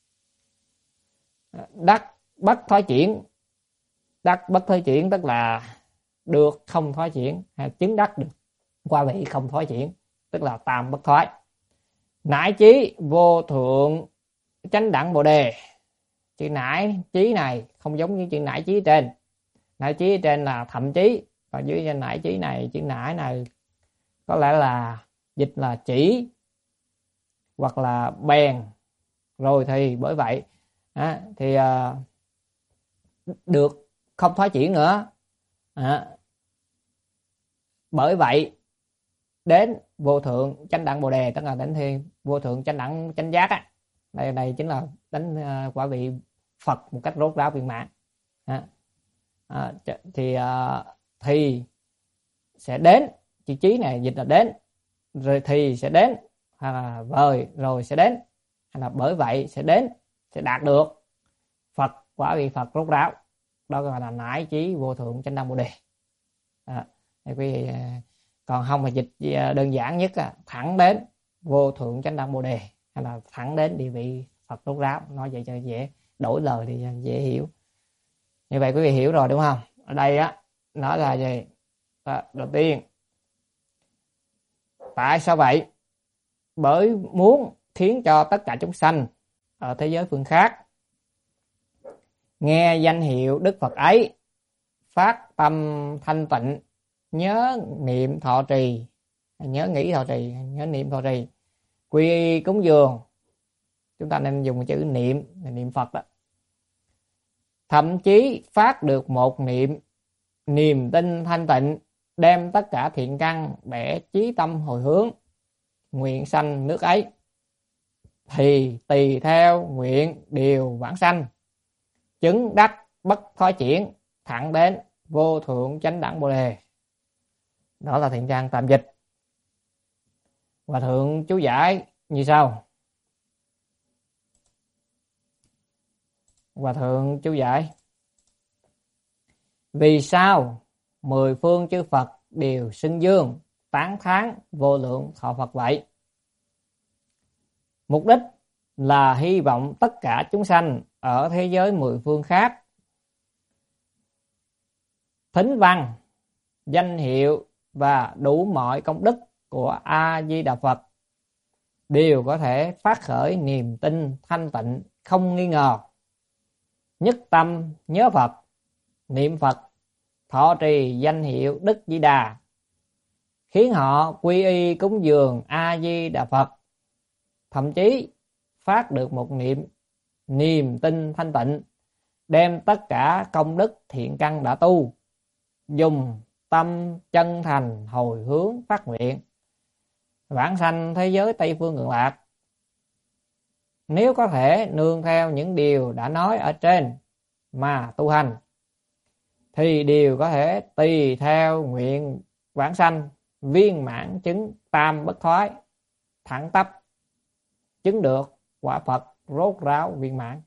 Đắc bất thối chuyển, đắc bất thối chuyển tức là được không thối chuyển, hay chứng đắc được qua vị không thối chuyển, tức là tam bất thoái. Nãi chí vô thượng chánh đẳng bồ đề. Chữ nãi chí này không giống như chữ nãi chí trên. Nãi chí trên là thậm chí, còn dưới nãi chí này, chữ nãi này có lẽ là dịch là chỉ hoặc là bèn. Rồi thì bởi vậy thì được không thoái chuyển nữa. Bởi vậy đến vô thượng chánh đẳng bồ đề, tức là đến thì vô thượng chánh đẳng chánh giác á. Đây chính là đến quả vị Phật một cách rốt ráo viên mãn. Thì sẽ đến, chữ chí này dịch là đến, rồi thì sẽ đến, hay là vời rồi sẽ đến, hay là bởi vậy sẽ đến, sẽ đạt được Phật, quả vị Phật rốt ráo. Đó gọi là nãi chí vô thượng chánh đẳng bồ đề. Quý vị, còn không mà dịch đơn giản nhất thẳng đến vô thượng chánh đẳng bồ đề, hay là thẳng đến địa vị Phật rốt ráo. Nói vậy cho dễ, đổi lời thì dễ hiểu. Như vậy quý vị hiểu rồi đúng không? Ở đây nói là gì? Đầu tiên, tại sao vậy? Bởi muốn khiến cho tất cả chúng sanh ở thế giới phương khác nghe danh hiệu Đức Phật ấy, phát tâm thanh tịnh, nhớ niệm thọ trì, nhớ nghĩ thọ trì, nhớ niệm thọ trì, quy y cúng dường. Chúng ta nên dùng chữ niệm, niệm Phật đó. thậm chí phát được một niềm tin thanh tịnh, đem tất cả thiện căn để chí tâm hồi hướng, nguyện sanh nước ấy, thì tùy theo nguyện điều vãng sanh, chứng đắc bất thoái chuyển, thẳng đến vô thượng chánh đẳng Bồ đề. Đó là thiện trang tạm dịch. Hòa thượng chú giải như sau. Hòa thượng chú giải: vì sao mười phương chư Phật đều xưng dương tán thán vô lượng thọ Phật vậy? Mục đích là hy vọng tất cả chúng sanh ở thế giới mười phương khác thính văn, danh hiệu và đủ mọi công đức của A Di Đà Phật đều có thể phát khởi niềm tin thanh tịnh không nghi ngờ, nhất tâm nhớ Phật, niệm Phật, thọ trì danh hiệu Đức Di Đà, khiến họ quy y cúng dường A Di Đà Phật, thậm chí phát được một niềm tin thanh tịnh, đem tất cả công đức thiện căn đã tu, dùng tâm chân thành hồi hướng phát nguyện vãng sanh thế giới Tây phương Cực Lạc. Nếu có thể nương theo những điều đã nói ở trên mà tu hành, thì đều có thể tùy theo nguyện vãng sanh viên mãn chứng tam bất thoái, thẳng tắp chứng được quả Phật rốt ráo viên mãn.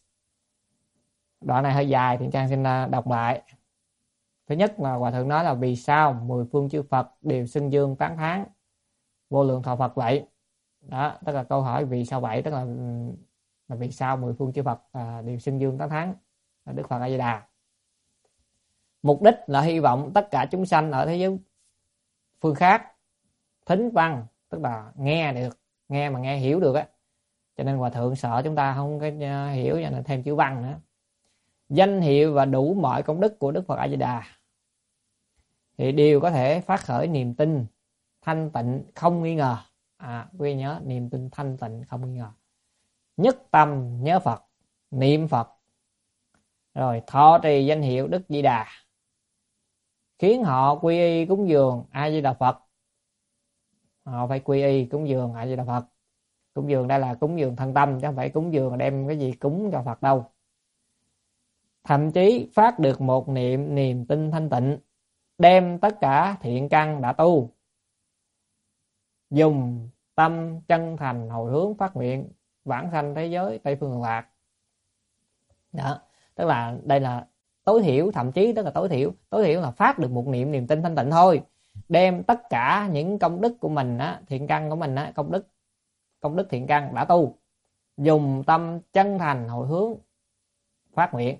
Đoạn này hơi dài thì Trang xin đọc lại. Thứ nhất là Hòa thượng nói là vì sao mười phương chư Phật đều xưng dương tán thán vô lượng thọ Phật vậy. Đó, tức là câu hỏi vì sao vậy, tức là vì sao mười phương chư Phật đều xưng dương tán thán Đức Phật A Di Đà. Mục đích là hy vọng tất cả chúng sanh ở thế giới phương khác thính văn, tức là nghe được, nghe mà nghe hiểu được á. Cho nên Hòa thượng sợ chúng ta không có hiểu, cho nên thêm chữ văn nữa. Danh hiệu và đủ mọi công đức của Đức Phật A Di Đà thì đều có thể phát khởi niềm tin thanh tịnh không nghi ngờ. Quý nhớ niềm tin thanh tịnh không nghi ngờ, nhất tâm nhớ Phật, niệm Phật, rồi thọ trì danh hiệu Đức Di Đà, khiến họ quy y cúng dường A Di Đà Phật. Họ phải quy y cúng dường A Di Đà Phật. Cúng dường đây là cúng dường thân tâm, chứ không phải cúng dường đem cái gì cúng cho Phật đâu. Thậm chí phát được một niềm tin thanh tịnh, đem tất cả thiện căn đã tu, dùng tâm chân thành hồi hướng phát nguyện vãng sanh thế giới Tây phương Cực Lạc. Đó, tức là đây là tối thiểu, thậm chí tức là tối thiểu là phát được một niềm tin thanh tịnh thôi, đem tất cả những công đức của mình á, thiện căn của mình á, công đức thiện căn đã tu, dùng tâm chân thành hồi hướng phát nguyện.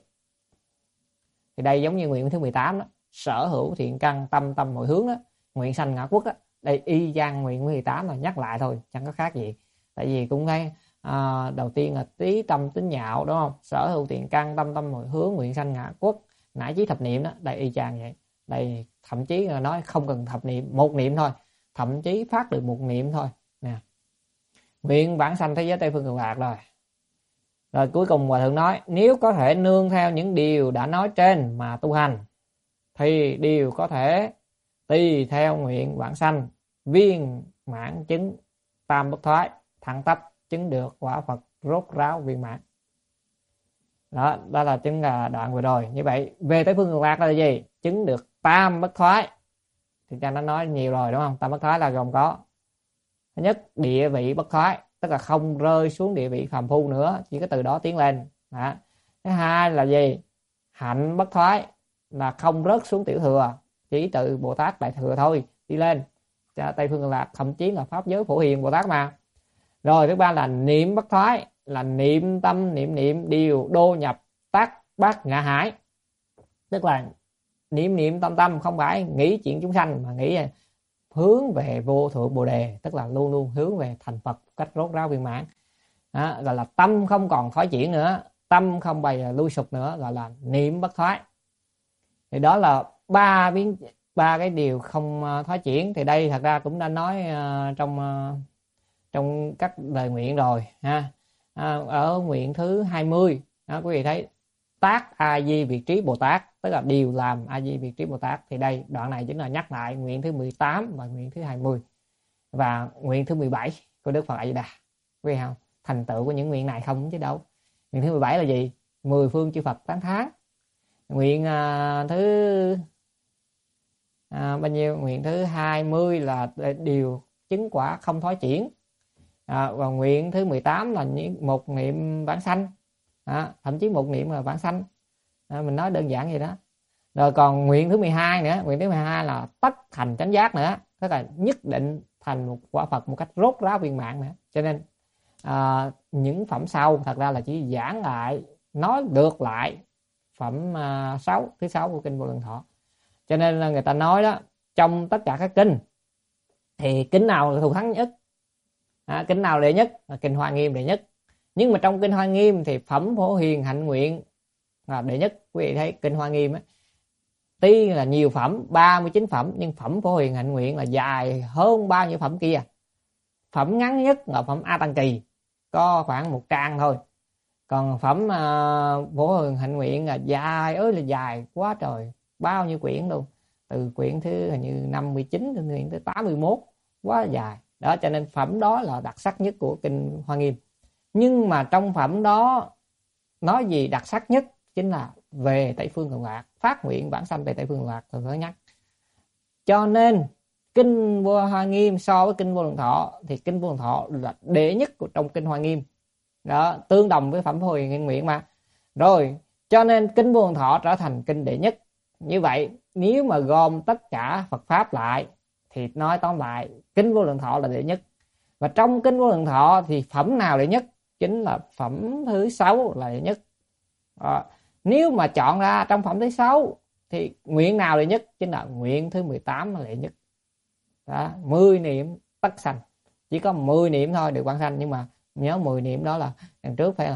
Thì đây giống như nguyện thứ 18 đó, sở hữu thiện căn tâm hồi hướng đó, nguyện sanh ngã quốc đó. Đây y chang nguyện 18 là nhắc lại thôi, chẳng có khác gì. Tại vì cũng thấy đầu tiên là tí tâm tính nhạo, đúng không? Sở hữu thiện căn tâm hồi hướng, nguyện sanh ngã quốc, nải chí thập niệm đó. Đây y chang vậy. Đây thậm chí là nói không cần thập niệm, một niệm thôi, thậm chí phát được một niệm thôi nè, nguyện vãng sanh thế giới Tây phương Cực Lạc rồi. Rồi cuối cùng Hòa thượng nói, nếu có thể nương theo những điều đã nói trên mà tu hành, thì đều có thể tùy theo nguyện vãng sanh viên mãn chứng tam bất thoái, thẳng tắp chứng được quả Phật rốt ráo viên mãn. Đó là chứng là đoạn vừa rồi. Như vậy về Tây phương Cực Lạc là gì? Chứng được tam bất thoái. Thì cha nó nói nhiều rồi, đúng không? Tam bất thoái là gồm có: thứ nhất, địa vị bất thoái, tức là không rơi xuống địa vị phàm phu nữa, chỉ có từ đó tiến lên. Đó. Thứ hai là gì? Hạnh bất thoái, là không rớt xuống tiểu thừa, chỉ từ Bồ Tát Đại Thừa thôi, đi lên Tây phương Cực Lạc, thậm chí là pháp giới Phổ Hiền Bồ Tát mà. Rồi thứ ba là niệm bất thoái, là niệm tâm niệm đều đô nhập bát ngã hải, tức là niệm tâm không phải nghĩ chuyện chúng sanh, mà nghĩ hướng về vô thượng Bồ đề, tức là luôn luôn hướng về thành Phật cách rốt ráo viên mãn. Đó, gọi là tâm không còn thoái chuyển nữa, tâm không bày lui sụp nữa, gọi là niệm bất thoái. Thì đó là ba cái điều không thoái chuyển. Thì đây thật ra cũng đã nói trong các lời nguyện rồi ha. Ở nguyện thứ 20 đó, quý vị thấy tác A Di Việt Trí Bồ Tát, tức là điều làm A Di Việt Trí Bồ Tát. Thì đây đoạn này chính là nhắc lại nguyện thứ 18 và nguyện thứ 20 và nguyện thứ 17 của Đức Phật A Di Đà. Quý vị không? Thành tựu của những nguyện này không chứ đâu. Nguyện thứ 17 là gì? 10 phương chư Phật tán thán. Nguyện thứ bao nhiêu? Nguyện thứ 20 là điều chứng quả không thối chuyển. Và nguyện thứ 18 là một niệm vãng sanh. Thậm chí một niệm là vãng sanh. Mình nói đơn giản vậy đó. Rồi còn nguyện thứ 12 nữa, nguyện thứ 12 là tất thành chánh giác nữa, tức là nhất định thành một quả Phật một cách rốt ráo viên mãn nữa. Cho nên những phẩm sau thật ra là chỉ giảng lại, nói được lại phẩm thứ 6 của kinh Vô Lượng Thọ. Cho nên là người ta nói đó, trong tất cả các kinh thì kinh nào là thù thắng nhất, kinh nào đệ nhất? Kinh Hoa Nghiêm đệ nhất. Nhưng mà trong kinh Hoa Nghiêm thì phẩm Phổ Hiền Hạnh Nguyện là đệ nhất. Quý vị thấy kinh Hoa Nghiêm ấy, tuy là nhiều phẩm, 39 phẩm, nhưng phẩm Phổ Hiền Hạnh Nguyện là dài hơn bao nhiêu phẩm kia. Phẩm ngắn nhất là phẩm A Tăng Kỳ, có khoảng 1 trang thôi. Còn phẩm Phổ Hiền Hạnh Nguyện là dài ơi là dài quá trời, bao nhiêu quyển luôn, từ quyển thứ hình như 59 đến quyển thứ 81, quá dài đó. Cho nên phẩm đó là đặc sắc nhất của kinh Hoa Nghiêm. Nhưng mà trong phẩm đó nói gì đặc sắc nhất? Chính là về Tây Phương Cực Lạc, phát nguyện vãng sanh về Tây Phương Cực Lạc thường có nhắc. Cho nên kinh Hoa Nghiêm so với kinh Vô Lượng Thọ thì kinh Vô Lượng Thọ là đệ nhất của trong kinh Hoa Nghiêm đó, tương đồng với phẩm Phổ Hiền Hạnh Nguyện mà. Rồi cho nên kinh Vô Lượng Thọ trở thành kinh đệ nhất. Như vậy nếu mà gom tất cả Phật pháp lại thì nói tóm lại kinh Vô Lượng Thọ là đệ nhất. Và trong kinh Vô Lượng Thọ thì phẩm nào đệ nhất? Chính là phẩm thứ 6 là đệ nhất. Nếu mà chọn ra trong phẩm thứ 6 thì nguyện nào đệ nhất? Chính là nguyện thứ 18 là đệ nhất đó, 10 niệm tất sanh. Chỉ có 10 niệm thôi được vãng sanh. Nhưng mà nhớ 10 niệm đó là đằng trước phải là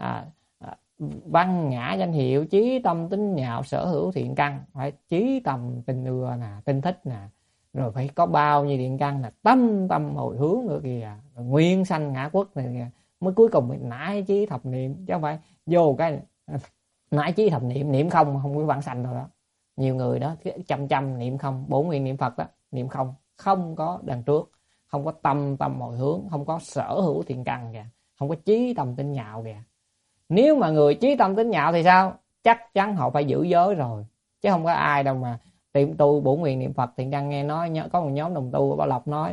văn nhã danh hiệu, chí tâm tín nhạo, sở hữu thiện căn. Phải chí tâm tình ưa nè, tinh thích nè, rồi phải có bao nhiêu thiện căn là tâm hồi hướng nữa kìa, nguyên sanh ngã quốc này kìa, mới cuối cùng mình nãi chí thập niệm. Chứ không phải vô cái nãi chí thập niệm, niệm không có vãng sanh rồi đó. Nhiều người đó chăm niệm không, 4 nguyện niệm Phật đó, niệm không, không có đằng trước, không có tâm hồi hướng, không có sở hữu thiện căn kìa, không có chí tâm tín nhạo kìa. Nếu mà người chí tâm tín nhạo thì sao? Chắc chắn họ phải giữ giới rồi, chứ không có ai đâu mà tiệm tu 4 nguyện niệm Phật. Thiện căn nghe nói có một nhóm đồng tu ở Bảo Lộc nói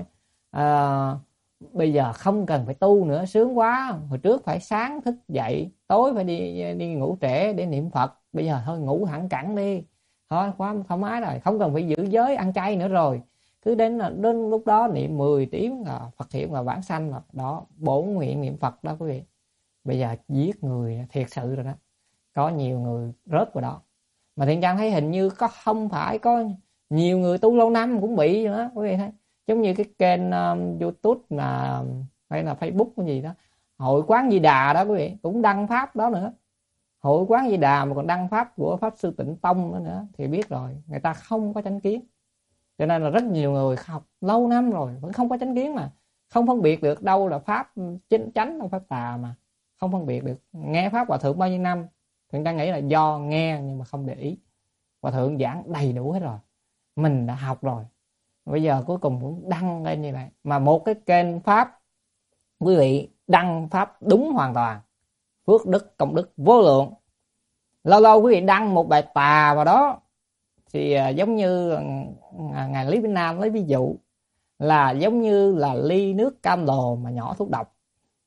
bây giờ không cần phải tu nữa, sướng quá. Hồi trước phải sáng thức dậy, tối phải đi ngủ trễ để niệm Phật, bây giờ thôi ngủ hẳn cẳng đi, thôi quá thoải mái rồi, không cần phải giữ giới ăn chay nữa rồi. Cứ đến lúc đó niệm 10 tiếng là Phật hiệu là vãng sanh rồi đó. 4 nguyện niệm Phật đó quý vị. Bây giờ giết người thiệt sự rồi đó, có nhiều người rớt vào đó. Mà Thiện Căn thấy hình như không phải có nhiều người tu lâu năm cũng bị nữa quý vị thấy. Giống như cái kênh YouTube là hay là Facebook cái gì đó, Hội Quán Di Đà đó quý vị, cũng đăng pháp đó nữa. Hội Quán Di Đà mà còn đăng pháp của Pháp Sư Tịnh Tông nữa thì biết rồi, người ta không có chánh kiến. Cho nên là rất nhiều người học lâu năm rồi vẫn không có chánh kiến, mà không phân biệt được đâu là pháp chính chánh, đâu pháp tà, mà không phân biệt được. Nghe pháp Hòa Thượng bao nhiêu năm, Thiện Căn nghĩ là do nghe nhưng mà không để ý. Hòa Thượng giảng đầy đủ hết rồi, mình đã học rồi, bây giờ cuối cùng cũng đăng lên như vậy. Mà một cái kênh pháp quý vị đăng pháp đúng hoàn toàn, phước đức công đức vô lượng. Lâu lâu quý vị đăng một bài tà vào đó thì giống như ngài Lý Vĩnh Nam lấy ví dụ là giống như là ly nước cam lồ mà nhỏ thuốc độc.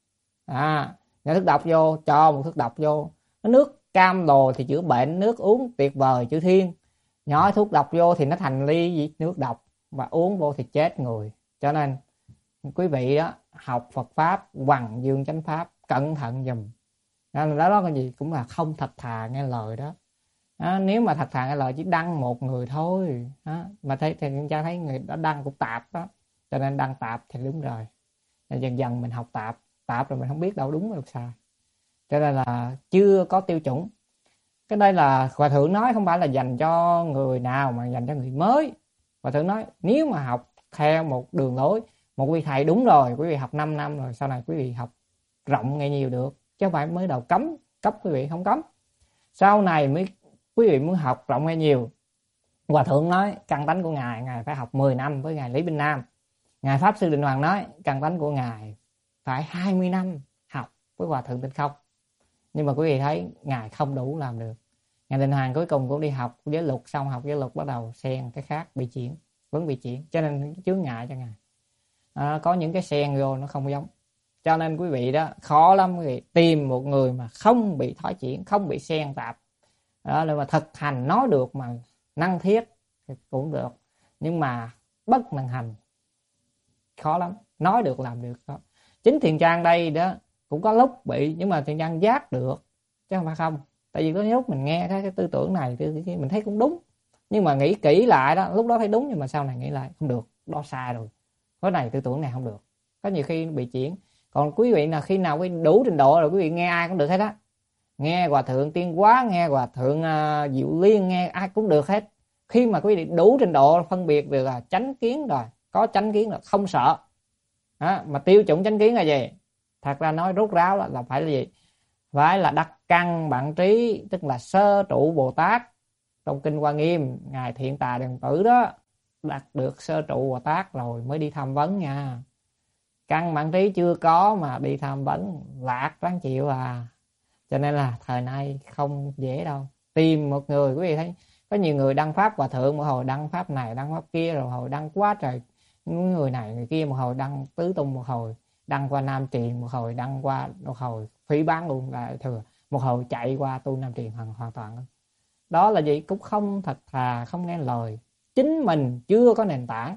Nhỏ thuốc độc vô, cho một thuốc độc vô, nước cam lồ thì chữa bệnh, nước uống tuyệt vời chữa thiên. Nhỏ thuốc độc vô thì nó thành ly gì? Nước độc, và uống vô thì chết người. Cho nên quý vị đó học Phật pháp, hoằng dương chánh pháp, cẩn thận dùm. Đó cái gì cũng là không thật thà nghe lời đó. Nếu mà thật thà nghe lời chỉ đăng một người thôi mà thấy thì cha thấy người đó đăng cũng tạp đó, cho nên đăng tạp thì đúng rồi. Dần dần mình học tạp rồi mình không biết đâu đúng đâu sai, cho nên là chưa có tiêu chuẩn. Cái đây là Hòa Thượng nói không phải là dành cho người nào mà dành cho người mới. Hòa Thượng nói nếu mà học theo một đường lối, một quý thầy đúng rồi, quý vị học 5 năm rồi, sau này quý vị học rộng nghe nhiều được, chứ không phải mới đầu cấm cấp quý vị không cấm. Sau này mới quý vị muốn học rộng hay nhiều. Hòa thượng nói căn tánh của ngài phải học 10 năm với ngài Lý Binh Nam. Ngài Pháp Sư Định Hoàng nói căn tánh của ngài phải 20 năm học với Hòa thượng Tịnh Không. Nhưng mà quý vị thấy ngài không đủ làm được. Ngài Định Hoàng cuối cùng cũng đi học giới luật, xong học giới luật bắt đầu xen cái khác, bị chuyển, vẫn bị chuyển, cho nên chướng ngại cho ngài. Có những cái xen vô nó không giống. Cho nên quý vị đó khó lắm quý vị tìm một người mà không bị thói chuyển, không bị xen tạp đó, là mà thực hành nói được mà năng thiết thì cũng được, nhưng mà bất năng hành khó lắm. Nói được làm được đó. Chính Thiền Trang đây đó cũng có lúc bị, nhưng mà Thiền Trang giác được chứ không phải không. Tại vì có lúc mình nghe cái tư tưởng này mình thấy cũng đúng, nhưng mà nghĩ kỹ lại đó, lúc đó thấy đúng nhưng mà sau này nghĩ lại không được, đó sai rồi, cái này tư tưởng này không được. Có nhiều khi bị chuyển. Còn quý vị là khi nào quý đủ trình độ rồi quý vị nghe ai cũng được hết á. Nghe Hòa thượng Tiên Hóa, nghe Hòa thượng Diệu Liên, nghe ai cũng được hết. Khi mà quý vị đủ trình độ phân biệt được là chánh kiến rồi, có chánh kiến là không sợ đó. Mà tiêu chuẩn chánh kiến là gì? Thật ra nói rốt ráo là phải là gì? Phải là đắc căn bản trí, tức là sơ trụ Bồ Tát. Trong kinh Hoa Nghiêm, ngài Thiện Tà Điện Tử đó đạt được sơ trụ Bồ Tát rồi mới đi tham vấn nha. Căn bản trí chưa có mà đi tham vấn lạc ráng chịu à. Cho nên là thời nay không dễ đâu. Tìm một người, quý vị thấy có nhiều người đăng pháp Hòa thượng, một hồi đăng pháp này đăng pháp kia, rồi hồi đăng quá trời người này người kia, một hồi đăng tứ tung, một hồi đăng qua Nam Truyền, một hồi đăng qua, một hồi phỉ bán luôn là thừa, một hồi chạy qua tu Nam Truyền hoàn toàn. Đó là gì? Cũng không thật thà, không nghe lời. Chính mình chưa có nền tảng,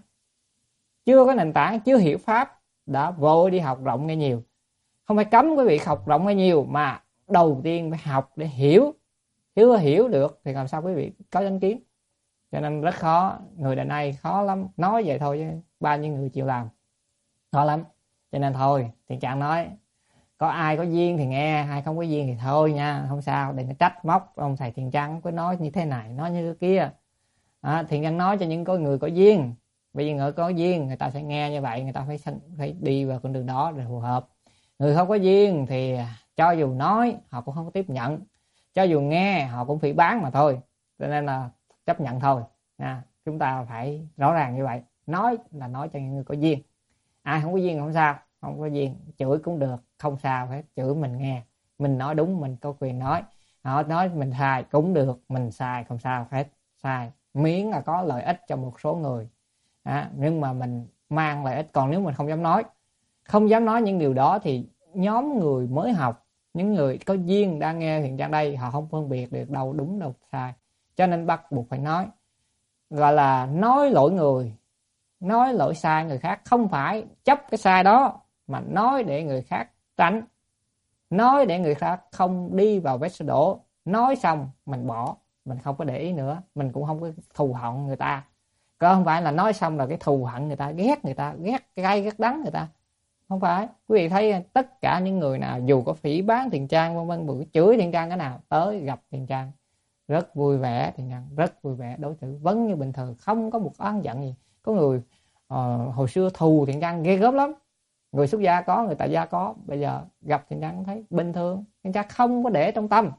chưa hiểu pháp, đã vội đi học rộng nghe nhiều. Không phải cấm quý vị học rộng nghe nhiều, mà đầu tiên phải học để hiểu. Chưa hiểu được thì làm sao quý vị có chánh kiến. Cho nên rất khó. Người đời nay khó lắm. Nói vậy thôi chứ bao nhiêu người chịu làm, khó lắm. Cho nên thôi, Thiện Trang nói có ai có duyên thì nghe, ai không có duyên thì thôi nha, không sao. Đừng có trách móc ông thầy Thiện Trang có nói như thế này, nói như thế kia. Thiện Trang nói cho những người có duyên. Bởi vì người có duyên người ta sẽ nghe như vậy, người ta phải đi vào con đường đó để phù hợp. Người không có duyên thì cho dù nói họ cũng không có tiếp nhận, cho dù nghe họ cũng phỉ bán mà thôi. Cho nên là chấp nhận thôi nha. Chúng ta phải rõ ràng như vậy. Nói là nói cho những người có duyên. Ai không có duyên không sao, không có duyên chửi cũng được, không sao hết. Chửi mình nghe, mình nói đúng mình có quyền nói. Họ nói mình sai cũng được, mình sai không sao hết. Sai miễn là có lợi ích cho một số người nhưng mà mình mang lợi ích. Còn nếu mình không dám nói những điều đó thì nhóm người mới học, những người có duyên đang nghe Thiện Trang đây, họ không phân biệt được đâu đúng đâu sai. Cho nên bắt buộc phải nói, gọi là nói lỗi người, nói lỗi sai người khác. Không phải chấp cái sai đó, mà nói để người khác tránh, nói để người khác không đi vào vết xe đổ. Nói xong mình bỏ, mình không có để ý nữa, mình cũng không có thù hận người ta. Có không phải là nói xong là cái thù hận người ta, ghét cái gai ghét đắng người ta. Không phải. Quý vị thấy tất cả những người nào dù có phỉ bán Thiện Trang vân vân, bự chửi Thiện Trang cái nào, tới gặp Thiện Trang rất vui vẻ. Thiện Trang rất vui vẻ, đối xử vẫn như bình thường, không có một oán giận gì. Có người hồi xưa thù Thiện Trang ghê gớm lắm, người xuất gia có, người tại gia có, bây giờ gặp Thiện Trang thấy bình thường. Thiện Trang không có để trong tâm,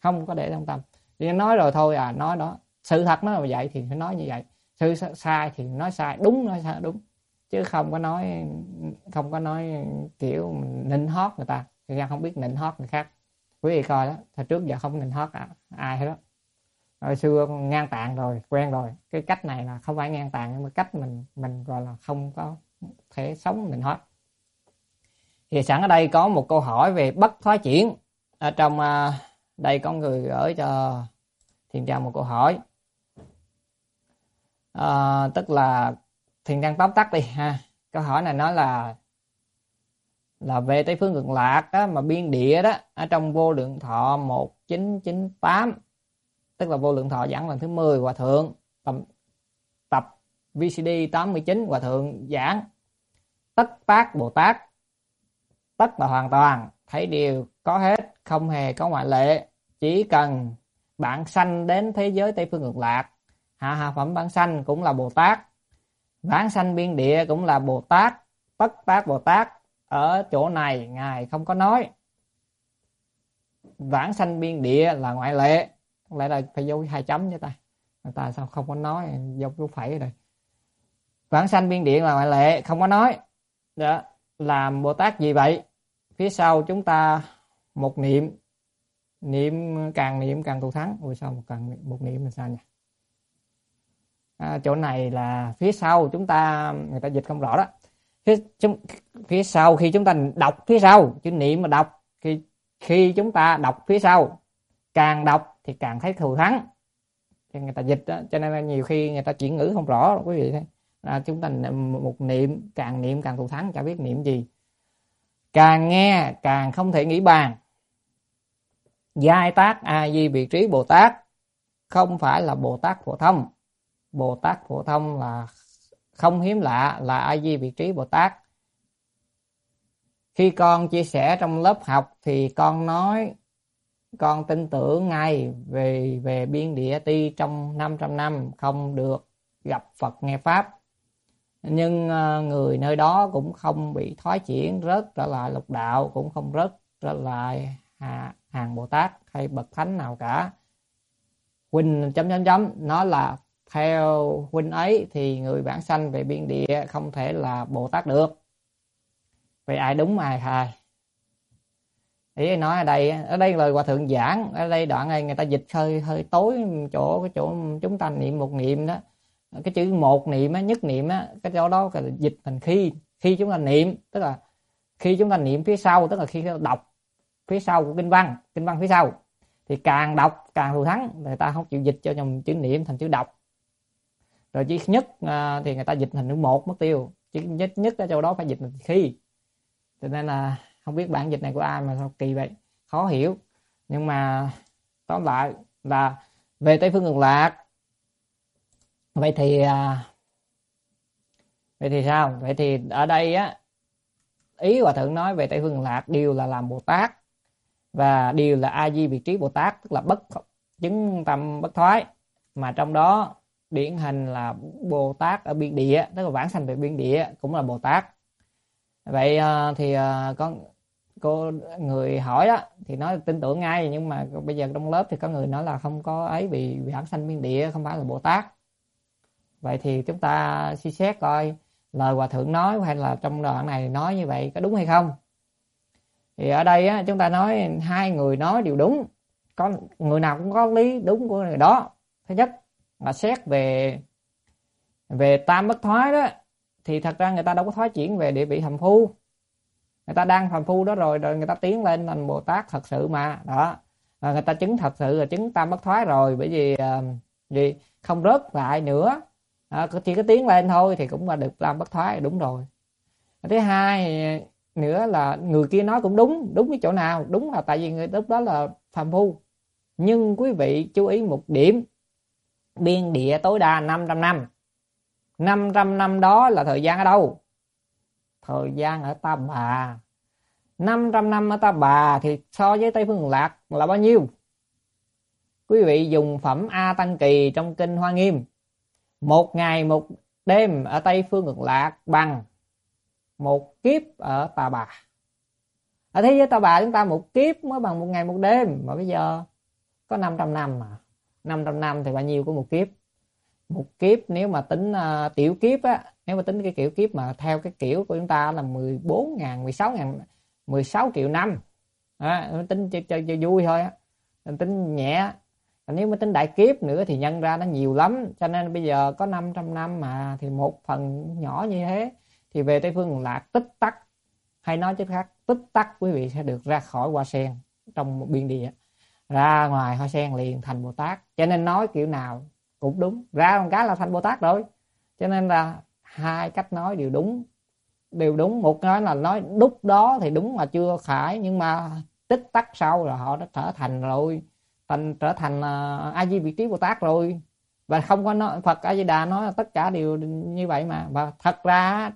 Thiện Trang nói rồi thôi nói đó, sự thật nó là vậy thì phải nói như vậy, sự sai thì nói sai, đúng nói sai đúng, chứ không có nói kiểu nịnh hót người ta. Thiện Trang không biết nịnh hót người khác. Quý vị coi đó, thời trước giờ không nịnh hót ai hết đó. Hồi xưa ngang tàn rồi, quen rồi. Cái cách này là không phải ngang tàn, nhưng mà cách mình gọi là không có thể sống nịnh hót. Thì sẵn ở đây có một câu hỏi về bất thoái chuyển. Ở trong đây có người gửi cho Thiện Trang một câu hỏi. Tức là Thiện Trang tóm tắt đi ha. Câu hỏi này nói là về Tây Phương Cực Lạc đó, mà biên địa đó ở trong Vô Lượng Thọ 1998, tức là Vô Lượng Thọ giảng lần thứ 10, Hòa thượng tập VCD 89, Hòa thượng giảng tất tác Bồ Tát, tất là hoàn toàn, thấy điều có hết, không hề có ngoại lệ. Chỉ cần bạn sanh đến thế giới Tây Phương Cực Lạc, hạ phẩm bản sanh cũng là Bồ Tát, vãng sanh biên địa cũng là Bồ Tát, tất tác Bồ Tát. Ở chỗ này ngài không có nói vãng sanh biên địa là ngoại lệ. Lại là phải dấu 2 chấm cho ta. Người ta sao không có nói dấu phẩy ở đây. Vãng sanh biên địa là ngoại lệ, không có nói. Đó, làm Bồ Tát gì vậy? Phía sau chúng ta một niệm, niệm càng thù thắng. Ôi sao một niệm là sao nhỉ? Chỗ này là phía sau chúng ta, người ta dịch không rõ đó. Phía sau khi chúng ta đọc phía sau, chữ niệm mà đọc, khi chúng ta đọc phía sau, càng đọc thì càng thấy thù thắng. Cho người ta dịch đó, cho nên là nhiều khi người ta chuyển ngữ không rõ quý vị thấy. Chúng ta một niệm càng thù thắng, chả biết niệm gì. Càng nghe càng không thể nghĩ bàn. Giai tác A Di Biệt Trí Bồ Tát không phải là Bồ Tát phổ thông. Bồ Tát phổ thông là không hiếm lạ là A Di Biệt Trí Bồ Tát. Khi con chia sẻ trong lớp học thì con nói con tin tưởng ngay về biên địa ti trong 500 năm không được gặp Phật nghe pháp. Nhưng người nơi đó cũng không bị thoái chuyển rớt trở lại lục đạo, cũng không rớt trở lại hàng Bồ Tát hay bậc thánh nào cả. Huynh ... nói là theo huynh ấy thì người vãng sanh về biên địa không thể là Bồ Tát được. Vậy ai đúng ai sai? Ý nói ở đây lời Hòa Thượng giảng, ở đây đoạn này người ta dịch hơi tối chỗ chúng ta niệm một niệm đó. Cái chữ một niệm á, nhất niệm á, cái chỗ đó là dịch thành khi chúng ta niệm, tức là khi chúng ta niệm phía sau, tức là khi đọc phía sau của kinh văn phía sau thì càng đọc càng thù thắng, người ta không chịu dịch cho nhầm chữ niệm thành chữ đọc. Rồi chữ nhất thì người ta dịch thành chữ một mất tiêu, chữ nhất ở chỗ đó phải dịch thành khi. Cho nên là không biết bản dịch này của ai mà sao kỳ vậy, khó hiểu. Nhưng mà tóm lại là về Tây Phương Cực Lạc. Vậy thì sao? Vậy thì ở đây á, ý Hòa Thượng nói về Tây Phương Cực Lạc đều là làm Bồ Tát và đều là A Di Biệt Trí Bồ Tát, tức là chứng tâm bất thoái. Mà trong đó điển hình là Bồ Tát ở biên địa, tức là vãng sanh về biên địa cũng là Bồ Tát. Vậy thì có cô người hỏi đó thì nói tin tưởng ngay, nhưng mà bây giờ trong lớp thì có người nói là không có ấy, vì vãng sanh biên địa không phải là Bồ Tát. Vậy thì chúng ta suy xét coi lời Hòa Thượng nói hay là trong đoạn này nói như vậy có đúng hay không. Thì ở đây á, chúng ta nói hai người nói đều đúng, có người nào cũng có lý đúng của người đó. Thứ nhất là xét về tam bất thoái đó, thì thật ra người ta đâu có thoái chuyển về địa vị phàm phu, người ta đang phàm phu đó rồi người ta tiến lên thành Bồ Tát thật sự mà đó, và người ta chứng thật sự là chứng tam bất thoái rồi, bởi vì không rớt lại nữa, chỉ có tiến lên thôi thì cũng là được tam bất thoái, đúng rồi. Thứ hai nữa là người kia nói cũng đúng cái chỗ nào, đúng là tại vì người lúc đó là phàm phu. Nhưng quý vị chú ý một điểm, biên địa tối đa 500 năm. 500 năm đó là thời gian ở đâu? Thời gian ở Ta Bà. 500 năm ở Ta Bà thì so với Tây Phương Cực Lạc là bao nhiêu? Quý vị dùng phẩm A Tăng Kỳ trong kinh Hoa Nghiêm, 1 ngày 1 đêm ở Tây Phương Cực Lạc bằng 1 kiếp ở Ta Bà. Ở thế giới Ta Bà chúng ta 1 kiếp mới bằng 1 ngày 1 đêm, mà bây giờ có 500 năm mà. 500 năm thì bao nhiêu của 1 kiếp? 1 kiếp nếu mà tính tiểu kiếp á, nếu mà tính cái kiểu kiếp mà theo cái kiểu của chúng ta là 14.000, 16 triệu năm. Tính cho vui thôi á, tính nhẹ. Nếu mà tính đại kiếp nữa thì nhân ra nó nhiều lắm, cho nên bây giờ có 500 năm mà thì một phần nhỏ như thế thì về Tây Phương Cực Lạc tích tắc, hay nói chứ khác, tích tắc quý vị sẽ được ra khỏi hoa sen trong một biên địa, ra ngoài hoa sen liền thành Bồ Tát. Cho nên nói kiểu nào cũng đúng, ra một cái là thành Bồ Tát rồi. Cho nên là hai cách nói đều đúng. Một nói là nói lúc đó thì đúng mà chưa phải, nhưng mà tích tắc sau là họ đã trở thành rồi, trở thành A Di Biệt Trí Bồ Tát rồi. Và không có nói, Phật A Di Đà nói là tất cả đều như vậy mà. Và thật ra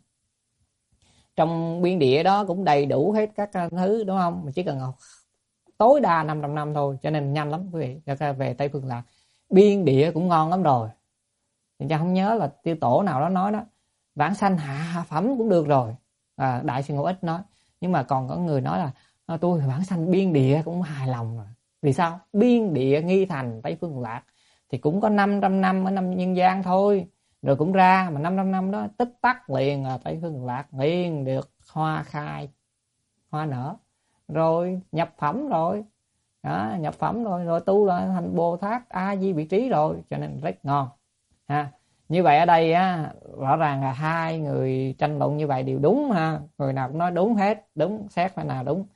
trong biên địa đó cũng đầy đủ hết các thứ, đúng không? Mà chỉ cần tối đa 500 năm thôi, cho nên nhanh lắm quý vị. Về Tây Phương Lạc biên địa cũng ngon lắm rồi. Thì cha không nhớ là Tiêu Tổ nào đó nói đó, vãng sanh hạ phẩm cũng được rồi. Đại sư Ngộ Ích nói. Nhưng mà còn có người nói là Tôi vãng sanh biên địa cũng hài lòng rồi. Vì sao? Biên địa nghi thành Tây Phương Lạc thì cũng có 500 năm ở năm nhân gian thôi, rồi cũng ra, mà 500 năm đó tích tắc liền là Tây Phương Lạc liền được hoa khai, hoa nở, rồi nhập phẩm rồi. Đó, nhập phẩm rồi tu là thành Bồ Tát A Di Vị Trí rồi, cho nên rất ngon ha. Như vậy ở đây á, rõ ràng là hai người tranh luận như vậy đều đúng ha, người nào cũng nói đúng hết, đúng xét phải nào đúng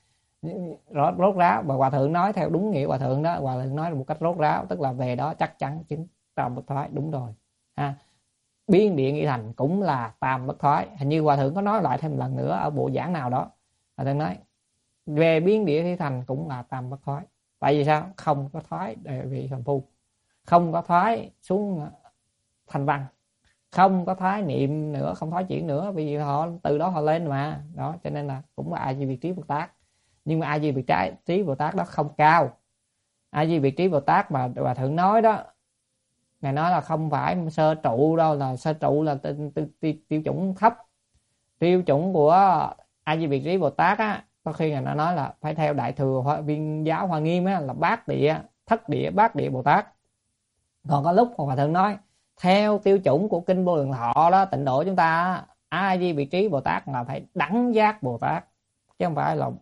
rốt ráo. Và hòa thượng nói theo đúng nghĩa hòa thượng đó, hòa thượng nói một cách rốt ráo, tức là về đó chắc chắn chứng tam bất thoái, đúng rồi ha. Biên địa nghi thành cũng là tam bất thoái, hình như hòa thượng có nói lại thêm một lần nữa ở bộ giảng nào đó, hòa thượng nói về biên địa nghi thành cũng là tam bất thoái. Tại vì sao? Không có thoái đề vị phàm phu, không có thoái xuống thành văn, không có thoái niệm nữa, không thoái chuyển nữa, vì họ từ đó họ lên mà đó, cho nên là cũng là A Di Vị Trí Bồ Tát. Nhưng mà A Di Vị Trí Bồ Tát đó không cao. A Di Vị Trí Bồ Tát mà hòa thượng nói đó, ngài nói là không phải sơ trụ đâu, là sơ trụ là tiêu chuẩn thấp. Tiêu chuẩn của A Di Vị Trí Bồ Tát á, có khi ngài nói là phải theo Đại Thừa Viên Giáo Hoa Nghiêm á, là bát địa, thất địa, bát địa Bồ Tát. Còn có lúc hòa thượng nói theo tiêu chuẩn của kinh Vô Lượng Thọ đó, tịnh độ chúng ta, A Di Vị Trí Bồ Tát là phải đẳng giác Bồ Tát, chứ không phải là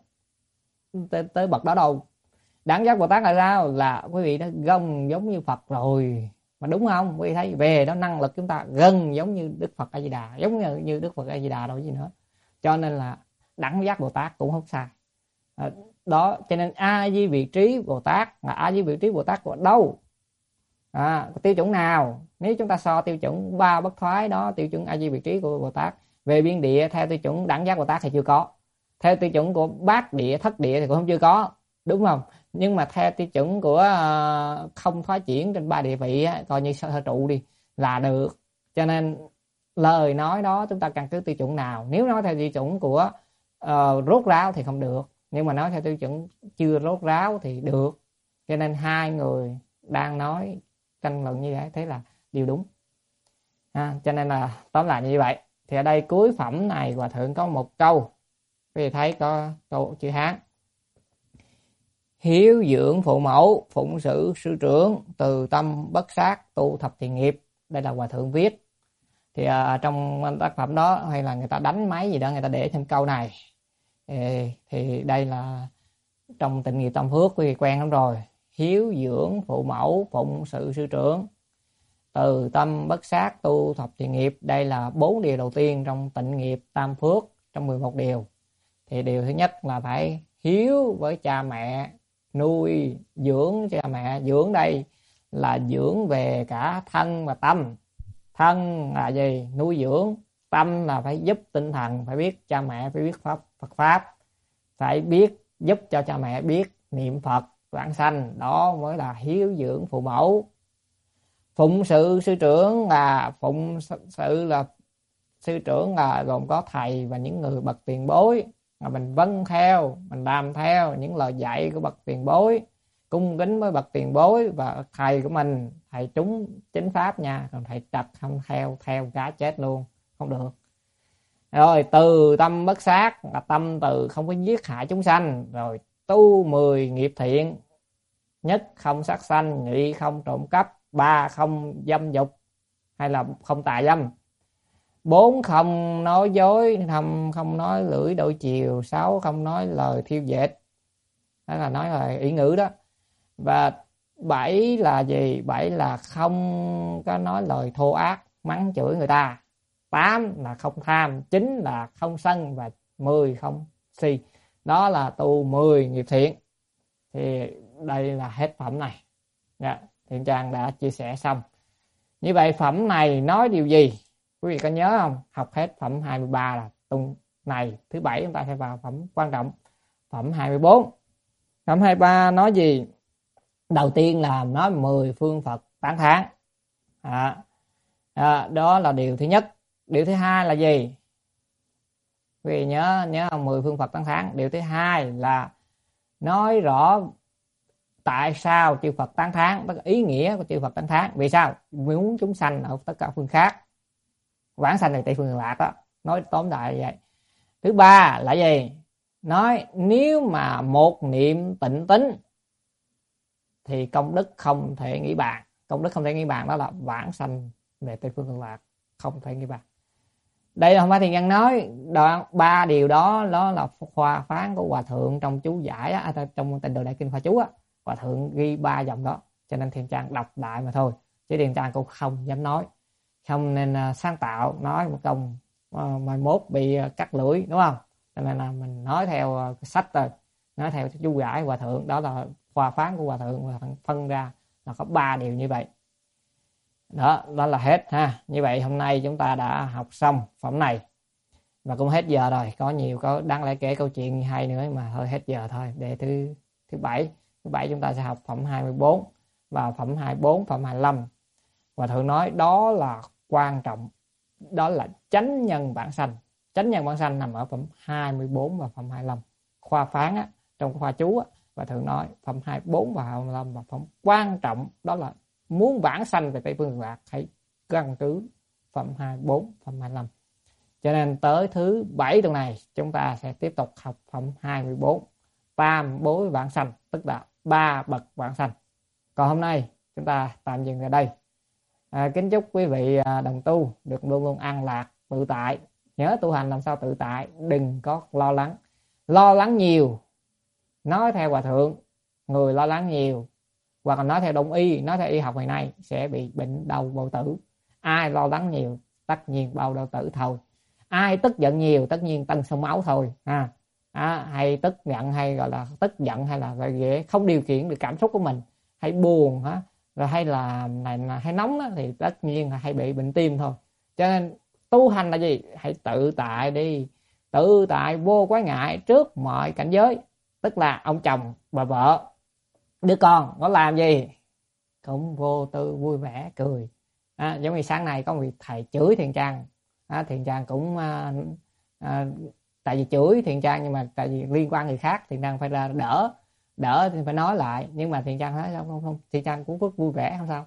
tới bậc đó đâu. Đẳng giác Bồ Tát là sao? Là quý vị đã gần giống như Phật rồi, mà đúng không? Quý vị thấy về đó năng lực chúng ta gần giống như Đức Phật A Di Đà, giống như Đức Phật A Di Đà đâu gì nữa. Cho nên là đẳng giác Bồ Tát cũng không sai. Đó, cho nên A Di Vị Trí Bồ Tát là A Di Vị Trí Bồ Tát của đâu? Tiêu chuẩn nào? Nếu chúng ta so tiêu chuẩn ba bất thoái đó, tiêu chuẩn A Di Vị Trí của Bồ Tát về biên địa theo tiêu chuẩn đẳng giác Bồ Tát thì chưa có. Theo tiêu chuẩn của bát địa, thất địa thì cũng không chưa có, đúng không? Nhưng mà theo tiêu chuẩn của không thoái chuyển trên ba địa vị coi như sơ trụ đi là được. Cho nên lời nói đó chúng ta căn cứ tiêu chuẩn nào? Nếu nói theo tiêu chuẩn của rốt ráo thì không được, nhưng mà nói theo tiêu chuẩn chưa rốt ráo thì được. Cho nên hai người đang nói tranh luận như vậy, thế là điều đúng. Cho nên là tóm lại như vậy. Thì ở đây cuối phẩm này hòa thượng có một câu, quý vị thấy có câu chữ Hán: hiếu dưỡng phụ mẫu, phụng sự sư trưởng, từ tâm bất sát, tu thập thiện nghiệp. Đây là hòa thượng viết. Thì trong tác phẩm đó hay là người ta đánh máy gì đó, người ta để thêm câu này. Thì đây là trong Tịnh Nghiệp Tam Phước, quý vị quen lắm rồi. Hiếu dưỡng phụ mẫu, phụng sự sư trưởng, từ tâm bất sát, tu thập thiện nghiệp. Đây là 4 điều đầu tiên trong Tịnh Nghiệp Tam Phước, trong 11 điều. Thì điều thứ nhất là phải hiếu với cha mẹ, nuôi dưỡng cha mẹ. Dưỡng đây là dưỡng về cả thân và tâm. Thân là gì? Nuôi dưỡng. Tâm là phải giúp tinh thần, phải biết cha mẹ, phải biết Phật Pháp, phải biết giúp cho cha mẹ biết niệm Phật vãng sanh. Đó mới là hiếu dưỡng phụ mẫu. Phụng sự sư trưởng là phụng sự là sư trưởng là gồm có thầy và những người bậc tiền bối, mà mình vâng theo, mình làm theo những lời dạy của bậc tiền bối, cung kính với bậc tiền bối và thầy của mình, thầy trúng chính pháp nha. Còn thầy trật không theo cá chết luôn, không được. Rồi từ tâm bất sát là tâm từ không có giết hại chúng sanh. Rồi tu 10 nghiệp thiện: nhất không sát sanh, nhị không trộm cắp, ba không dâm dục hay là không tà dâm, 4 không nói dối, 5 không nói lưỡi đôi chiều, 6 không nói lời thiêu dệt, đó là nói lời ý ngữ đó. Và 7 là gì? 7 là không có nói lời thô ác mắng chửi người ta. 8 là không tham, 9 là không sân và 10 không si. Đó là tu 10 nghiệp thiện. Thì đây là hết phẩm này. Thiện Trang đã chia sẻ xong. Như vậy phẩm này nói điều gì? Quý vị có nhớ không? Học hết phẩm 23 là tuần này thứ bảy chúng ta sẽ vào phẩm quan trọng, phẩm 24. Phẩm 23 nói gì? Đầu tiên là nói 10 phương Phật tán thán. Đó là điều thứ nhất. Điều thứ hai là gì? Quý vị nhớ 10 phương Phật tán thán. Điều thứ hai là nói rõ tại sao chư Phật tán thán, tức là ý nghĩa của chư Phật tán thán. Vì sao? Muốn chúng sanh ở tất cả phương khác, vãng sanh này Tây Phương Lạc đó. Nói tóm lại vậy. Thứ ba là gì? nói nếu mà một niệm tịnh tính thì công đức không thể nghĩ bàn. Công đức không thể nghĩ bàn, đó là vãng sanh về Tây Phương Cực Lạc, không thể nghĩ bàn. Đây là không phải Thiền Nhân nói, đoạn 3 điều đó đó là khoa phán của Hòa Thượng trong chú giải á, trong Tịnh Độ Đại Kinh Khoa Chú á. Hòa Thượng ghi 3 dòng đó, cho nên Thiền Trang đọc đại mà thôi, chứ Thiền Trang cũng không dám nói, không nên sáng tạo nói một công mai mốt bị cắt lưỡi, đúng không? Cho nên là mình nói theo cái sách rồi, nói theo chú giải Hòa Thượng, đó là khoa phán của Hòa Thượng phân ra là có 3 điều như vậy. Đó là hết ha. Như vậy hôm nay chúng ta đã học xong phẩm này và cũng hết giờ rồi. Có nhiều có đáng lẽ kể câu chuyện hay nữa mà thôi hết giờ thôi. Để thứ bảy chúng ta sẽ học phẩm 24 và phẩm 24, phẩm 25. Và Thượng nói đó là quan trọng, đó là chánh nhân vãng sanh. Chánh nhân vãng sanh nằm ở phẩm 24 và phẩm 25. Khoa phán á, trong khoa chú á, và Thượng nói phẩm 24 và 25 và phẩm quan trọng, đó là muốn vãng sanh về Tây Phương Cực Lạc hãy căn cứ phẩm 24, phẩm 25. Cho nên tới thứ 7 tuần này chúng ta sẽ tiếp tục học phẩm 24, tam bối vãng sanh, tức là 3 bậc vãng sanh. Còn hôm nay chúng ta tạm dừng ở đây. Kính chúc quý vị đồng tu được luôn luôn an lạc, tự tại. Nhớ tu hành làm sao tự tại, đừng có lo lắng. Lo lắng nhiều, nói theo Hòa Thượng, người lo lắng nhiều, hoặc là nói theo Đông y, nói theo y học ngày nay sẽ bị bệnh đau bao tử. Ai lo lắng nhiều tất nhiên bao đau tử thôi. Ai tức giận nhiều tất nhiên tăng sông máu thôi ha. Hay tức giận, hay gọi là tức giận, hay là dễ không điều khiển được cảm xúc của mình, hay buồn ha, rồi hay là hay nóng á, thì tất nhiên là hay bị bệnh tim thôi. Cho nên tu hành là gì? Hãy tự tại đi, tự tại vô quái ngại trước mọi cảnh giới. Tức là ông chồng, bà vợ, đứa con nó làm gì cũng vô tư vui vẻ cười. Giống như sáng nay có một vị thầy chửi Thiền Trang, Thiền Trang cũng tại vì chửi Thiền Trang, nhưng mà tại vì liên quan người khác, Thiền Trang phải ra đỡ thì phải nói lại, nhưng mà Thiền Trang nói không, Thiền Trang cũng rất vui vẻ, không sao.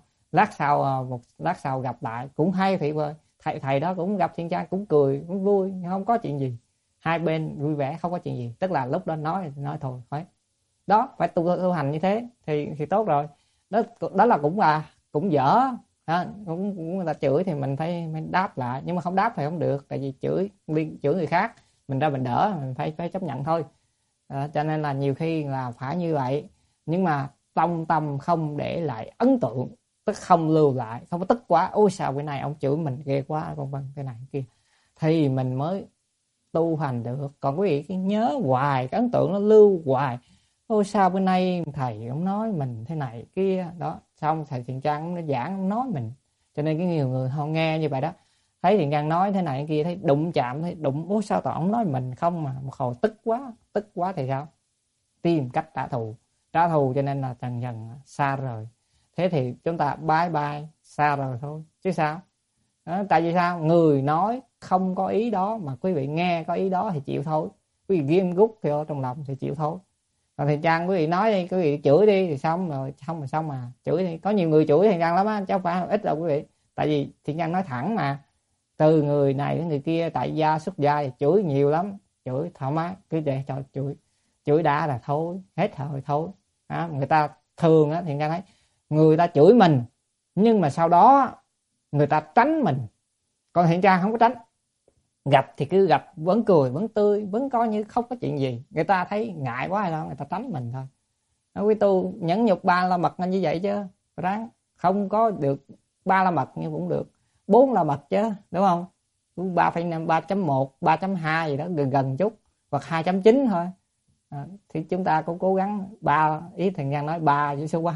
Một lát sau gặp lại cũng hay, thì thầy đó cũng gặp Thiền Trang cũng cười cũng vui, không có chuyện gì, hai bên vui vẻ không có chuyện gì. Tức là lúc đó nói thôi phải đó, phải tu hành như thế thì tốt rồi. Đó là cũng dở ha, cũng người ta chửi thì mình phải đáp lại, nhưng mà không đáp thì không được, tại vì chửi người khác, mình ra mình đỡ, mình phải chấp nhận thôi. Cho nên là nhiều khi là phải như vậy, nhưng mà trong tâm không để lại ấn tượng, tức không lưu lại, không có tức quá, ôi sao bữa nay ông chửi mình ghê quá, vân vân cái này kia, thì mình mới tu hành được. Còn quý vị cái nhớ hoài, cái ấn tượng nó lưu hoài, ôi sao bữa nay thầy ông nói mình thế này kia đó, xong thầy Thiền Trang nó giảng ông nói mình, cho nên cái nhiều người họ nghe như vậy đó, thấy Thiền Trang nói thế này kia, thấy đụng chạm, thấy đụng, ôi sao tao ông nói mình không, mà một hồi tức quá thì sao, tìm cách trả thù, cho nên là dần dần xa rời. Thế thì chúng ta bye bye, xa rời thôi chứ sao đó. Tại vì sao? Người nói không có ý đó mà quý vị nghe có ý đó thì chịu thôi, quý vị ghim gút theo trong lòng thì chịu thôi. Còn Thiền Trang quý vị nói đi, quý vị chửi đi thì xong mà chửi đi. Có nhiều người chửi Thiền Trang lắm á, chứ không phải ít đâu quý vị. Tại vì Thiền Trang nói thẳng mà, từ người này đến người kia, tại gia xuất gia thì chửi nhiều lắm, chửi thoải mái, cứ để cho chửi đã là thôi, hết thôi. Người ta thường á, Thiền Trang thấy người ta chửi mình nhưng mà sau đó người ta tránh mình, còn Thiền Trang không có tránh. Gặp thì cứ gặp, vẫn cười, vẫn tươi, vẫn coi như không có chuyện gì. Người ta thấy ngại quá hay sao, người ta tránh mình thôi. Quý tu nhẫn nhục 3 la mật như vậy chứ, ráng không có được 3 la mật nhưng cũng được 4 la mật chứ, đúng không? 3,5, 3.1, 3.2 gì đó, gần chút, hoặc 2.9 thôi. Thì chúng ta cũng cố gắng 3, ý Thiền Trang nói 3 với số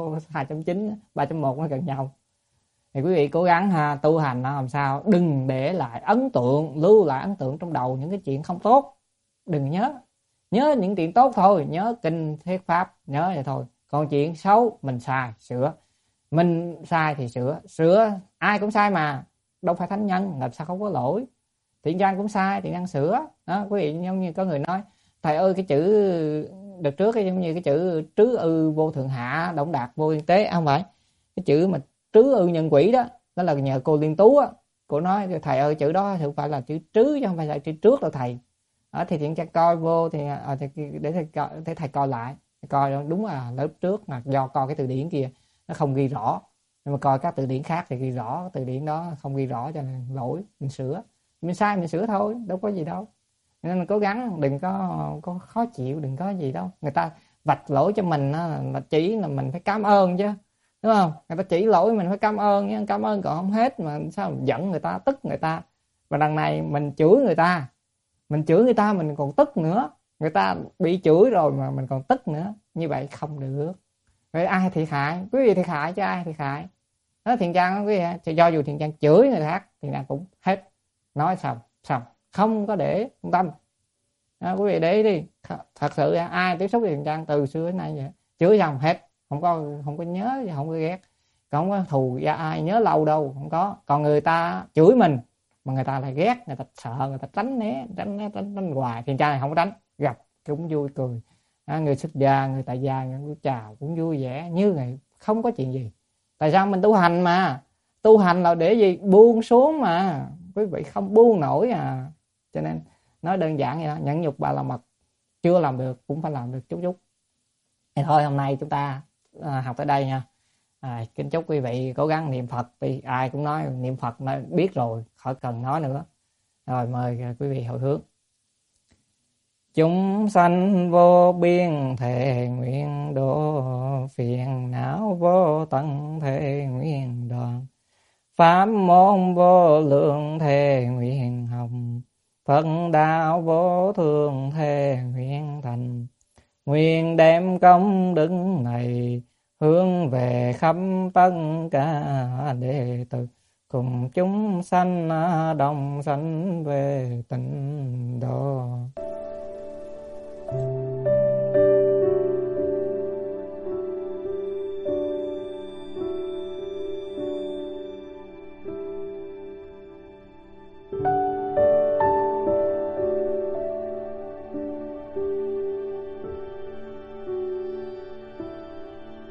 2.9, 3.1 nó gần nhau. Thì quý vị cố gắng tu hành làm sao đừng để lại ấn tượng, lưu lại ấn tượng trong đầu những cái chuyện không tốt. Đừng nhớ những chuyện tốt thôi, nhớ kinh thuyết pháp, nhớ vậy thôi. Còn chuyện xấu mình sai sửa, mình sai thì sửa, ai cũng sai mà, đâu phải thánh nhân, làm sao không có lỗi. Thiện Trang cũng sai, Thiện Trang sửa đó. Quý vị giống như có người nói thầy ơi, cái chữ đợt trước giống như cái chữ trứ ư vô thượng hạ, động đạt vô liên tế, không phải cái chữ mà trứ ư nhân quỷ đó là nhờ cô Liên Tú á, cô nói thầy ơi chữ đó thì phải là chữ trứ chứ không phải là chữ trước đâu thầy. Thì thiện trang coi vô thì để thầy coi lại, coi đúng là lớp trước là do coi cái từ điển kia nó không ghi rõ, nhưng mà coi các từ điển khác thì ghi rõ, từ điển đó không ghi rõ cho nên lỗi, mình sửa, mình sai mình sửa thôi, đâu có gì đâu. Nên mình cố gắng đừng có khó chịu, đừng có gì đâu. Người ta vạch lỗi cho mình là chỉ là mình phải cảm ơn chứ, đúng không? Người ta chỉ lỗi mình phải cảm ơn nhé, cảm ơn còn không hết mà sao mình giận người ta, tức người ta. Và đằng này mình chửi người ta, mình còn tức nữa, người ta bị chửi rồi mà mình còn tức nữa, như vậy không được. Vậy ai thiệt hại? Quý vị thiệt hại chứ ai thiệt hại? Đó, Thiện Trang quý vị, cho dù Thiện Trang chửi người khác, Thiện Trang cũng hết, nói xong, không có để tâm. Đó, quý vị để ý đi, thật sự ai tiếp xúc với Thiện Trang từ xưa đến nay vậy, chửi xong hết, không có nhớ, không có ghét, không có thù ra ai nhớ lâu đâu, không có. Còn người ta chửi mình mà người ta lại ghét, người ta sợ, người ta tránh né hoài. Thiện Trang này không có tránh, gặp cũng vui cười. Người xuất gia, người tại gia, người chào cũng vui vẻ như ngày không có chuyện gì. Tại sao? Mình tu hành mà, tu hành là để gì? Buông xuống mà, quý vị không buông nổi à. Cho nên nói đơn giản vậy đó, nhẫn nhục ba la mật, chưa làm được cũng phải làm được chút chút. Thì thôi hôm nay chúng ta học tới đây nha. Kính chúc quý vị cố gắng niệm Phật đi, ai cũng nói niệm Phật nói biết rồi, khỏi cần nói nữa. Rồi mời quý vị hồi hướng. Chúng sanh vô biên thệ nguyện độ, phiền não vô tận thệ nguyện đoạn, pháp môn vô lượng thệ nguyện học, Phật đạo vô thường thệ nguyện thành. Nguyện đem công đức này hướng về khắp tất cả đệ tử, cùng chúng sanh đồng sanh về tịnh độ.